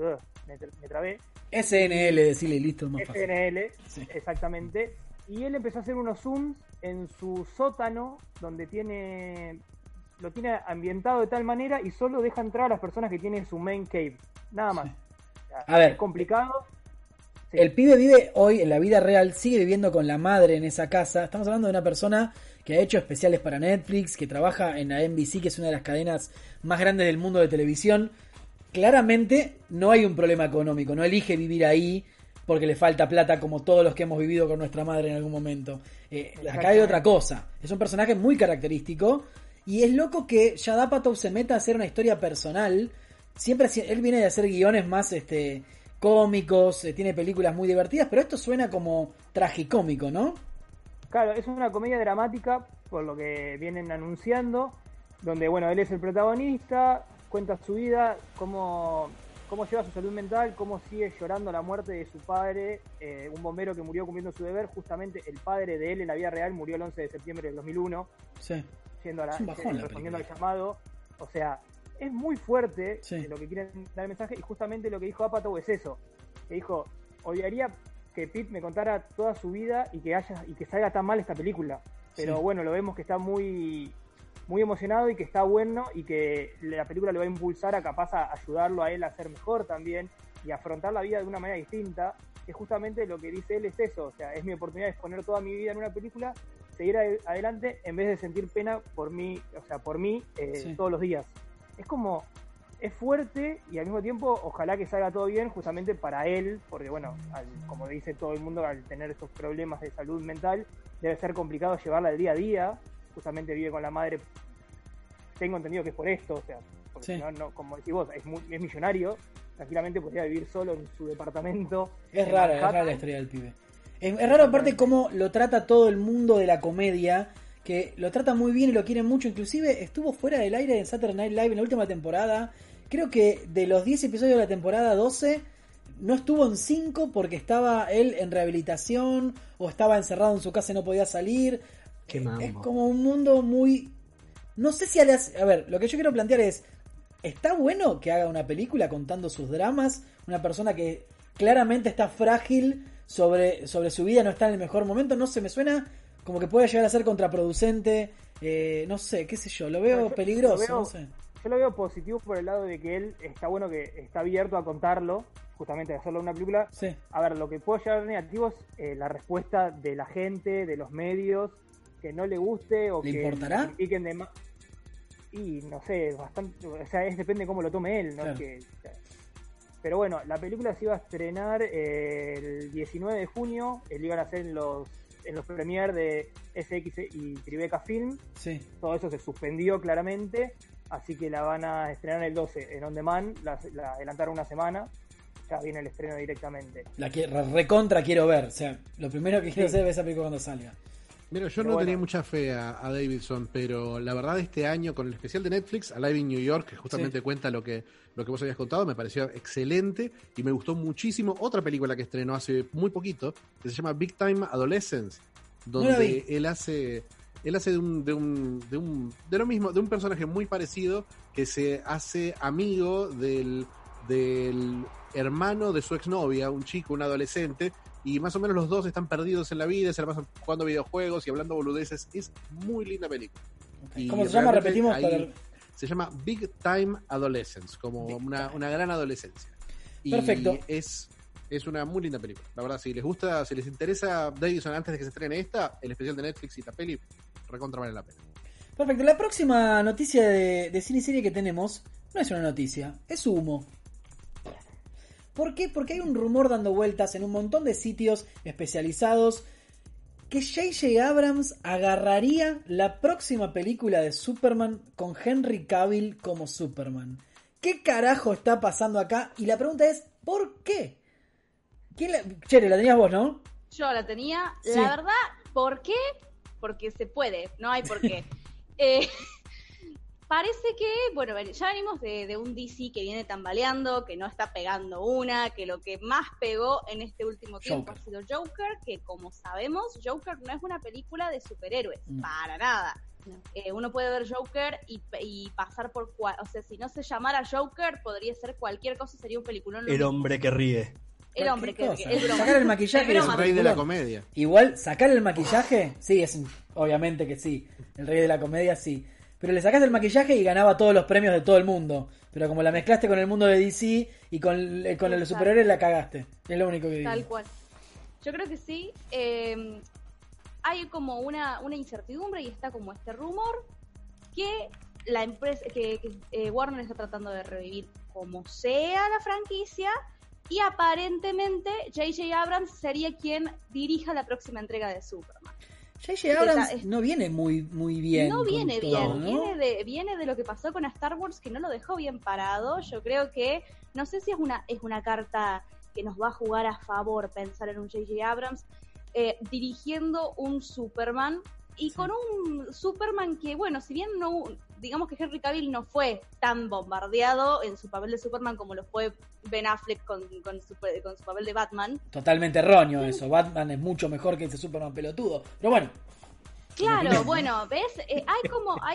me trabé. SNL, decirle listo, más fácil. SNL, sí. Exactamente. Y él empezó a hacer unos zooms en su sótano donde tiene lo tiene ambientado de tal manera y solo deja entrar a las personas que tienen su main cave. Nada más. A ver, es complicado. Sí. El pibe vive hoy, en la vida real, sigue viviendo con la madre en esa casa. Estamos hablando de una persona que ha hecho especiales para Netflix, que trabaja en la NBC, que es una de las cadenas más grandes del mundo de televisión. Claramente no hay un problema económico, no elige vivir ahí porque le falta plata como todos los que hemos vivido con nuestra madre en algún momento. Acá hay otra cosa. Es un personaje muy característico y es loco que Judd Apatow se meta a hacer una historia personal. Siempre él viene de hacer guiones más cómicos, tiene películas muy divertidas, pero esto suena como tragicómico, ¿no? Claro, es una comedia dramática, por lo que vienen anunciando, donde, bueno, él es el protagonista, cuenta su vida, cómo lleva su salud mental, cómo sigue llorando la muerte de su padre, un bombero que murió cumpliendo su deber. Justamente el padre de él en la vida real murió el 11 de septiembre del 2001, respondiendo al llamado. O sea, es muy fuerte lo que quieren dar el mensaje, y justamente lo que dijo Apatow es eso, que dijo, odiaría que Pete me contara toda su vida y que salga tan mal esta película, pero bueno, lo vemos que está muy muy emocionado y que está bueno y que la película le va a impulsar a capaz a ayudarlo a él a ser mejor también y a afrontar la vida de una manera distinta, que justamente lo que dice él es eso, o sea, es mi oportunidad de exponer toda mi vida en una película, seguir adelante en vez de sentir pena por mí, todos los días. Es como, es fuerte y al mismo tiempo ojalá que salga todo bien justamente para él, porque bueno, como dice todo el mundo, al tener estos problemas de salud mental, debe ser complicado llevarla al día a día. Justamente vive con la madre, tengo entendido que es por esto, o sea, porque no, como decís vos, es millonario, tranquilamente podría vivir solo en su departamento. Es rara la historia del pibe. Es raro aparte cómo lo trata todo el mundo de la comedia, que lo trata muy bien y lo quieren mucho, inclusive estuvo fuera del aire en Saturday Night Live en la última temporada, creo que de los 10 episodios de la temporada 12, no estuvo en 5 porque estaba él en rehabilitación o estaba encerrado en su casa y no podía salir. Es como un mundo muy... No sé si... A ver, lo que yo quiero plantear es... ¿Está bueno que haga una película contando sus dramas? Una persona que claramente está frágil sobre su vida, no está en el mejor momento. No sé, me suena como que puede llegar a ser contraproducente. No sé, qué sé yo. Lo veo peligroso, no sé. Yo lo veo positivo por el lado de que él está bueno que está abierto a contarlo, justamente de hacerlo en una película. Sí. A ver, lo que puede llegar negativo es la respuesta de la gente, de los medios, que no le guste o ¿Le que importará? critiquen de más. Y no sé, bastante, o sea, depende de cómo lo tome él, ¿no? Claro. Pero bueno, la película se iba a estrenar el 19 de junio, lo iban a hacer en los premiers de SX y Tribeca Film. Sí. Todo eso se suspendió claramente, así que la van a estrenar el 12 en On Demand, la adelantaron una semana, ya viene el estreno directamente. La recontra quiero ver, o sea, lo primero que quiero hacer es ver esa película cuando salga. Mira, yo no tenía mucha fe a Davidson, pero la verdad este año con el especial de Netflix, Alive in New York, que justamente cuenta lo que vos habías contado, me pareció excelente y me gustó muchísimo. Otra película que estrenó hace muy poquito, que se llama Big Time Adolescence, donde él hace de lo mismo, de un personaje muy parecido que se hace amigo del hermano de su exnovia, un chico, un adolescente, y más o menos los dos están perdidos en la vida, se la pasan jugando videojuegos y hablando boludeces. Es muy linda película. Okay. ¿Cómo se llama? Repetimos. Se llama Big Time Adolescence, como una gran adolescencia. Perfecto. Y es una muy linda película. La verdad, si les gusta, si les interesa Davidson antes de que se estrene el especial de Netflix y la peli, recontra vale la pena. Perfecto. La próxima noticia de cine y serie que tenemos no es una noticia, es humo. ¿Por qué? Porque hay un rumor dando vueltas en un montón de sitios especializados que J.J. Abrams agarraría la próxima película de Superman con Henry Cavill como Superman. ¿Qué carajo está pasando acá? Y la pregunta es, ¿por qué? Chere, la tenías vos, ¿no? Yo la tenía. Sí. La verdad, ¿por qué? Porque se puede, no hay por qué. Parece que, bueno, ya venimos de un DC que viene tambaleando, que no está pegando una, que lo que más pegó en este último tiempo ha sido Joker, que como sabemos, Joker no es una película de superhéroes, para nada. No. Uno puede ver Joker y pasar por... O sea, si no se llamara Joker, podría ser cualquier cosa, sería un peliculón. El hombre que ríe. El hombre que ríe. Sacar el maquillaje es el rey de la comedia. Igual, sacar el maquillaje, sí, obviamente que sí. El rey de la comedia, sí. pero le sacás el maquillaje y ganaba todos los premios de todo el mundo. Pero como la mezclaste con el mundo de DC y con el superhéroe, la cagaste. Es lo único que digo. Tal cual. Yo creo que sí. Hay como una incertidumbre y está como este rumor que la empresa, que Warner está tratando de revivir como sea la franquicia, y aparentemente J.J. Abrams sería quien dirija la próxima entrega de Superman. J.J. Abrams no viene muy bien. No viene todo, bien, ¿no? viene de lo que pasó con Star Wars, que no lo dejó bien parado. Yo creo que, no sé si es una carta que nos va a jugar a favor pensar en un J.J. Abrams dirigiendo un Superman, y con un Superman que, bueno, si bien no, digamos que Henry Cavill no fue tan bombardeado en su papel de Superman como lo fue Ben Affleck con su papel de Batman. Totalmente erróneo eso. Batman es mucho mejor que ese Superman pelotudo. Pero bueno. Claro, bueno, ¿ves? Hay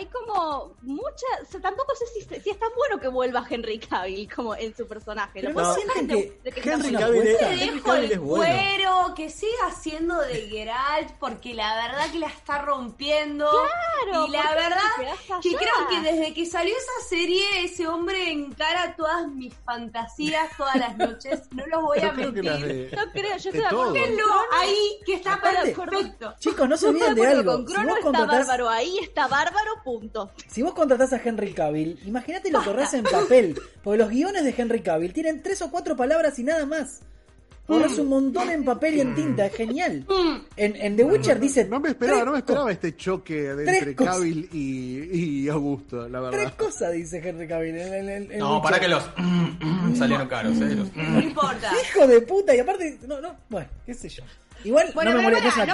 como mucha... O sea, tampoco sé si es tan bueno que vuelva Henry Cavill como en su personaje. Pero no sienten que Henry Cavill es bueno. Cuero, que siga haciendo de Geralt, porque la verdad que la está rompiendo. Claro. Y la verdad que creo que desde que salió esa serie, ese hombre encara todas mis fantasías todas las noches. No los voy a mentir. No creo, yo estoy de acuerdo. Ahí, que está perfecto. Chicos, no se olviden de algo. Crono está bárbaro, ahí está bárbaro, punto. Si vos contratás a Henry Cavill, imagínate lo que ahorrás en papel, porque los guiones de Henry Cavill tienen 3 o 4 palabras y nada más. Ahorrás un montón en papel y en tinta, es genial. En The Witcher dice... No me esperaba este choque entre Cavill y Augusto, la verdad. 3 cosas dice Henry Cavill. No, para que los salieron caros, No importa. Hijo de puta, y aparte... bueno, qué sé yo. Igual bueno, no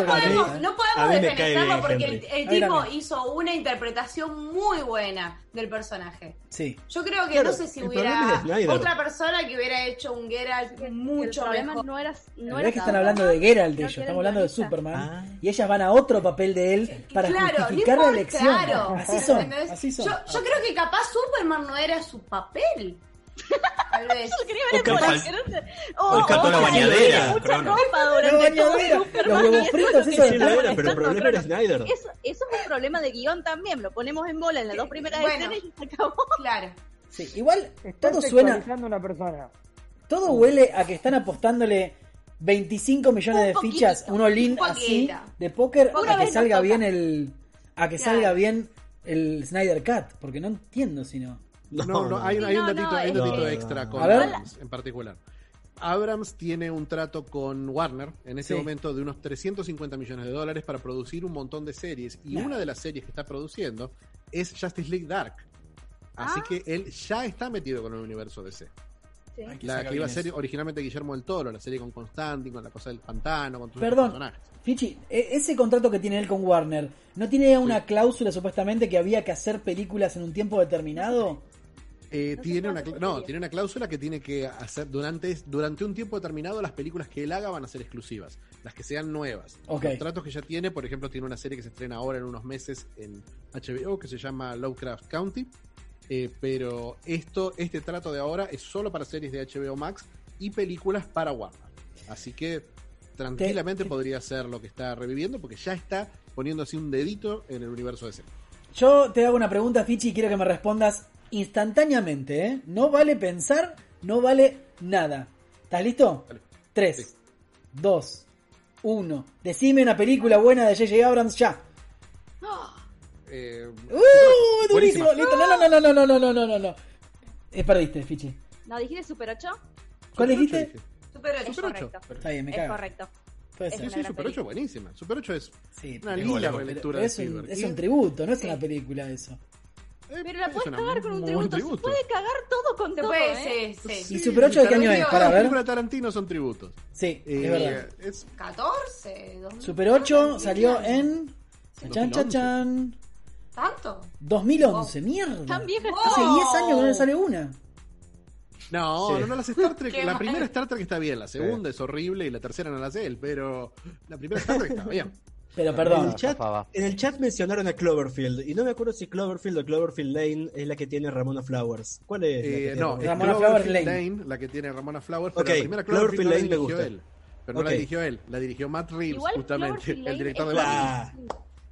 podemos defenestrarlo porque el tipo hizo una interpretación muy buena del personaje. Sí. Yo creo que no sé si hubiera otra persona que hubiera hecho un Geralt mucho mejor. No era que están hablando de Geralt de ellos, estamos hablando de Superman y ellas van a otro papel de él para justificar la elección. Claro. Así son. Yo creo que capaz Superman no era su papel. Tal vez. Faltó la bañadera. Los huevos fritos, eso pero el problema era Snyder. Eso es un problema de guión también. Lo ponemos en bola en las 2 primeras escenas y se acabó. Claro. Sí, igual todo suena. Una persona. Todo huele a que están apostándole 25 millones de fichas, un all-in así de póker a que salga bien salga bien el Snyder Cut, porque no entiendo si no. No, hay un datito extra con Abrams en particular. Abrams tiene un trato con Warner en este momento de unos $350 millones para producir un montón de series, y una de las series que está produciendo es Justice League Dark. Así que él ya está metido con el universo DC. Sí. La que iba a ser originalmente Guillermo del Toro, la serie con Constantine, con la cosa del pantano, con todos los personajes. Fichi, ese contrato que tiene él con Warner, ¿no tiene una cláusula supuestamente que había que hacer películas en un tiempo determinado? Tiene una cláusula que tiene que hacer durante un tiempo determinado. Las películas que él haga van a ser exclusivas, las que sean nuevas. Los contratos que ya tiene, por ejemplo, tiene una serie que se estrena ahora en unos meses en HBO que se llama Lovecraft Country, pero este trato de ahora es solo para series de HBO Max y películas para Warner, así que tranquilamente podría ser lo que está reviviendo, porque ya está poniendo así un dedito en el universo DC. Yo te hago una pregunta, Fichi, y quiero que me respondas instantáneamente, ¿eh? No vale pensar, no vale nada. ¿Estás listo? Vale. 3, 2, 1. Decime una película buena de J.J. Abrams ya. Durísimo. Listo. No. Perdiste, Fichi. ¿No dijiste Super 8? ¿Cuál dijiste? Super 8, es correcto. Está bien, me cago. Es correcto. Sí, Super 8 buenísima. Super 8 es una linda relectura de Spielberg. Es un tributo, no es una película eso. Pero la puedes cagar con un tributo. Se puede cagar todo con todo. Sí. ¿Y Super 8 de qué año es? Para ver. Las películas de Tarantino son tributos. Sí, es verdad. 14. Super 8 salió en... Chan. ¿Tanto? 2011, mierda. Tan vieja. Hace 10 años que no sale una. No, las Star Trek. La primera Star Trek está bien, la segunda es horrible y la tercera no la sé él, pero la primera Star Trek está bien. Pero perdón. En el chat mencionaron a Cloverfield, y no me acuerdo si Cloverfield o Cloverfield Lane es la que tiene Ramona Flowers. ¿Cuál es? Ramona Flowers Lane. La que tiene Ramona Flowers, pero la primera Cloverfield Lane me gusta. Él. Pero no la dirigió él, la dirigió Matt Reeves, justamente, el director de Batman.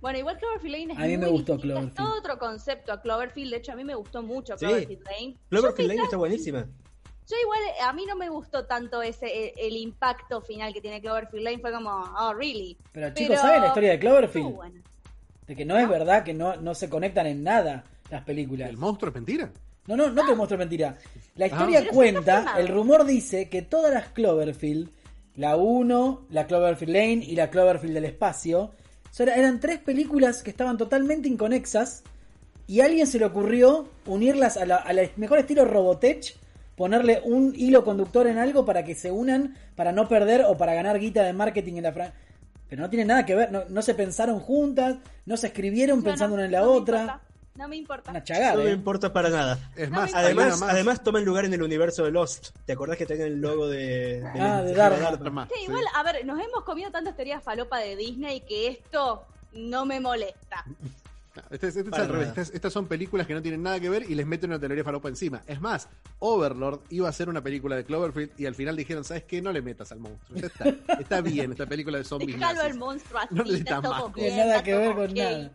Bueno, igual Cloverfield Lane es a mí me gustó Cloverfield. Es todo otro concepto a Cloverfield. De hecho, a mí me gustó mucho Cloverfield Lane. Cloverfield Lane está buenísima. Yo igual, a mí no me gustó tanto el impacto final que tiene Cloverfield Lane. Fue como, oh, really. Pero chicos, ¿saben la historia de Cloverfield? De que no es verdad, que no se conectan en nada las películas. ¿El monstruo es mentira? No que el monstruo es mentira. La historia cuenta, el rumor dice que todas las Cloverfield, la 1, la Cloverfield Lane y la Cloverfield del espacio, eran 3 películas que estaban totalmente inconexas y a alguien se le ocurrió unirlas a la mejor estilo Robotech, ponerle un hilo conductor en algo para que se unan, para no perder o para ganar guita de marketing en la pero no tiene nada que ver, no se pensaron juntas, no se escribieron pensando una en la otra. No me importa. Una chagada, no me importa para nada. Es más, además toman lugar en el universo de Lost. ¿Te acordás que tengan el logo de Dharma? Sí, igual, a ver, nos hemos comido tantas teorías falopa de Disney que esto no me molesta. Es al revés. Estas son películas que no tienen nada que ver y les meten una teoría falopa encima. Es más, Overlord iba a ser una película de Cloverfield y al final dijeron, ¿sabes qué? No le metas al monstruo. Está bien esta película de zombies. Déjalo al monstruo así, no necesita más. No tiene nada que ver con nada.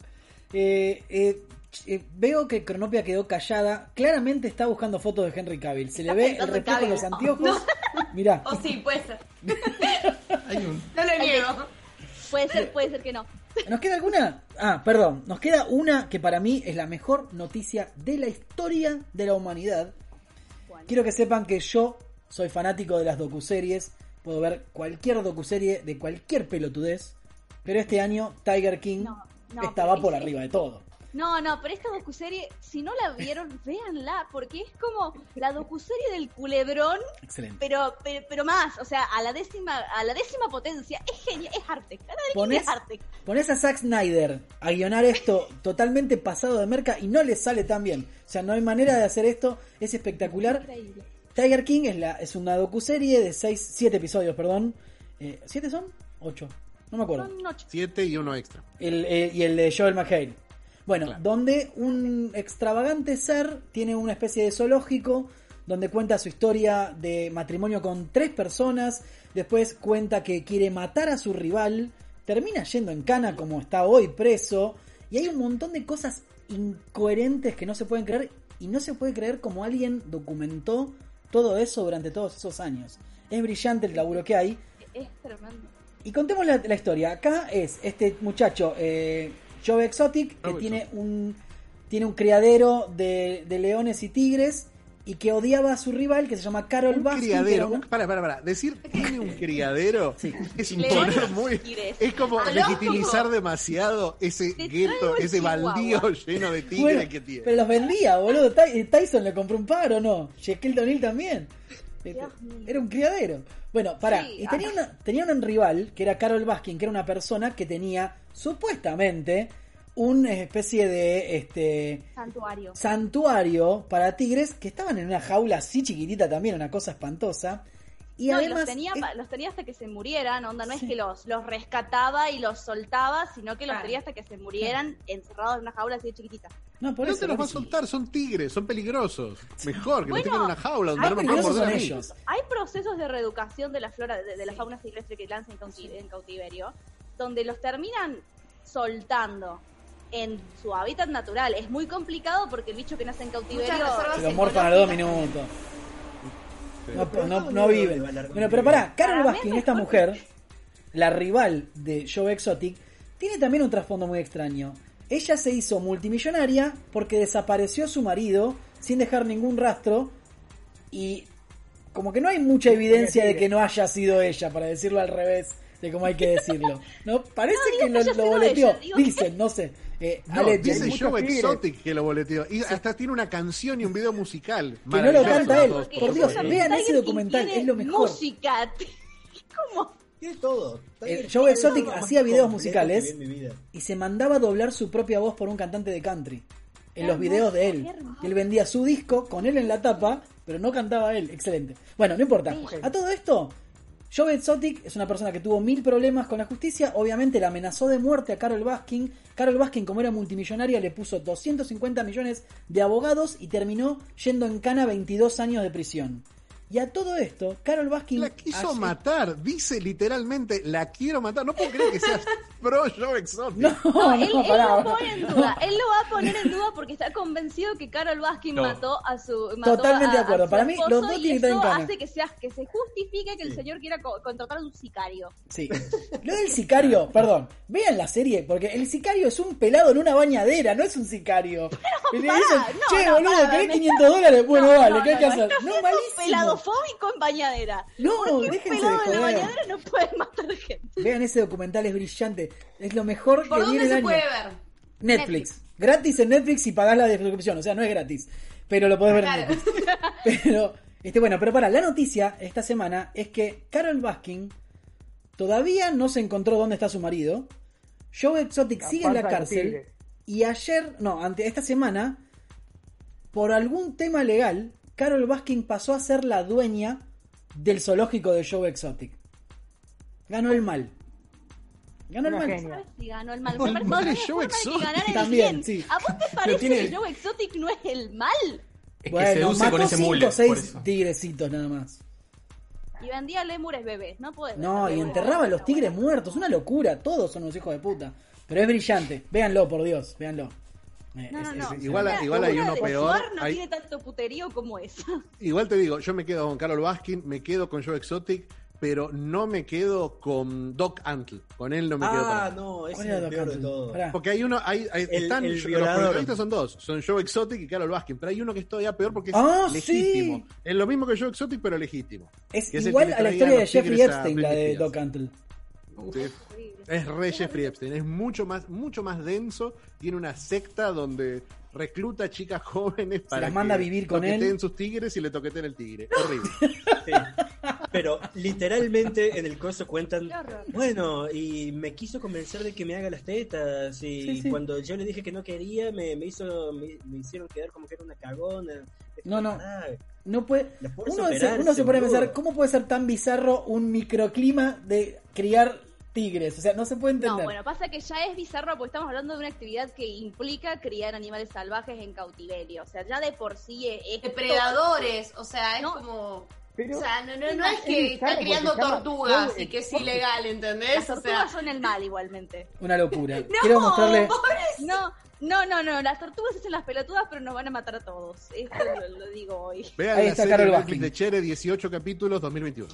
Veo que Cronopia quedó callada. Claramente está buscando fotos de Henry Cavill. Se le ve el reflejo de los anteojos. No. Mirá. O sí, puede ser. No lo niego. Puede ser que no. ¿Nos queda alguna? Perdón. Nos queda una que para mí es la mejor noticia de la historia de la humanidad. Quiero que sepan que yo soy fanático de las docuseries. Puedo ver cualquier docuserie de cualquier pelotudez. Pero este año Tiger King estaba por arriba de todo. No, pero esta docuserie, si no la vieron, véanla, porque es como la docuserie del culebrón. Excelente. Pero más, o sea, a la décima potencia, es genial, es arte. Ponés a Zack Snyder a guionar esto totalmente pasado de merca y no le sale tan bien. O sea, no hay manera de hacer esto, es espectacular. Increíble. Tiger King es una docuserie de 7 episodios, perdón. ¿7 son? 8. No me acuerdo. Son 8. 7 y uno extra. Y el de Joel McHale. Bueno, claro. Donde un extravagante ser tiene una especie de zoológico donde cuenta su historia de matrimonio con 3 personas, después cuenta que quiere matar a su rival, termina yendo en cana como está hoy preso, y hay un montón de cosas incoherentes que no se pueden creer, y no se puede creer cómo alguien documentó todo eso durante todos esos años. Es brillante el laburo que hay. Es tremendo. Y contemos la historia. Acá es este muchacho... Joe Exotic, que tiene un criadero de leones y tigres y que odiaba a su rival, que se llama Carol Baskin. Criadero. Para. Decir tiene un criadero es imponer muy. Es como legitimizar demasiado ese gueto, ese baldío lleno de tigres que tiene. Pero los vendía, boludo. Tyson le compró un par, ¿o no? Shaquille O'Neal también. Era un criadero. Bueno, y tenía un rival que era Carol Baskin, que era una persona que tenía supuestamente una especie de santuario para tigres que estaban en una jaula así chiquitita también, una cosa espantosa. Y además los tenía hasta que se murieran, onda, no es que los rescataba y los soltaba, sino que los tenía hasta que se murieran encerrados en una jaula así de chiquitita. No, por eso te los va a soltar, son tigres, son peligrosos. Mejor que los tengan en una jaula donde no me pueden morder a mí. Hay procesos de reeducación de la flora, de la fauna silvestre que lanzan en cautiverio, donde los terminan soltando en su hábitat natural. Es muy complicado porque el bicho que nace en cautiverio se lo morfan a los 2 minutos. No vive. Bueno, pero pará, Carol Baskin, esta mujer, la rival de Joe Exotic, tiene también un trasfondo muy extraño. Ella se hizo multimillonaria porque desapareció su marido sin dejar ningún rastro y como que no hay mucha evidencia de que no haya sido ella, para decirlo al revés de cómo hay que decirlo. No, parece que lo boleteó. Dicen, no sé. Dice Joe Exotic que lo boleteó. Y hasta tiene una canción y un video musical. Que no lo canta él. Por Dios, vean ese documental, es lo mejor. Música. ¿Cómo? Tiene todo. Joe Exotic hacía videos musicales y se mandaba a doblar su propia voz por un cantante de country en los videos de él. Y él vendía su disco con él en la tapa, pero no cantaba él. Excelente. Bueno, no importa. A todo esto, Joe Exotic es una persona que tuvo 1000 problemas con la justicia. Obviamente le amenazó de muerte a Carol Baskin. Carol Baskin, como era multimillonaria, le puso 250 millones de abogados y terminó yendo en cana 22 años de prisión. Y a todo esto, Carol Baskin... La quiso matar, dice literalmente, la quiero matar. No puedo creer que seas pro Joe Exotic. Él lo pone en duda. Él lo va a poner en duda porque está convencido que Carol Baskin mató a su Totalmente de acuerdo. Para mí, los dos tienen que estar en cana. Hace que se justifique que el señor quiera contratar a un sicario. Sí. Lo del sicario, perdón, vean la serie, porque el sicario es un pelado en una bañadera, no es un sicario. Pero y le dicen, che, boludo, ¿querés $500? Bueno, vale, ¿qué hay que hacer? No, malísimo. Peladofóbico en bañadera. No, porque déjense pelado de joder. en la bañadera no puede matar gente. Vean ese documental, es brillante. Es lo mejor que viene el año. ¿Por dónde se puede ver? Netflix. Gratis en Netflix si pagás la suscripción. O sea, no es gratis. Pero lo podés ver en Netflix. Pero, pero para, la noticia esta semana es que Carol Baskin todavía no se encontró dónde está su marido. Joe Exotic sigue en la cárcel. Y esta semana, por algún tema legal, Carol Baskin pasó a ser la dueña del zoológico de Joe Exotic. Ganó el mal. Ganó el mal. Sí, ganó el mal. El mal es Joe Exotic. También, sí. ¿A vos te parece que Joe Exotic no es el mal? Es que seduce con ese mule. 5 o 6 tigrecitos nada más. Y vendía lémures bebés, no podés. No, y enterraba a los tigres muertos. Una locura. Todos son unos hijos de puta. Pero es brillante. Véanlo, por Dios. Véanlo. No. Igual hay uno peor. No tiene tanto puterío como esa. Igual te digo, yo me quedo con Carol Baskin, me quedo con Joe Exotic, pero no me quedo con Doc Antle. Con él no me quedo. No, ese es el peor de todo. Porque hay uno, los protagonistas son dos, son Joe Exotic y Carol Baskin, pero hay uno que es todavía peor porque es legítimo. Sí. Es lo mismo que Joe Exotic, pero legítimo. Es igual a la historia de Jeffrey Epstein, la de Doc Antle. Sí. Es re Jeffrey Epstein, es mucho más denso, tiene una secta donde recluta chicas jóvenes para las manda a vivir con él, toqueteen sus tigres y le toqueteen el tigre. Horrible. Sí. Pero literalmente en el coso cuentan, bueno, y me quiso convencer de que me haga las tetas, y cuando yo le dije que no quería, me hicieron quedar como que era una cagona. No puede. Uno se pone a pensar, ¿cómo puede ser tan bizarro un microclima de criar tigres? O sea, no se puede entender. No, bueno, pasa que ya es bizarro porque estamos hablando de una actividad que implica criar animales salvajes en cautiverio. O sea, ya de por sí es depredadores, o sea, es como... Pero, o sea, no es que está criando tortugas y que es ilegal, ¿entendés? Las tortugas son el mal igualmente. Una locura. Quiero mostrarle... No, las tortugas hacen las pelotudas, pero nos van a matar a todos. Esto lo digo hoy. Vean la serie de Netflix de Chere, 18 capítulos, 2021.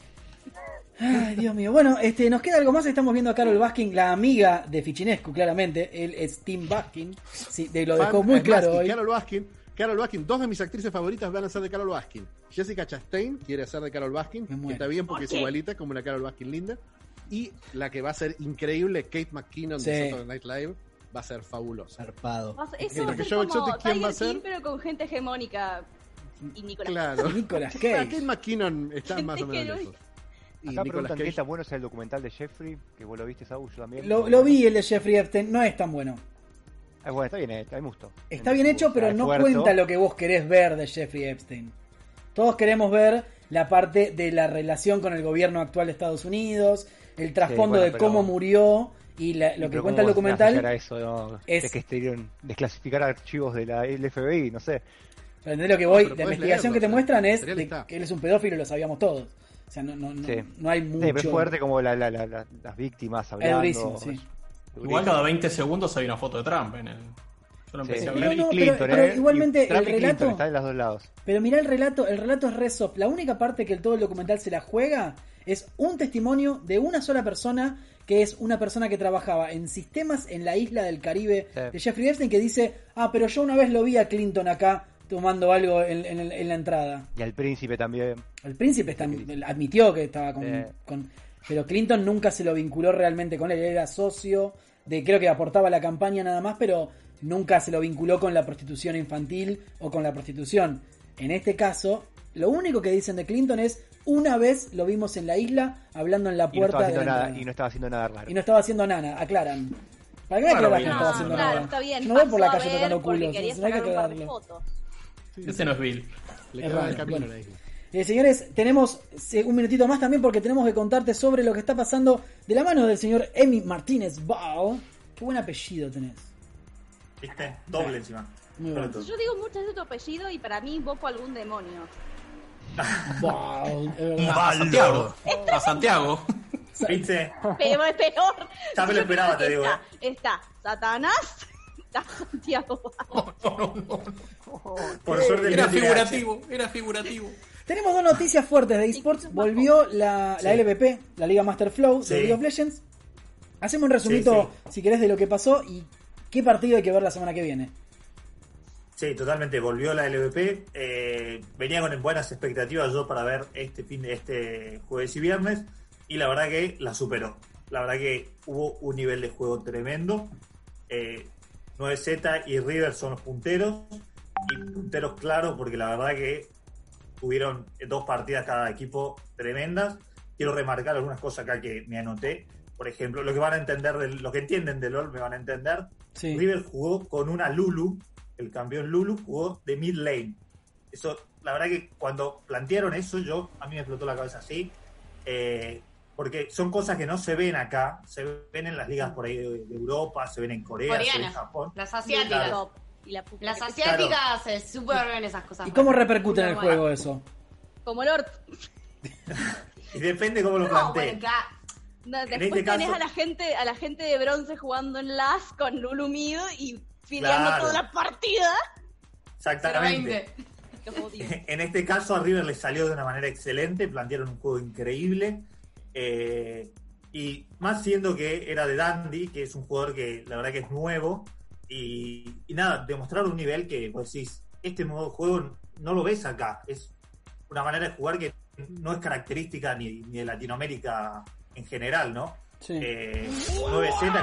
Ay, Dios mío. Bueno, nos queda algo más. Estamos viendo a Carol Baskin, la amiga de Fichinescu, claramente. Él es Tim Baskin. Sí, lo dejó muy claro hoy. Carol Baskin, dos de mis actrices favoritas van a ser de Carol Baskin. Jessica Chastain quiere ser de Carol Baskin, que está bien porque es igualita como una Carol Baskin linda. Y la que va a ser increíble, Kate McKinnon de Saturday Night Live, va a ser fabulosa. Zarpado. Eso va a ser como Tiger King, pero con gente hegemónica. Y Nicolas Cage. Claro, Nicolas Cage. Kate McKinnon está más o menos lejos. Acá preguntan qué tan bueno es el documental de Jeffrey, que vos lo viste, Saúl, yo también. Lo vi, el de Jeffrey Epstein, no es tan bueno. Bueno, está bien hecho, a mí me gustó. Está bien hecho, pero no cuenta lo que vos querés ver de Jeffrey Epstein. Todos queremos ver la parte de la relación con el gobierno actual de Estados Unidos, el trasfondo de cómo murió, y lo que cuenta el documental eso, ¿no? Es que desclasificar archivos de la FBI, no sé. Pero entendés lo que voy, la investigación que te muestran es de que él es un pedófilo, lo sabíamos todos. O sea, no hay mucho. Sí, pero es fuerte como las víctimas hablando. Es durísimo, sí. Igual cada 20 segundos hay una foto de Trump en el... Yo lo empecé a ver. Y Clinton, pero igualmente Trump el relato Clinton están en los dos lados. Pero mirá el relato es re soft. La única parte que todo el documental se la juega es un testimonio de una sola persona, que es una persona que trabajaba en sistemas en la isla del Caribe de Jeffrey Epstein, que dice, pero yo una vez lo vi a Clinton acá tomando algo en la entrada. Y al príncipe también. El príncipe admitió que estaba con... Pero Clinton nunca se lo vinculó realmente con él. Él era socio creo que aportaba a la campaña nada más, pero nunca se lo vinculó con la prostitución infantil o con la prostitución. En este caso, lo único que dicen de Clinton es, una vez lo vimos en la isla hablando en la puerta y no estaba haciendo nada raro. Y no estaba haciendo nada, aclaran. ¿Para qué aclarar que no estaba haciendo nada? Está bien, no voy por la calle tocando culos, no hay que aclararlo. Ese no es Bill. Le queda el camino a la isla. Señores, tenemos un minutito más también porque tenemos que contarte sobre lo que está pasando de la mano del señor Emi Martínez Bao. Qué buen apellido tenés. ¿Viste? Doble encima. Muy bueno. Yo digo muchas veces tu apellido y para mí invoco algún demonio. A Santiago. ¿Viste? Pero es peor. Ya me lo esperaba, te digo. Está Satanás, está Santiago. Por suerte era figurativo. Tenemos dos noticias fuertes de eSports. Volvió la LVP, la Liga Master Flow de League of Legends. Hacemos un resumito, si querés, de lo que pasó y qué partido hay que ver la semana que viene. Sí, totalmente. Volvió la LVP. Venía con buenas expectativas yo para ver este jueves y viernes. Y la verdad que la superó. La verdad que hubo un nivel de juego tremendo. 9Z y River son los punteros. Y punteros claros porque la verdad que tuvieron 2 partidas cada equipo tremendas. Quiero remarcar algunas cosas acá que me anoté. Por ejemplo, lo que van a entender, lo que entienden de LoL me van a entender. Sí. River jugó con una Lulu. El campeón Lulu jugó de mid lane. Eso, la verdad que cuando plantearon eso, a mí me explotó la cabeza así. Porque son cosas que no se ven acá, se ven en las ligas por ahí de Europa, se ven en Corea, se ven en Japón. Las asiáticas. Claro. Las asiáticas se súper ven esas cosas. ¿Y cómo repercute en el juego eso? Como Lord. Y depende cómo lo planteen. Después tenés a la gente de bronce jugando en LAS con Lulu Mid y fideando toda la partida. Exactamente. En este caso a River le salió de una manera excelente, plantearon un juego increíble. Y más siendo que era de Dandy, que es un jugador que la verdad que es nuevo, y nada, demostraron un nivel que vos decís, este modo de juego no lo ves acá, es una manera de jugar que no es característica ni de Latinoamérica en general, ¿no? Sí. 9Z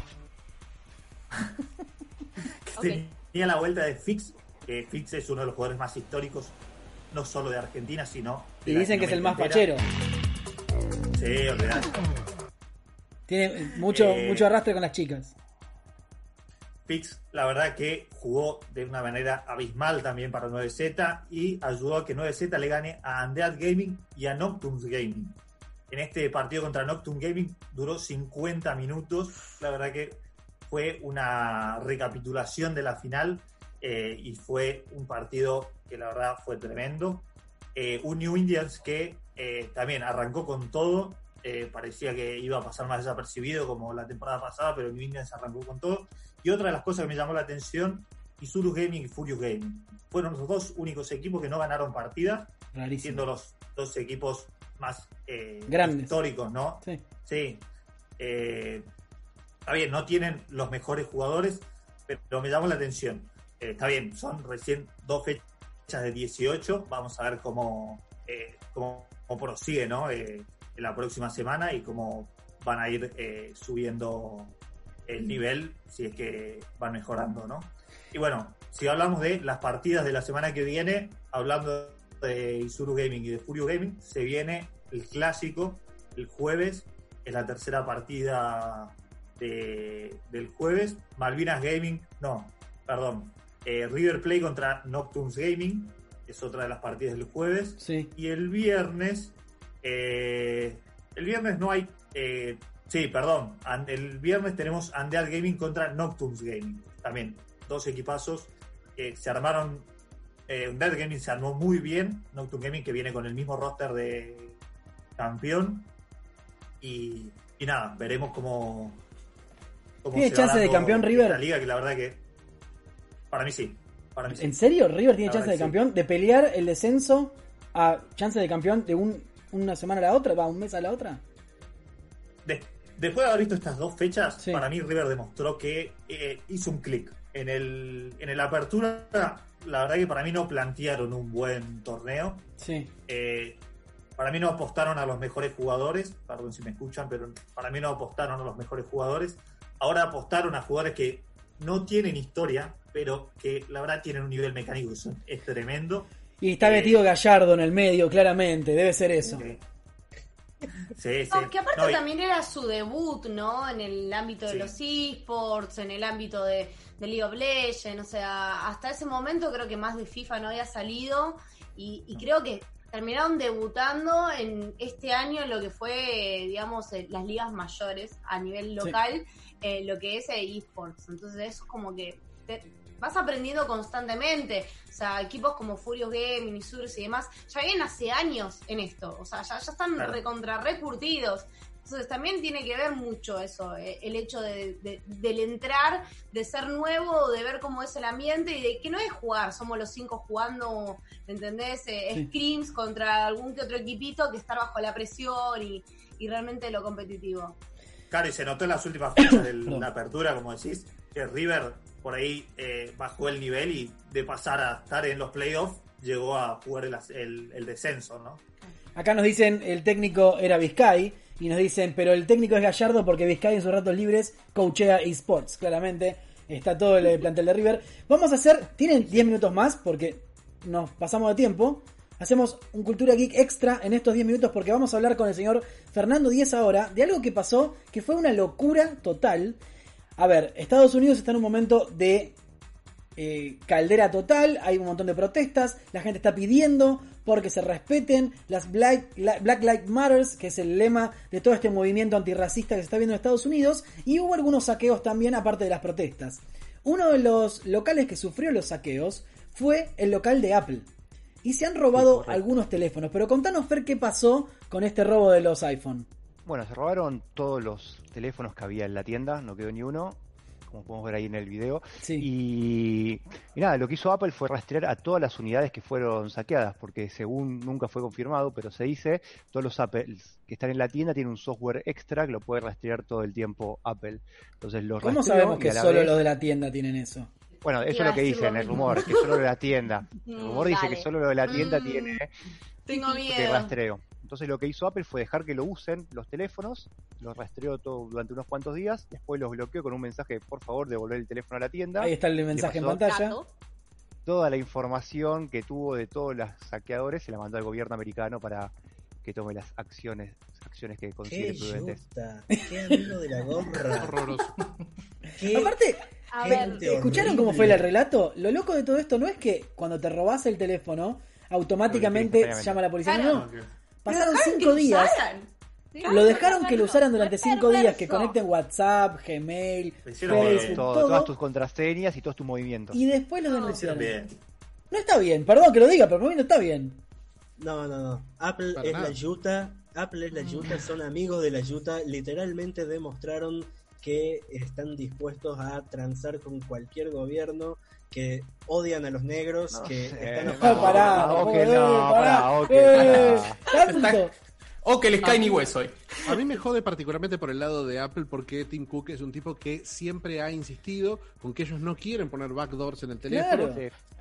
que tenía la vuelta de Fix, que Fix es uno de los jugadores más históricos, no solo de Argentina, sino de y dicen que es el más fachero. Sí, olvidate. Tiene mucho arrastre con las chicas. Fix, la verdad que jugó de una manera abismal también para 9Z y ayudó a que 9Z le gane a Undead Gaming y a Nocturne Gaming. En este partido contra Nocturne Gaming duró 50 minutos. La verdad que fue una recapitulación de la final y fue un partido que la verdad fue tremendo. Un New Indians que también arrancó con todo, parecía que iba a pasar más desapercibido como la temporada pasada, pero New Indians arrancó con todo. Y otra de las cosas que me llamó la atención, Isurus Gaming y Furious Gaming. Fueron los 2 únicos equipos que no ganaron partida, siendo los 2 equipos más grandes, históricos, ¿no? Sí. Está bien, no tienen los mejores jugadores, pero me llamó la atención. Está bien, son recién 2 fechas de 18, vamos a ver cómo prosigue, ¿no? En la próxima semana y cómo van a ir subiendo el nivel si es que van mejorando, ¿no? Y bueno, si hablamos de las partidas de la semana que viene, hablando de Isuru Gaming y de Furio Gaming, se viene el clásico el jueves, es la tercera partida del jueves. Malvinas Gaming, River Plate contra Nocturne Gaming, es otra de las partidas del jueves. Sí. Y el viernes no hay... el viernes tenemos Undead Gaming contra Nocturne Gaming. También 2 equipazos que se armaron. Undead Gaming se armó muy bien. Nocturne Gaming que viene con el mismo roster de campeón. Y nada, veremos cómo ¿tiene chance de campeón River? La liga, que la verdad que para mí sí. ¿En serio? ¿River tiene chance de campeón? ¿De pelear el descenso a chance de campeón de una semana a la otra? ¿Va un mes a la otra? Después de haber visto estas 2 fechas, para mí River demostró que hizo un clic. En el apertura, la verdad que para mí no plantearon un buen torneo. Sí. Para mí no apostaron a los mejores jugadores. Perdón si me escuchan, pero para mí no apostaron a los mejores jugadores. Ahora apostaron a jugadores que no tienen historia, pero que la verdad tienen un nivel mecánico que es tremendo. Y está metido Gallardo en el medio, claramente. Debe ser eso. Sí. Que aparte también era su debut, ¿no? En el ámbito de los eSports, en el ámbito de League of Legends. O sea, hasta ese momento creo que más de FIFA no había salido. Y creo que terminaron debutando en este año lo que fue, digamos, las ligas mayores a nivel local, lo que es eSports. Entonces eso es como que vas aprendiendo constantemente. O sea, equipos como Furious Gaming, Isurus y demás, ya vienen hace años en esto. O sea, ya están recurtidos. Entonces también tiene que ver mucho eso, el hecho del entrar, de ser nuevo, de ver cómo es el ambiente y de que no es jugar, somos los 5 jugando, ¿entendés? Scrims contra algún que otro equipito que estar bajo la presión y realmente lo competitivo. Claro, y se notó en las últimas fechas de la apertura, como decís, que River por ahí bajó el nivel y de pasar a estar en los playoffs llegó a jugar el descenso, ¿no? Acá nos dicen el técnico era Vizcay. Y nos dicen, pero el técnico es Gallardo porque Vizcay en sus ratos libres coachea eSports. Claramente está todo el plantel de River. Vamos a hacer, tienen 10 minutos más porque nos pasamos de tiempo. Hacemos un Cultura Geek extra en estos 10 minutos porque vamos a hablar con el señor Fernando Díez ahora de algo que pasó que fue una locura total. A ver, Estados Unidos está en un momento de caldera total, hay un montón de protestas, la gente está pidiendo porque se respeten las Black Lives Matter, que es el lema de todo este movimiento antirracista que se está viendo en Estados Unidos, y hubo algunos saqueos también aparte de las protestas. Uno de los locales que sufrió los saqueos fue el local de Apple, y se han robado algunos teléfonos, pero contanos, Fer, qué pasó con este robo de los iPhone. Bueno, se robaron todos los teléfonos que había en la tienda, no quedó ni uno, como podemos ver ahí en el video. Sí. Y nada, lo que hizo Apple fue rastrear a todas las unidades que fueron saqueadas, porque según nunca fue confirmado, pero se dice, todos los Apple que están en la tienda tienen un software extra que lo puede rastrear todo el tiempo Apple. Entonces los ¿Cómo sabemos que solo los de la tienda tienen eso? Bueno, eso es lo que dicen, el rumor, que solo lo de la tienda. El rumor dice que solo lo de la tienda tiene rastreo. Entonces lo que hizo Apple fue dejar que lo usen los teléfonos, los rastreó todo durante unos cuantos días, después los bloqueó con un mensaje, por favor, devolver el teléfono a la tienda. Ahí está el mensaje en pantalla. Toda la información que tuvo de todos los saqueadores se la mandó al gobierno americano para que tome las acciones que considere prudentes. ¡Qué amigo de la gorra! Horroroso. Aparte, ¿escucharon cómo fue el relato? Lo loco de todo esto no es que cuando te robás el teléfono, automáticamente se llama a la policía. Claro. No. Pasaron 5 días. Lo dejaron que lo usaran durante 5 días, que conecten WhatsApp, Gmail, Facebook, todo. Todas tus contraseñas y todos tus movimientos. Y después lo denunciaron. No está bien, perdón que lo diga, pero para mí no está bien. No. Apple es la yuta, son amigos de la yuta, literalmente demostraron que están dispuestos a transar con cualquier gobierno, que odian a los negros, están o que les cae ni hueso hoy. A mí me jode particularmente por el lado de Apple porque Tim Cook es un tipo que siempre ha insistido con que ellos no quieren poner backdoors en el teléfono,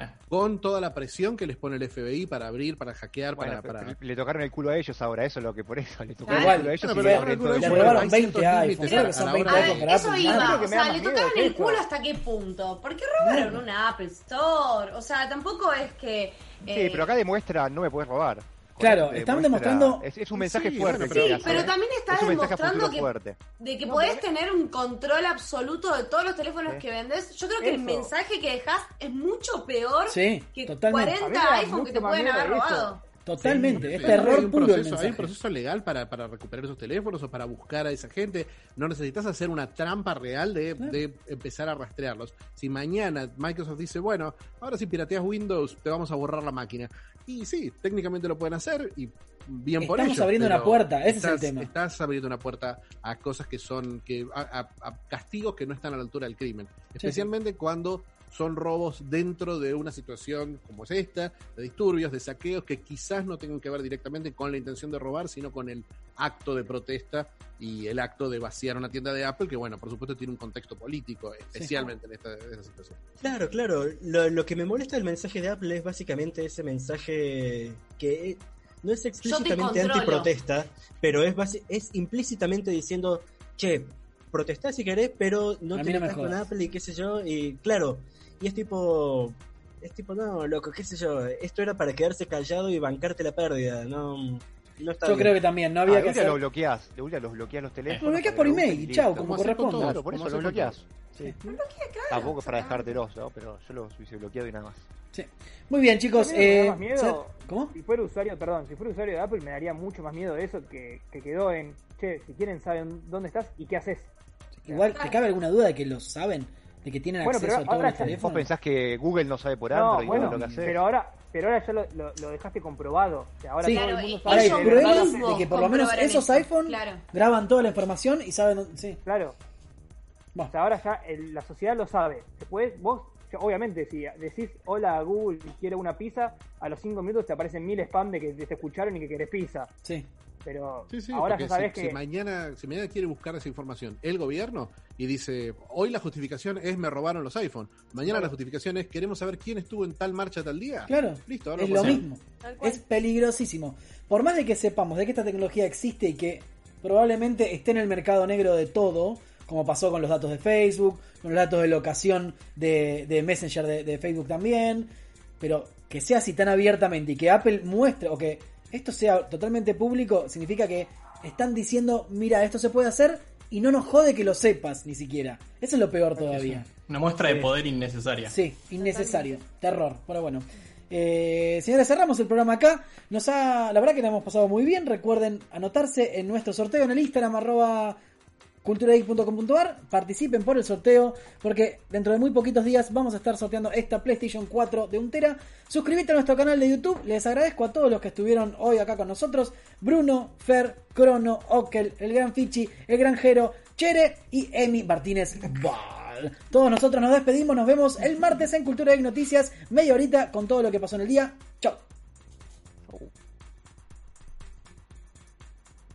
con toda la presión que les pone el FBI para abrir, para hackear, para... Le tocaron el culo a ellos ahora, eso es lo que por eso le tocaron el culo a ellos. Le robaron 20 iPhones, creo que son 20 iPhones para Apple. Eso iba, o sea, le tocaron el culo hasta qué punto. ¿Por qué robaron una Apple Store? O sea, tampoco es que... Sí, pero acá demuestra, no me puedes robar. Claro, están demostrando... Es un mensaje fuerte. Pero también está demostrando de que podés tener un control absoluto de todos los teléfonos que vendes. Yo creo que el mensaje que dejás es mucho peor que totalmente. 40 iPhones que te pueden haber robado. Totalmente, es terror puro el mensaje. Hay un proceso legal para recuperar esos teléfonos o para buscar a esa gente. No necesitas hacer una trampa real de empezar a rastrearlos. Si mañana Microsoft dice, bueno, ahora si pirateas Windows te vamos a borrar la máquina. Y sí, técnicamente lo pueden hacer y bien por ello. Estamos abriendo una puerta, ese es el tema. Estás abriendo una puerta a cosas que son, a castigos que no están a la altura del crimen. Especialmente cuando son robos dentro de una situación como es esta, de disturbios, de saqueos, que quizás no tengan que ver directamente con la intención de robar, sino con el acto de protesta y el acto de vaciar una tienda de Apple, que bueno, por supuesto tiene un contexto político, especialmente en esta situación. Claro. Lo que me molesta del mensaje de Apple es básicamente ese mensaje que no es explícitamente antiprotesta, pero es implícitamente diciendo, che, protestá si querés, pero no te metas con Apple y qué sé yo, y claro, y es tipo, no, loco, qué sé yo, esto era para quedarse callado y bancarte la pérdida, no está Yo creo que también, no había que hacer... los bloqueás los teléfonos. Lo bloqueás por email y chao, como corresponde. Claro, por eso lo bloqueás. Sí. Tampoco es para dejártelos, ¿no? Pero yo los hubiese bloqueado y nada más. Sí. Muy bien, chicos. Miedo, ¿Cómo? Si fuera usuario de Apple me daría mucho más miedo eso que quedó en, che, si quieren saben dónde estás y qué haces. Igual, ¿te cabe alguna duda de que lo saben? de que tienen acceso a todos los teléfonos. ¿Vos pensás que Google no sabe por Android lo que hace? Pero ahora ya lo dejaste comprobado. O sea, ahora sí, todo el mundo ahora hay sabe pruebas de que por lo menos esos iPhone graban toda la información y saben dónde. Sí. Claro. Bueno. O sea, ahora ya la sociedad lo sabe. Después vos, obviamente, si decís hola a Google y quiero una pizza, a los 5 minutos te aparecen 1000 spam de que te escucharon y que querés pizza. Sí. Pero ahora ya sabés que... Si mañana quiere buscar esa información el gobierno y dice, hoy la justificación es me robaron los iPhone, mañana la justificación es queremos saber quién estuvo en tal marcha tal día. Claro, listo, ahora es lo mismo. Es peligrosísimo. Por más de que sepamos de que esta tecnología existe y que probablemente esté en el mercado negro de todo, como pasó con los datos de Facebook, con los datos de locación de Messenger de Facebook también, pero que sea así tan abiertamente y que Apple muestre o que esto sea totalmente público, significa que están diciendo, mira, esto se puede hacer y no nos jode que lo sepas ni siquiera. Eso es lo peor todavía. Una muestra de poder innecesaria. Sí, innecesario. Terror. Pero bueno. Señores, cerramos el programa acá. La verdad que la hemos pasado muy bien. Recuerden anotarse en nuestro sorteo en el Instagram @culturageek.com.ar. Participen por el sorteo porque dentro de muy poquitos días vamos a estar sorteando esta PlayStation 4 de 1 tera. Suscríbete a nuestro canal de YouTube. Les agradezco a todos los que estuvieron hoy acá con nosotros: Bruno, Fer, Crono, Okel, el gran Fichi, el gran Jero, Chere y Emi Martínez Val. Todos nosotros nos despedimos. Nos vemos el martes en Cultura Geek Noticias, media horita con todo lo que pasó en el día. Chau.